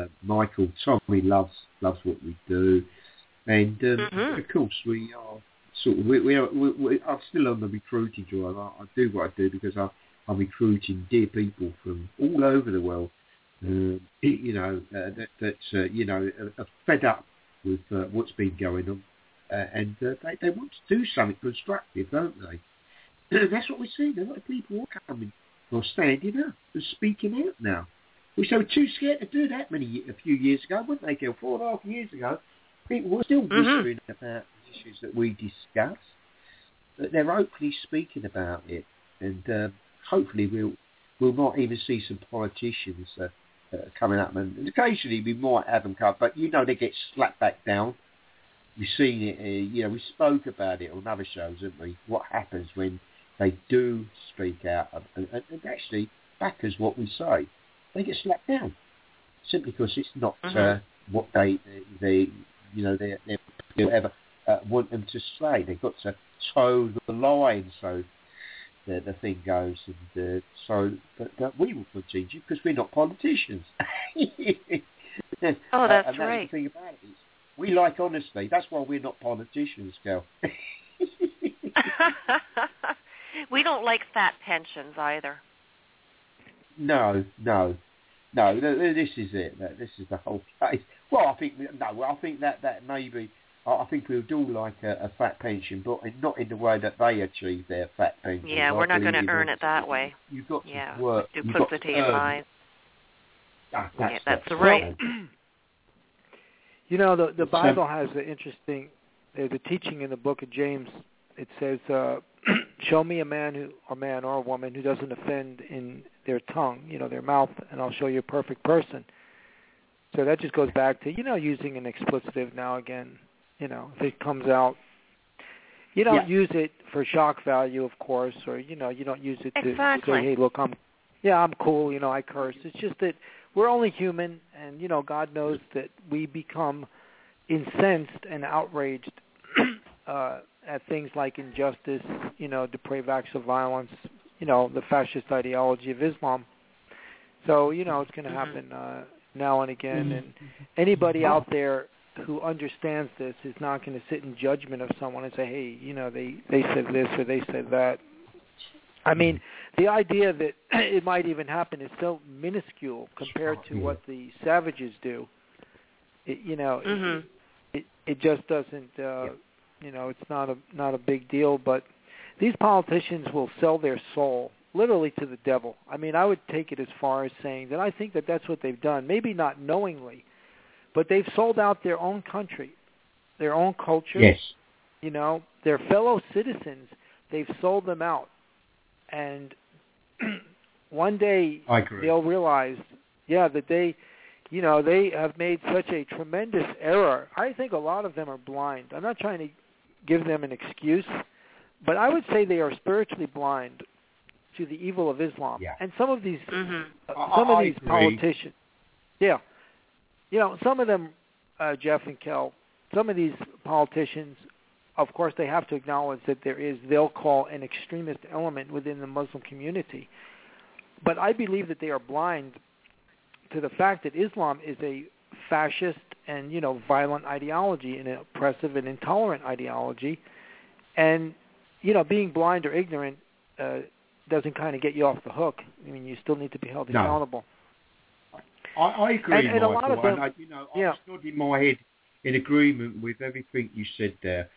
Michael, Tommy loves what we do, and of course we are sort of, I'm still on the recruiting drive. I do what I do because I'm recruiting dear people from all over the world, are fed up with what's been going on, and they want to do something constructive, don't they? That's what we're seeing. A lot of people are coming or standing up and speaking out now. Which they were too scared to do that a few years ago, weren't they, Gil? 4.5 years ago, people were still whispering about the issues that we discuss. But they're openly speaking about it, and hopefully we'll not even see some politicians coming up, and occasionally we might have them come, but they get slapped back down. We've seen it, we spoke about it on other shows, haven't we? What happens when they do speak out and actually back us what we say. They get slapped down simply because it's not what they ever want them to say. They've got to toe the line, so the thing goes. And but we will continue because we're not politicians. Oh, that's and right. The thing about it is we like honesty. That's why we're not politicians, girl. We don't like fat pensions either. No. This is it. This is the whole case. Well, I think that maybe. I think we'll do like a fat pension, but not in the way that they achieve their fat pension. Yeah, we're not going to earn it that way. You've got to work. Duplicity in lies. That's right. The Bible has an interesting. There's a teaching in the book of James. It says, "Show me a man or a woman who doesn't offend in their tongue, their mouth, and I'll show you a perfect person." So that just goes back to using an expletive now again. If it comes out, you don't use it for shock value, of course, or you don't use it to say, "Hey, look, I'm cool." I curse. It's just that we're only human, and God knows that we become incensed and outraged at things like injustice, depraved acts of violence, the fascist ideology of Islam. So it's going to happen now and again, and anybody out there who understands this is not going to sit in judgment of someone and say, hey, they said this or they said that. I mean, the idea that it might even happen is so minuscule compared to what the savages do. It just doesn't, it's not a big deal. But these politicians will sell their soul literally to the devil. I mean, I would take it as far as saying that I think that that's what they've done. Maybe not knowingly, but they've sold out their own country, their own culture. Yes. Their fellow citizens, they've sold them out. And one day they'll realize, that they have made such a tremendous error. I think a lot of them are blind. I'm not trying to give them an excuse, but I would say they are spiritually blind to the evil of Islam. Yeah. And some of these, politicians, some of them, Jeff and Kel, some of these politicians, of course, they have to acknowledge that they'll call an extremist element within the Muslim community. But I believe that they are blind to the fact that Islam is a fascist and, violent ideology, and an oppressive and intolerant ideology. And, being blind or ignorant doesn't kind of get you off the hook. I mean, you still need to be held accountable. I agree, and a lot of them, I was nodding my head in agreement with everything you said there.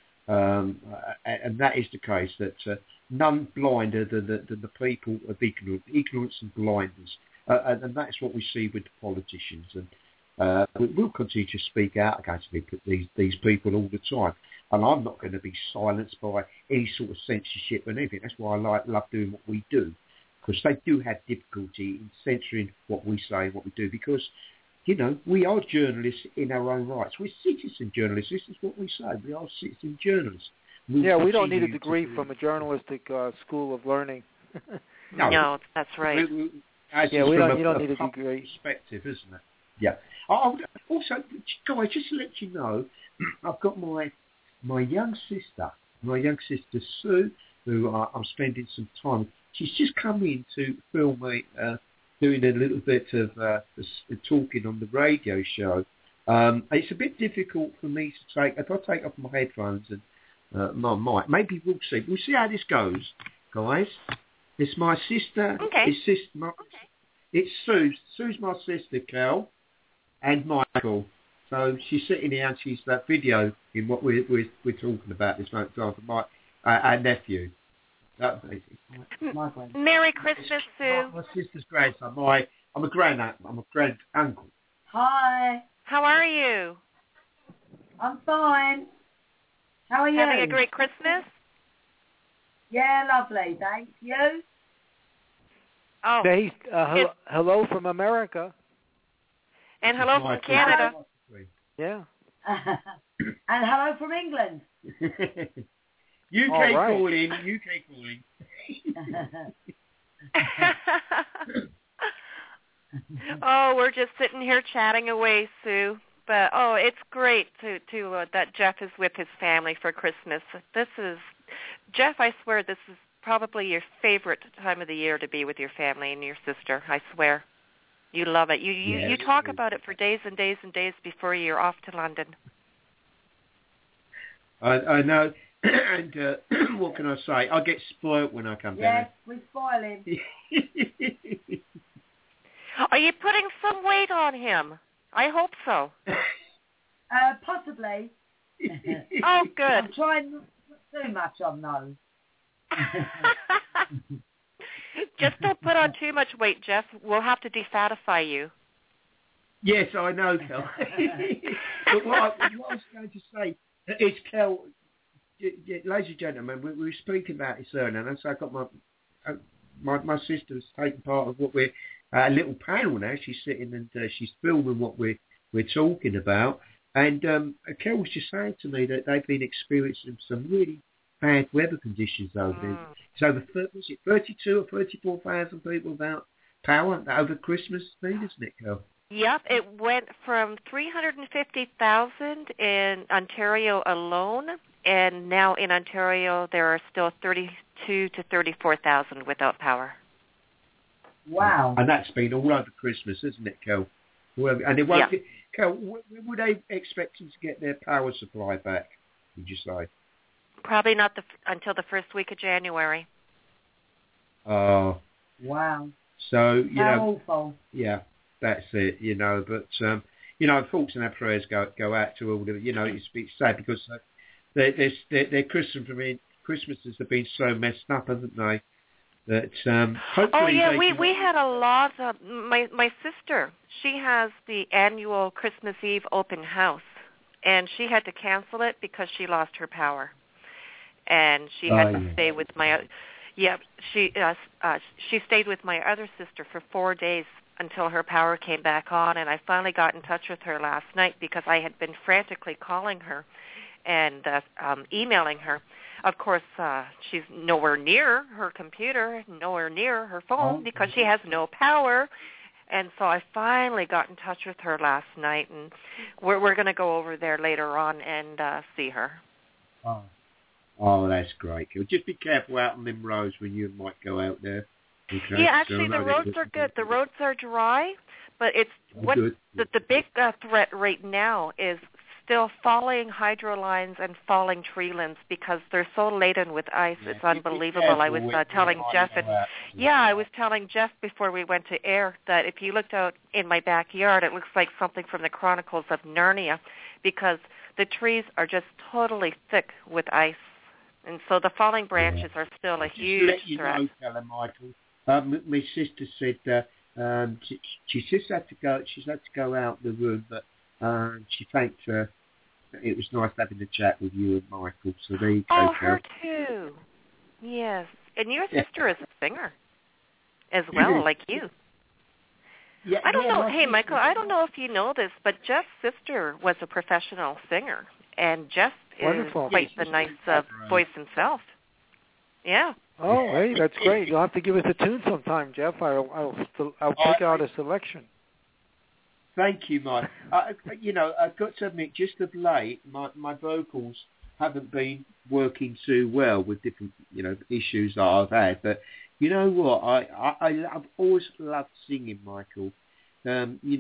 And that is the case, that none blinder than the people of ignorance and blindness. And that's what we see with the politicians. And we'll continue to speak out against these people all the time. And I'm not going to be silenced by any sort of censorship and anything. That's why I love doing what we do, because they do have difficulty in censoring what we say and what we do, because we are journalists in our own rights. We're citizen journalists. This is what we say. We are citizen journalists. We don't need a degree from a journalistic school of learning. No, that's right. You don't need a degree. Perspective, isn't it? Yeah. Also, guys, just to let you know, I've got my young sister Sue, who I'm spending some time. She's just come in to film me doing a little bit of talking on the radio show. It's a bit difficult for me to take. If I take off my headphones and Mike. Maybe we'll see. We'll see how this goes, guys. It's my sister. Okay. It's Sue. Sue's my sister, Kel, and Michael. So she's sitting here and she's video in what we're talking about this moment for our nephew. Merry Christmas, Sue. My sister's grandson. I'm a grand uncle. Hi. How are you? I'm fine. How are you? Having a great Christmas? Yeah, lovely. Thanks. You? Oh. Say hello from America. And hello from Canada. Yeah. And hello from England. UK calling. Oh, we're just sitting here chatting away, Sue. But it's great that Jeff is with his family for Christmas. Jeff, I swear this is probably your favorite time of the year to be with your family and your sister. I swear. You love it. You talk about it for days and days and days before you're off to London. I know. And what can I say? I get spoilt when I come down. Yes, we spoil him. Are you putting some weight on him? I hope so. Possibly. Oh, good. I'm trying not to put too much on those. Just don't put on too much weight, Jeff. We'll have to defatify you. Yes, I know, Kel. But what I was going to say is, Kel, ladies and gentlemen, we were speaking about this earlier, and so I got my sister's taking part of what we're a little panel now. She's sitting and she's filming what we're talking about. And Kel was just saying to me that they've been experiencing some really bad weather conditions over there. So was it 32 or 34,000 people without power over Christmas, isn't it, Kel? Yep, it went from 350,000 in Ontario alone, and now in Ontario there are still 32 to 34,000 without power. Wow. And that's been all over Christmas, isn't it, Kel? And it won't get, Kel, when would they expect them to get their power supply back, would you say? Probably not until the first week of January. Oh. Wow. So, How awful. Yeah, that's it, But, thoughts and our prayers go out to all the, it's sad because their Christmases have been so messed up, haven't they? That, hopefully we had a lot of, my sister, she has the annual Christmas Eve open house, and she had to cancel it because she lost her power. And she had to stay with she stayed with my other sister for 4 days until her power came back on, and I finally got in touch with her last night because I had been frantically calling her and emailing her. Of course, she's nowhere near her computer, nowhere near her phone because she has no power. And so I finally got in touch with her last night, and we're going to go over there later on and see her. Oh, that's great. Just be careful out on them roads when you might go out there. Okay? Yeah, actually, the roads are good. The roads are dry, but it's the big threat right now is still falling hydro lines and falling tree limbs because they're so laden with ice. Yeah, it's unbelievable. I was telling Jeff, I was telling Jeff before we went to air that if you looked out in my backyard, it looks like something from the Chronicles of Narnia because the trees are just totally thick with ice. And so the falling branches are still a huge threat. Just to let you know, Michael, my sister said she just had to go. She's had to go out the room, but she thanked it was nice having a chat with you and Michael. So there you go. Oh, her too. Yes, and your sister is a singer as well, like you. Yeah, I don't know. Hey, Michael, I don't know if you know this, but Jeff's sister was a professional singer, and Jeff is quite the nice voice himself. Yeah. Oh, hey, that's great. You'll have to give us a tune sometime, Jeff. I'll pick out a selection. Thank you, Mike. I've got to admit, just of late, my vocals haven't been working too well with different, issues that I've had. But you know what? I've always loved singing, Michael.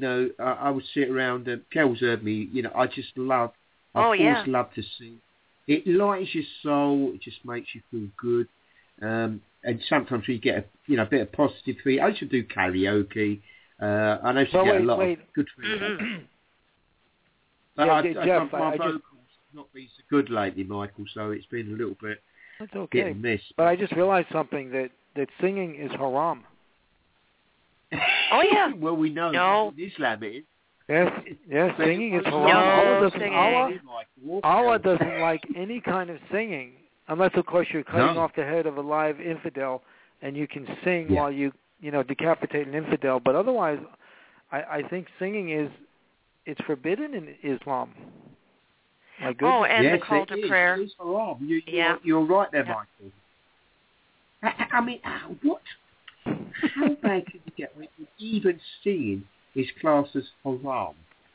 I would sit around. Kel's heard me. I just love. I've always loved to sing. it lightens your soul. It just makes you feel good. And sometimes you get a bit of positive feedback. I used to do karaoke. I know you get a lot of good feedback. But Jeff, my vocals not been so good lately, Michael. So it's been a little bit hit and miss. But I just realized something that singing is haram. Oh yeah. Well, we know in Islam it is. Yes, singing is haram. Allah doesn't like any kind of singing, unless of course you're cutting off the head of a live infidel, and you can sing while you decapitate an infidel. But otherwise, I think singing it's forbidden in Islam. My goodness. Oh, and the call to prayer. It is haram. You're right there, Michael. I mean, what? How bad can you get when even singing is classed as haram?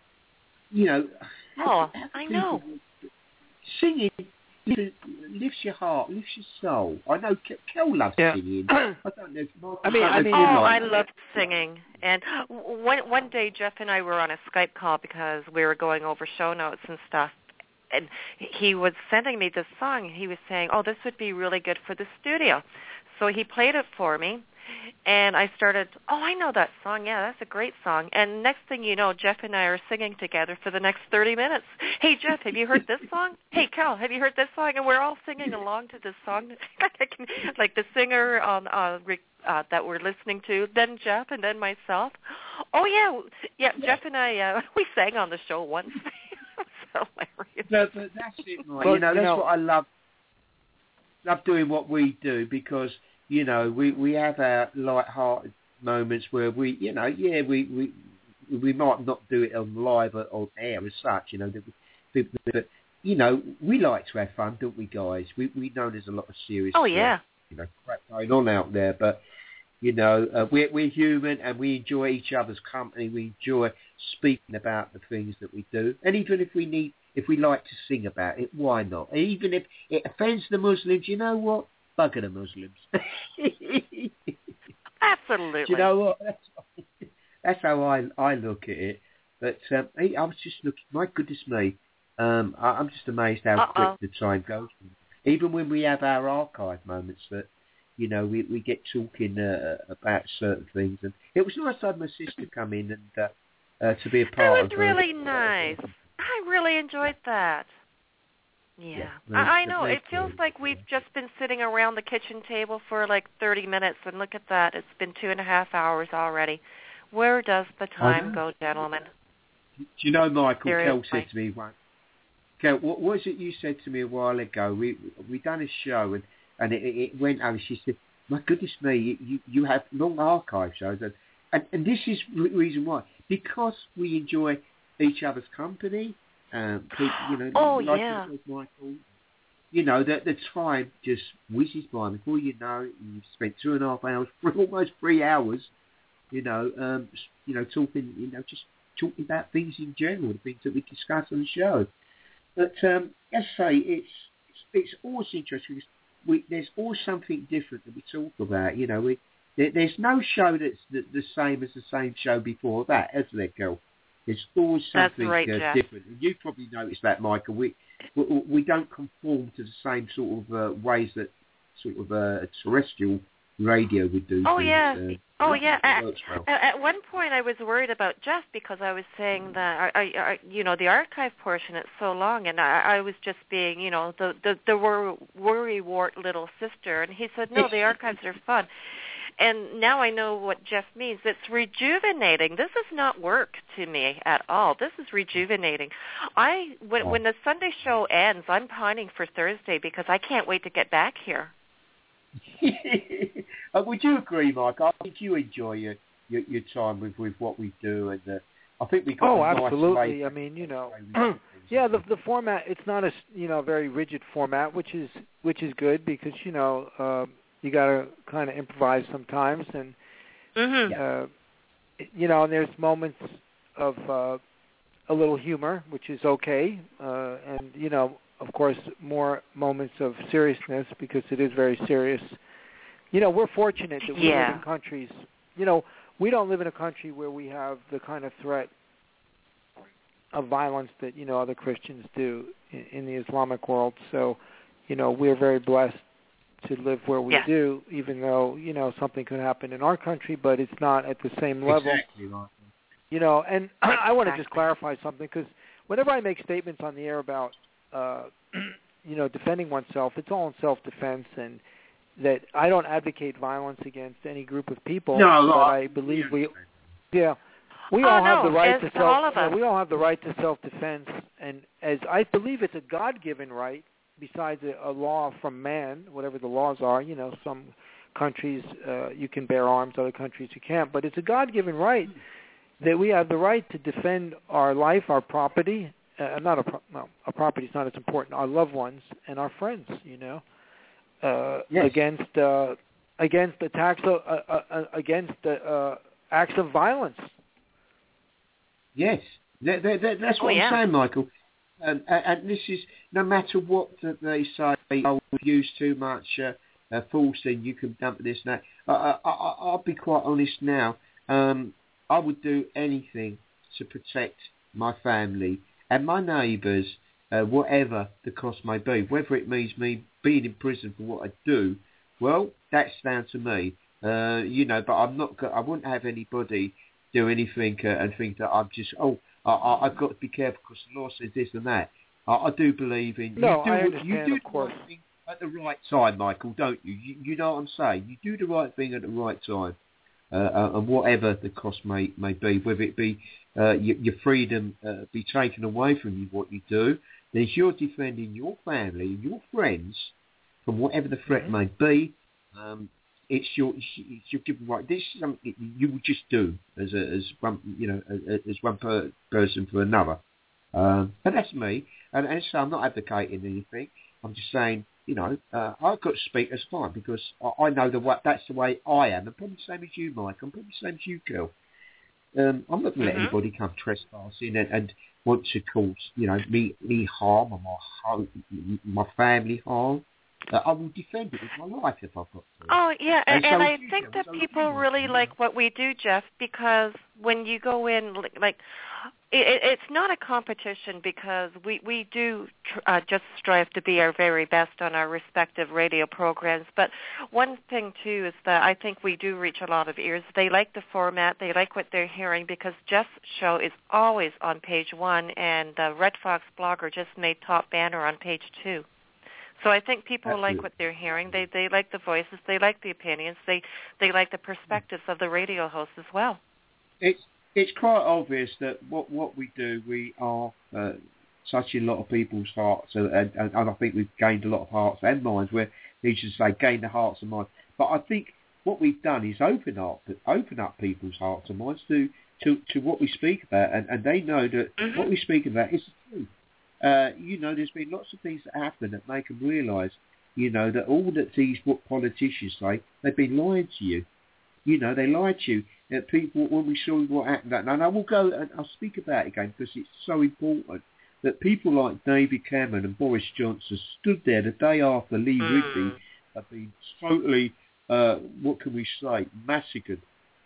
I know. Singing lifts your heart, lifts your soul. I know Kel loves singing. I don't know. I love singing. And one day, Jeff and I were on a Skype call because we were going over show notes and stuff. And he was sending me this song. He was saying, "Oh, this would be really good for the studio." So he played it for me. And I started, I know that song. Yeah, that's a great song. And next thing you know, Jeff and I are singing together for the next 30 minutes. Hey, Jeff, have you heard this song? Hey, Cal, have you heard this song? And we're all singing along to this song. Like the singer that we're listening to, then Jeff, and then myself. Oh, yeah. Jeff and I, we sang on the show once. So hilarious. No, but that's it, Mike. That's what I love doing what we do, because we have our light-hearted moments where we might not do it on live or on air as such, but we like to have fun, don't we, guys? We know there's a lot of serious crap going on out there, but we're human and we enjoy each other's company. We enjoy speaking about the things that we do, and even if we like to sing about it, why not? Even if it offends the Muslims, you know what? Bugger the Muslims. Absolutely. Do you know what? That's how I look at it. But I was just looking. My goodness me, I'm just amazed how quick the time goes. Even when we have our archive moments, that we get talking about certain things, and it was nice to have my sister come in and to be a part of. It was really nice. I really enjoyed that. Yeah. I know. It feels like we've just been sitting around the kitchen table for like 30 minutes, and look at that. It's been 2.5 hours already. Where does the time go, gentlemen? Do you know, Michael, Kel said to me once, Kel, what was it you said to me a while ago? We done a show, and it went over. She said, my goodness me, you have long archive shows. And this is the reason why. Because we enjoy each other's company. Michael, the time just whizzes by. Before you know, you've spent 2.5 hours, almost 3 hours, talking, just talking about things in general, the things that we discuss on the show. But as I say, it's always interesting. There's always something different that we talk about. There's no show that's the same as the same show before that, is there, Kel? There's always something different. And you probably noticed that, Michael. We don't conform to the same sort of ways that sort of terrestrial radio would do. Oh, things. At one point, I was worried about Jeff because I was saying that, the archive portion is so long, and I was just being, the worrywart little sister. And he said, no, the archives are fun. And now I know what Jeff means. It's rejuvenating. This is not work to me at all. This is rejuvenating. When the Sunday show ends, I'm pining for Thursday because I can't wait to get back here. Would you agree, Mike? I think you enjoy your time with what we do, and I think we got. Oh, absolutely. I mean, yeah, the format. It's not a very rigid format, which is good because you got to kind of improvise sometimes, and and there's moments of a little humor, which is okay, and of course, more moments of seriousness because it is very serious. We're fortunate that we live in countries. We don't live in a country where we have the kind of threat of violence that other Christians do. in the Islamic world. So, we're very blessed to live where we do, even though, something could happen in our country, but it's not at the same level. Exactly right. And I want to just clarify something, because whenever I make statements on the air about, defending oneself, it's all in self-defense, and that I don't advocate violence against any group of people. No, but I believe we all have the right to we all have the right to self-defense, and as I believe it's a God-given right, besides a law from man, whatever the laws are. Some countries you can bear arms, other countries you can't, but it's a God-given right that we have the right to defend our life, our property. Our property is not as important. Our loved ones and our friends, against attacks, against acts of violence. Yes, that's what I'm saying, Michael. And this is, no matter what they say, we've used too much force, then you can dump this and that. I'll be quite honest now. I would do anything to protect my family and my neighbours, whatever the cost may be. Whether it means me being in prison for what I do, well, that's down to me. But I'm not. I wouldn't have anybody do anything and think that I'm just. I've got to be careful because the law says this and that. I do believe in. I understand, you do of course. The right thing at the right time, Michael, don't you? You know what I'm saying? You do the right thing at the right time, and whatever the cost may be, whether it be your freedom be taken away from you, what you do, then if you're defending your family and your friends from whatever the threat may be, it's your given right. This is something you would just do as one person for another. But that's me, and so I'm not advocating anything. I'm just saying, I've got to speak as fine because I know that's the way I am. I'm probably the same as you, Mike. I'm probably the same as you, Kel. I'm not going to let anybody come trespassing and want to cause, me harm or my family harm. I will defend it with my life if I've got to. Oh, yeah, and so I think that people really like what we do, Jeff, because when you go in, it's not a competition because we do just strive to be our very best on our respective radio programs. But one thing, too, is that I think we do reach a lot of ears. They like the format. They like what they're hearing because Jeff's show is always on page 1, and Red Fox Blogger just made top banner on page 2. So I think people like what they're hearing. They like the voices. They like the opinions. They like the perspectives of the radio hosts as well. It's quite obvious that what we do, we are touching a lot of people's hearts, and I think we've gained a lot of hearts and minds. Where you should say gain the hearts and minds, but I think what we've done is open up people's hearts and minds to what we speak about, and they know that what we speak about is the truth. There's been lots of things that happen that make them realise, that all that these politicians say, they've been lying to you. They lied to you. People, when we saw what happened, and I will go and I'll speak about it again because it's so important that people like David Cameron and Boris Johnson stood there the day after Lee Rigby had been totally, what can we say, massacred.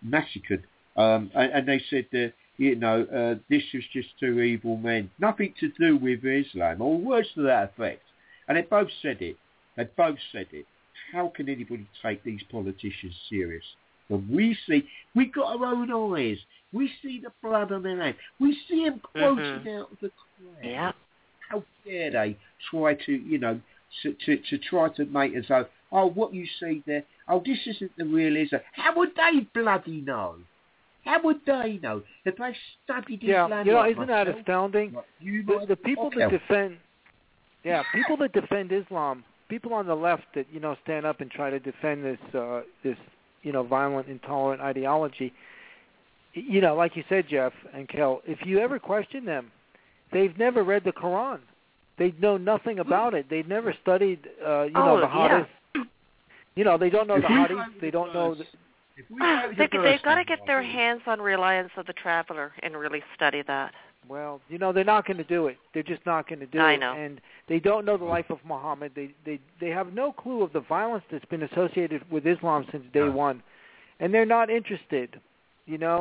And they said that, this was just two evil men. Nothing to do with Islam, or words to that effect. And they both said it. How can anybody take these politicians serious? When we've got our own eyes. We see the blood on their hands. We see them quoting out of the crowd. Yeah. How dare they try to, to try to make us go, what you see there, this isn't the real Islam. How would they bloody know? How would they know if they studied Islam? Isn't that astounding? The people that defend, people that defend Islam, people on the left that stand up and try to defend this violent, intolerant ideology. Like you said, Jeff and Kel, if you ever question them, they've never read the Quran. They know nothing about it. They've never studied, the Hadith. They don't know the Hadith. They don't know. They've got to get their hands on Reliance of the Traveler and really study that. Well, they're not going to do it. They're just not going to do it. I know. And they don't know the life of Muhammad. They have no clue of the violence that's been associated with Islam since day one. And they're not interested,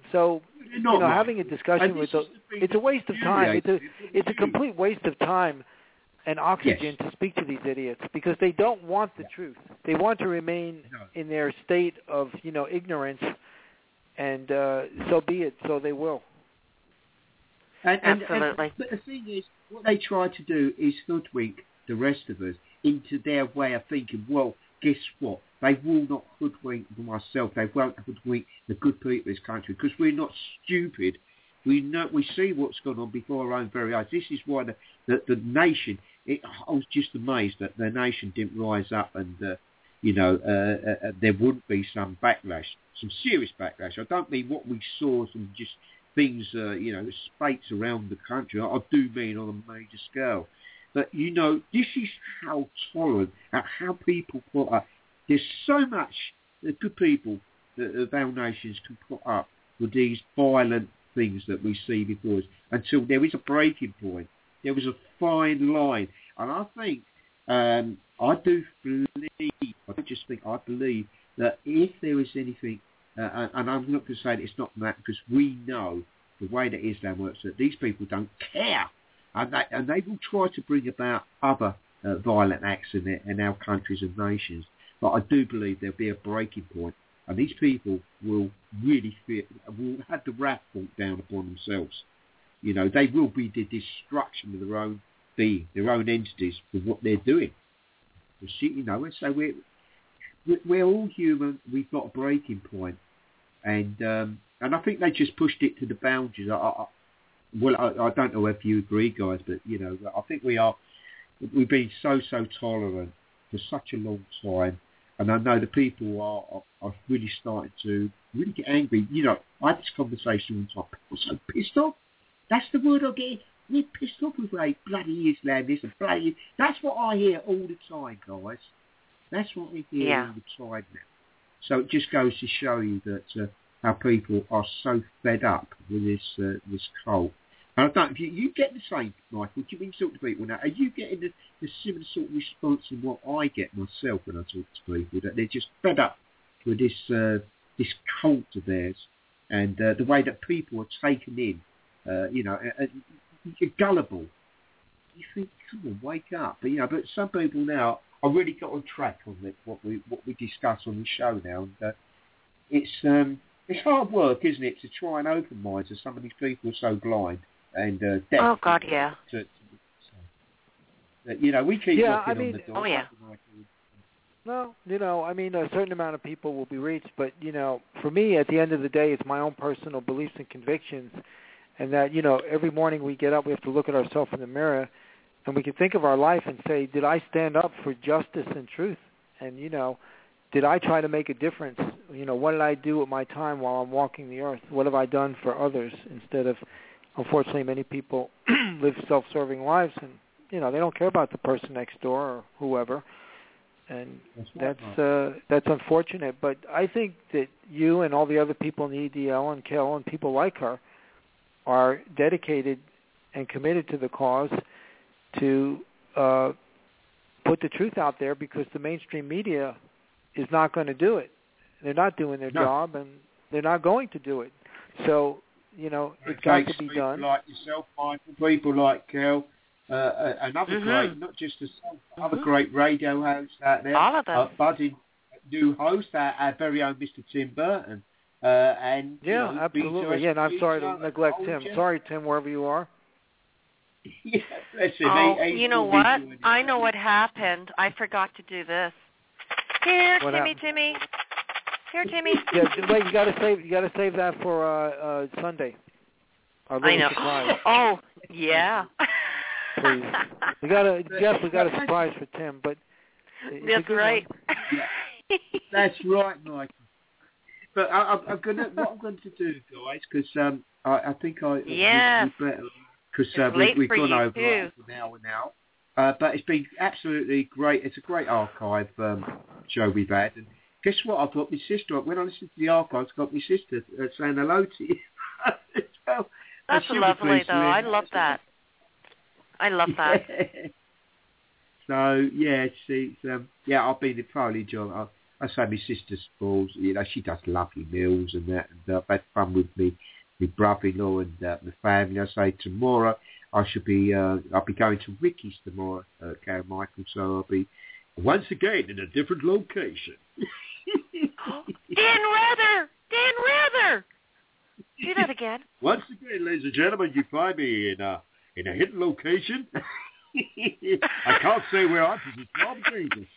So, having a discussion with it's a waste of time. It's a complete waste of time and oxygen to speak to these idiots because they don't want the truth. They want to remain in their state of, ignorance, and so be it. So they will. Absolutely. But the thing is, what they try to do is hoodwink the rest of us into their way of thinking. Well, guess what? They will not hoodwink myself. They won't hoodwink the good people of this country because we're not stupid. We see what's gone on before our own very eyes. This is why the nation. I was just amazed that the nation didn't rise up and there wouldn't be some backlash, some serious backlash. I don't mean what we saw, some just things, spates around the country. I do mean on a major scale. But, this is how tolerant, how people put up. There's so much that good people of our nations can put up with these violent things that we see before us until there is a breaking point. There was a fine line. And I think, I believe that if there is anything, and I'm not going to say that it's not that because we know the way that Islam works, that these people don't care. And they will try to bring about other violent acts in our countries and nations. But I do believe there'll be a breaking point. And these people will really will have the wrath brought down upon themselves. They will be the destruction of their own being, their own entities for what they're doing. So we're all human. We've got a breaking point. And I think they just pushed it to the boundaries. I don't know if you agree, guys, but, I think we've been so tolerant for such a long time. And I know the people are really starting to really get angry. I had this conversation one time. People are so pissed off. That's the word I get. We're pissed off with bloody Islam, this and bloody... That's what I hear all the time, guys. That's what I hear all the time now. So it just goes to show you that how people are so fed up with this cult. And I don't... You get the same, Michael. Do you mean talk to people now? Are you getting the similar sort of response in what I get myself when I talk to people? That they're just fed up with this cult of theirs and the way that people are taken in. You're gullible. You think, come on, wake up. But some people now are really got on track on what we discuss on the show now. And it's hard work, isn't it, to try and open minds as some of these people are so blind and deaf. Oh God, yeah. We keep looking on the door. Oh yeah. No, a certain amount of people will be reached, but, for me, at the end of the day, it's my own personal beliefs and convictions, and that, every morning we get up, we have to look at ourselves in the mirror, and we can think of our life and say, did I stand up for justice and truth? And, did I try to make a difference? What did I do with my time while I'm walking the earth? What have I done for others instead of, unfortunately, many people live self-serving lives, and, they don't care about the person next door or whoever. And that's unfortunate, but I think that you and all the other people in the EDL and Kel and people like her are dedicated and committed to the cause to put the truth out there because the mainstream media is not going to do it. They're not doing their job, and they're not going to do it. So, it's got to be done. People like yourself, Michael, people like Kel, another great, not just other great radio hosts out there. All of them. Budding new host, our very own Mr. Tim Burton. And absolutely. And I'm sorry to neglect Tim. Sorry, Tim, wherever you are. Yeah, bless him. You know what? I know what happened. I forgot to do this. Here, Timmy. Here, Timmy. Yeah, wait. You got to save that for Sunday. I know. Surprise. Oh, yeah. Please. We got a surprise for Tim, but that's right. That's right, Michael. But what I'm going to do, guys, because I think we better, because we've gone over an hour now. But it's been absolutely great. It's a great archive show we've had. And guess what? I've got my sister. When I listen to the archives, I've got my sister saying hello to you. Well, that's lovely, though. I love that. So yeah, I've been thoroughly enjoying it. I say my sister spoils, she does lovely meals and that, and I've had fun with me, my brother-in-law and my family. I say tomorrow I'll be going to Ricky's tomorrow, Carol Michael, so I'll be once again in a different location. Dan Rather! Do that again. Once again, ladies and gentlemen, you find me in a hidden location. I can't say where I'm from, Jesus.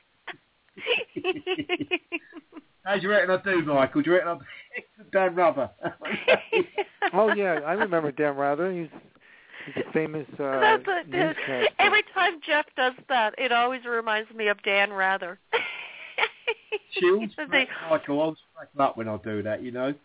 How do you reckon I do, Michael? Do you reckon I'm Dan Rather? Oh, yeah, I remember Dan Rather. He's a famous newscaster. Every time Jeff does that, it always reminds me of Dan Rather. Shields, Michael, I'll crack up when I do that,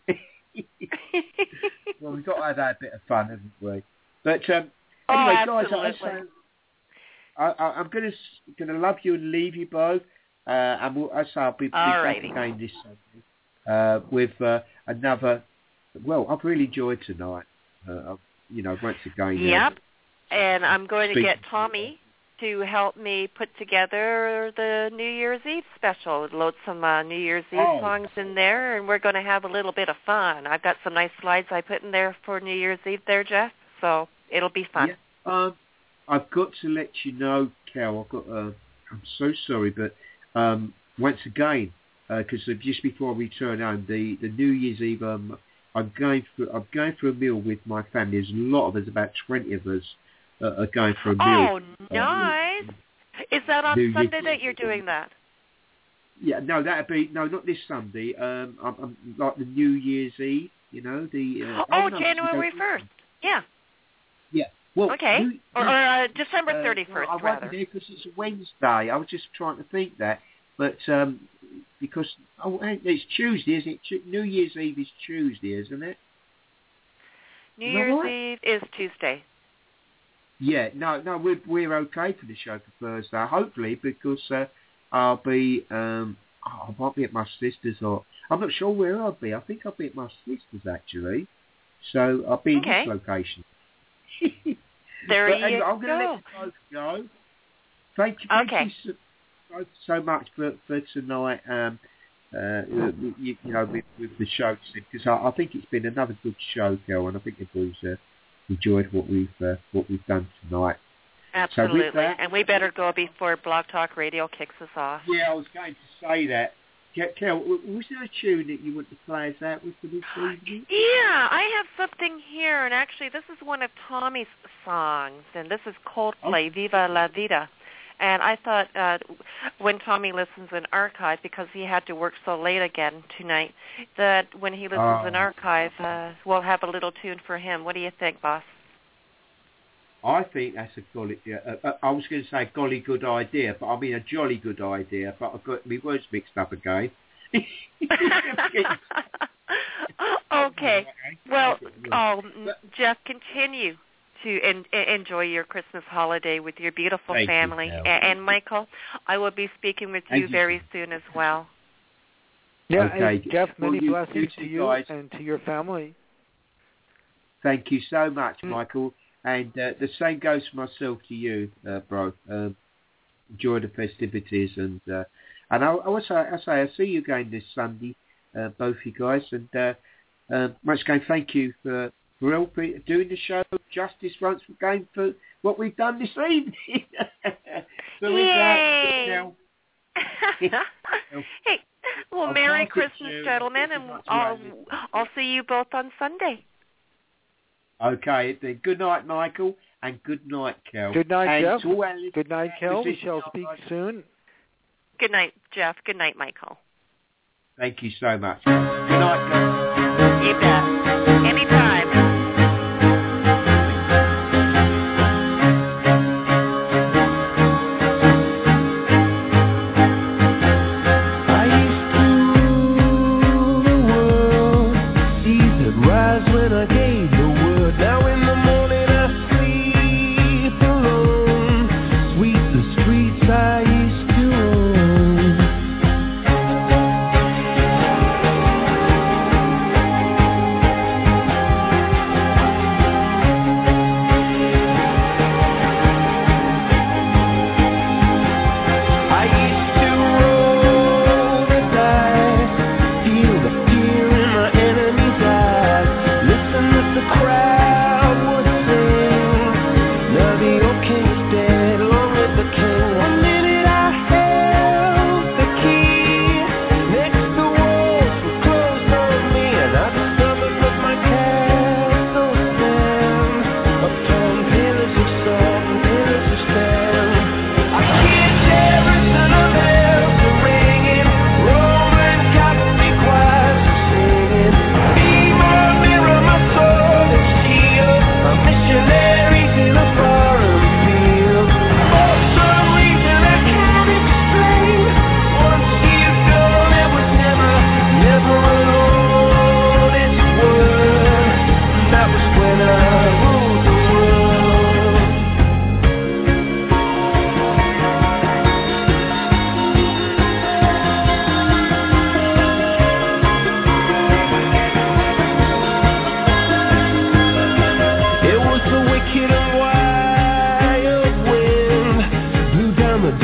Well, we've got to have that bit of fun, haven't we? But anyway, guys, I'm going to love you and leave you both. And I'll be back again this Sunday with another. Well, I've really enjoyed tonight. Once again. Yep. And I'm going to get Tommy to help me put together the New Year's Eve special. Load some New Year's Eve songs in there, and we're going to have a little bit of fun. I've got some nice slides I put in there for New Year's Eve there, Jeff, so it'll be fun. Yeah. I've got to let you know, Cal, I'm so sorry, but once again, because just before I return home, the New Year's Eve, I'm going for a meal with my family. There's a lot of us, about 20 of us, are going for a meal. Oh, nice! Is that on Sunday that you're doing that? Yeah, no, that'd be not this Sunday. I'm like the New Year's Eve, January 1st. Yeah. Yeah. Well, okay. Or December 31st, I rather. Because it's a Wednesday. I was just trying to think that, but because it's Tuesday, isn't it? New Year's Eve is Tuesday, isn't it? New Year's Eve is Tuesday. Yeah, no, we're okay for the show for Thursday, hopefully, because I'll be, I might be at my sister's, or I'm not sure where I'll be. I think I'll be at my sister's, actually. So I'll be in this location. There you I'm going to let you both go. Thank you so much for tonight, with the show, because I think it's been another good show, Kel, and I think everybody's enjoyed what we've done tonight. Absolutely, so that, and we better go before Blog Talk Radio kicks us off. Yeah, I was going to say that. Kel, was there a tune that you want to play us out with for this evening? Yeah, I have something here, and actually this is one of Tommy's songs, and this is Coldplay, Viva la Vida. And I thought when Tommy listens in archive, because he had to work so late again tonight, that when he listens in archive, we'll have a little tune for him. What do you think, boss? I think that's a golly, I was going to say golly good idea, but I mean a jolly good idea, but I've got my words mixed up again. Okay. Well, Jeff, continue to enjoy your Christmas holiday with your beautiful family. And Michael, I will be speaking with you very soon as well. Yeah, okay. And Jeff, many blessings to you and to your family. Thank you so much, Michael. And the same goes for myself to you, bro. Enjoy the festivities, and I see you again this Sunday, both you guys. And once again, thank you for helping doing the show justice once again for what we've done this evening. So yay! Hey, well, Merry Christmas, gentlemen, and I'll see you both on Sunday. Okay, then good night, Michael, and good night, Kel. Good night, Jeff. Good night, Kel. We shall speak soon. Good night, Jeff. Good night, Michael. Thank you so much. Good night, Kel. You bet. Anytime.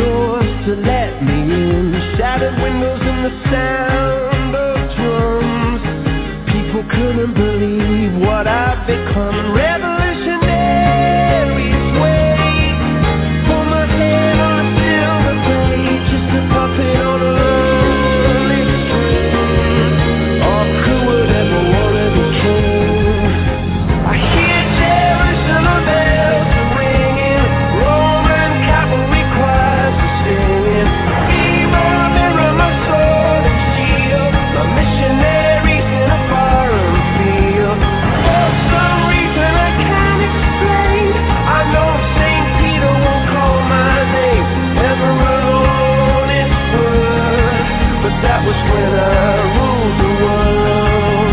doors to let me in. Shattered windows and the sound of drums. People couldn't believe what I've become. Revolutionary sway. Put my head on a silver plate, just a puppet on a lonely string. Oh, who would ever want to be king? I hear Jerusalem bells ringing, Roman cavalry choirs are singing. Mirror, mirror, my sword and shield, my missionaries in a foreign field. For some reason I can't explain, I know St. Peter won't call my name. Never alone in word, but that was when I ruled the world.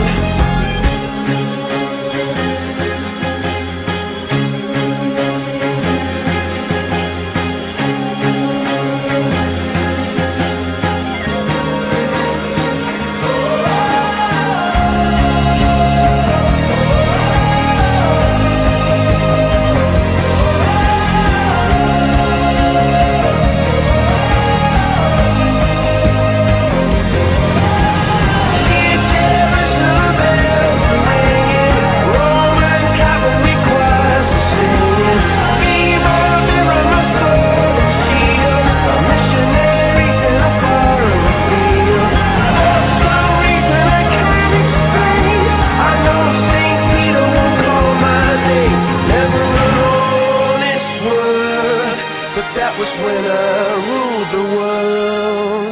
That was when I ruled the world.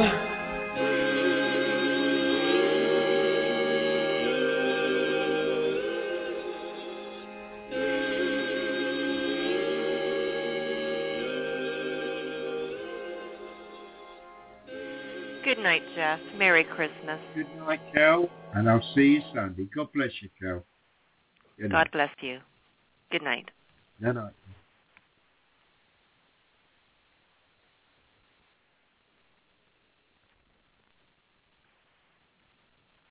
Good night, Jeff. Merry Christmas. Good night, Cal. And I'll see you Sunday. God bless you, Cal. God bless you. Good night. Good night.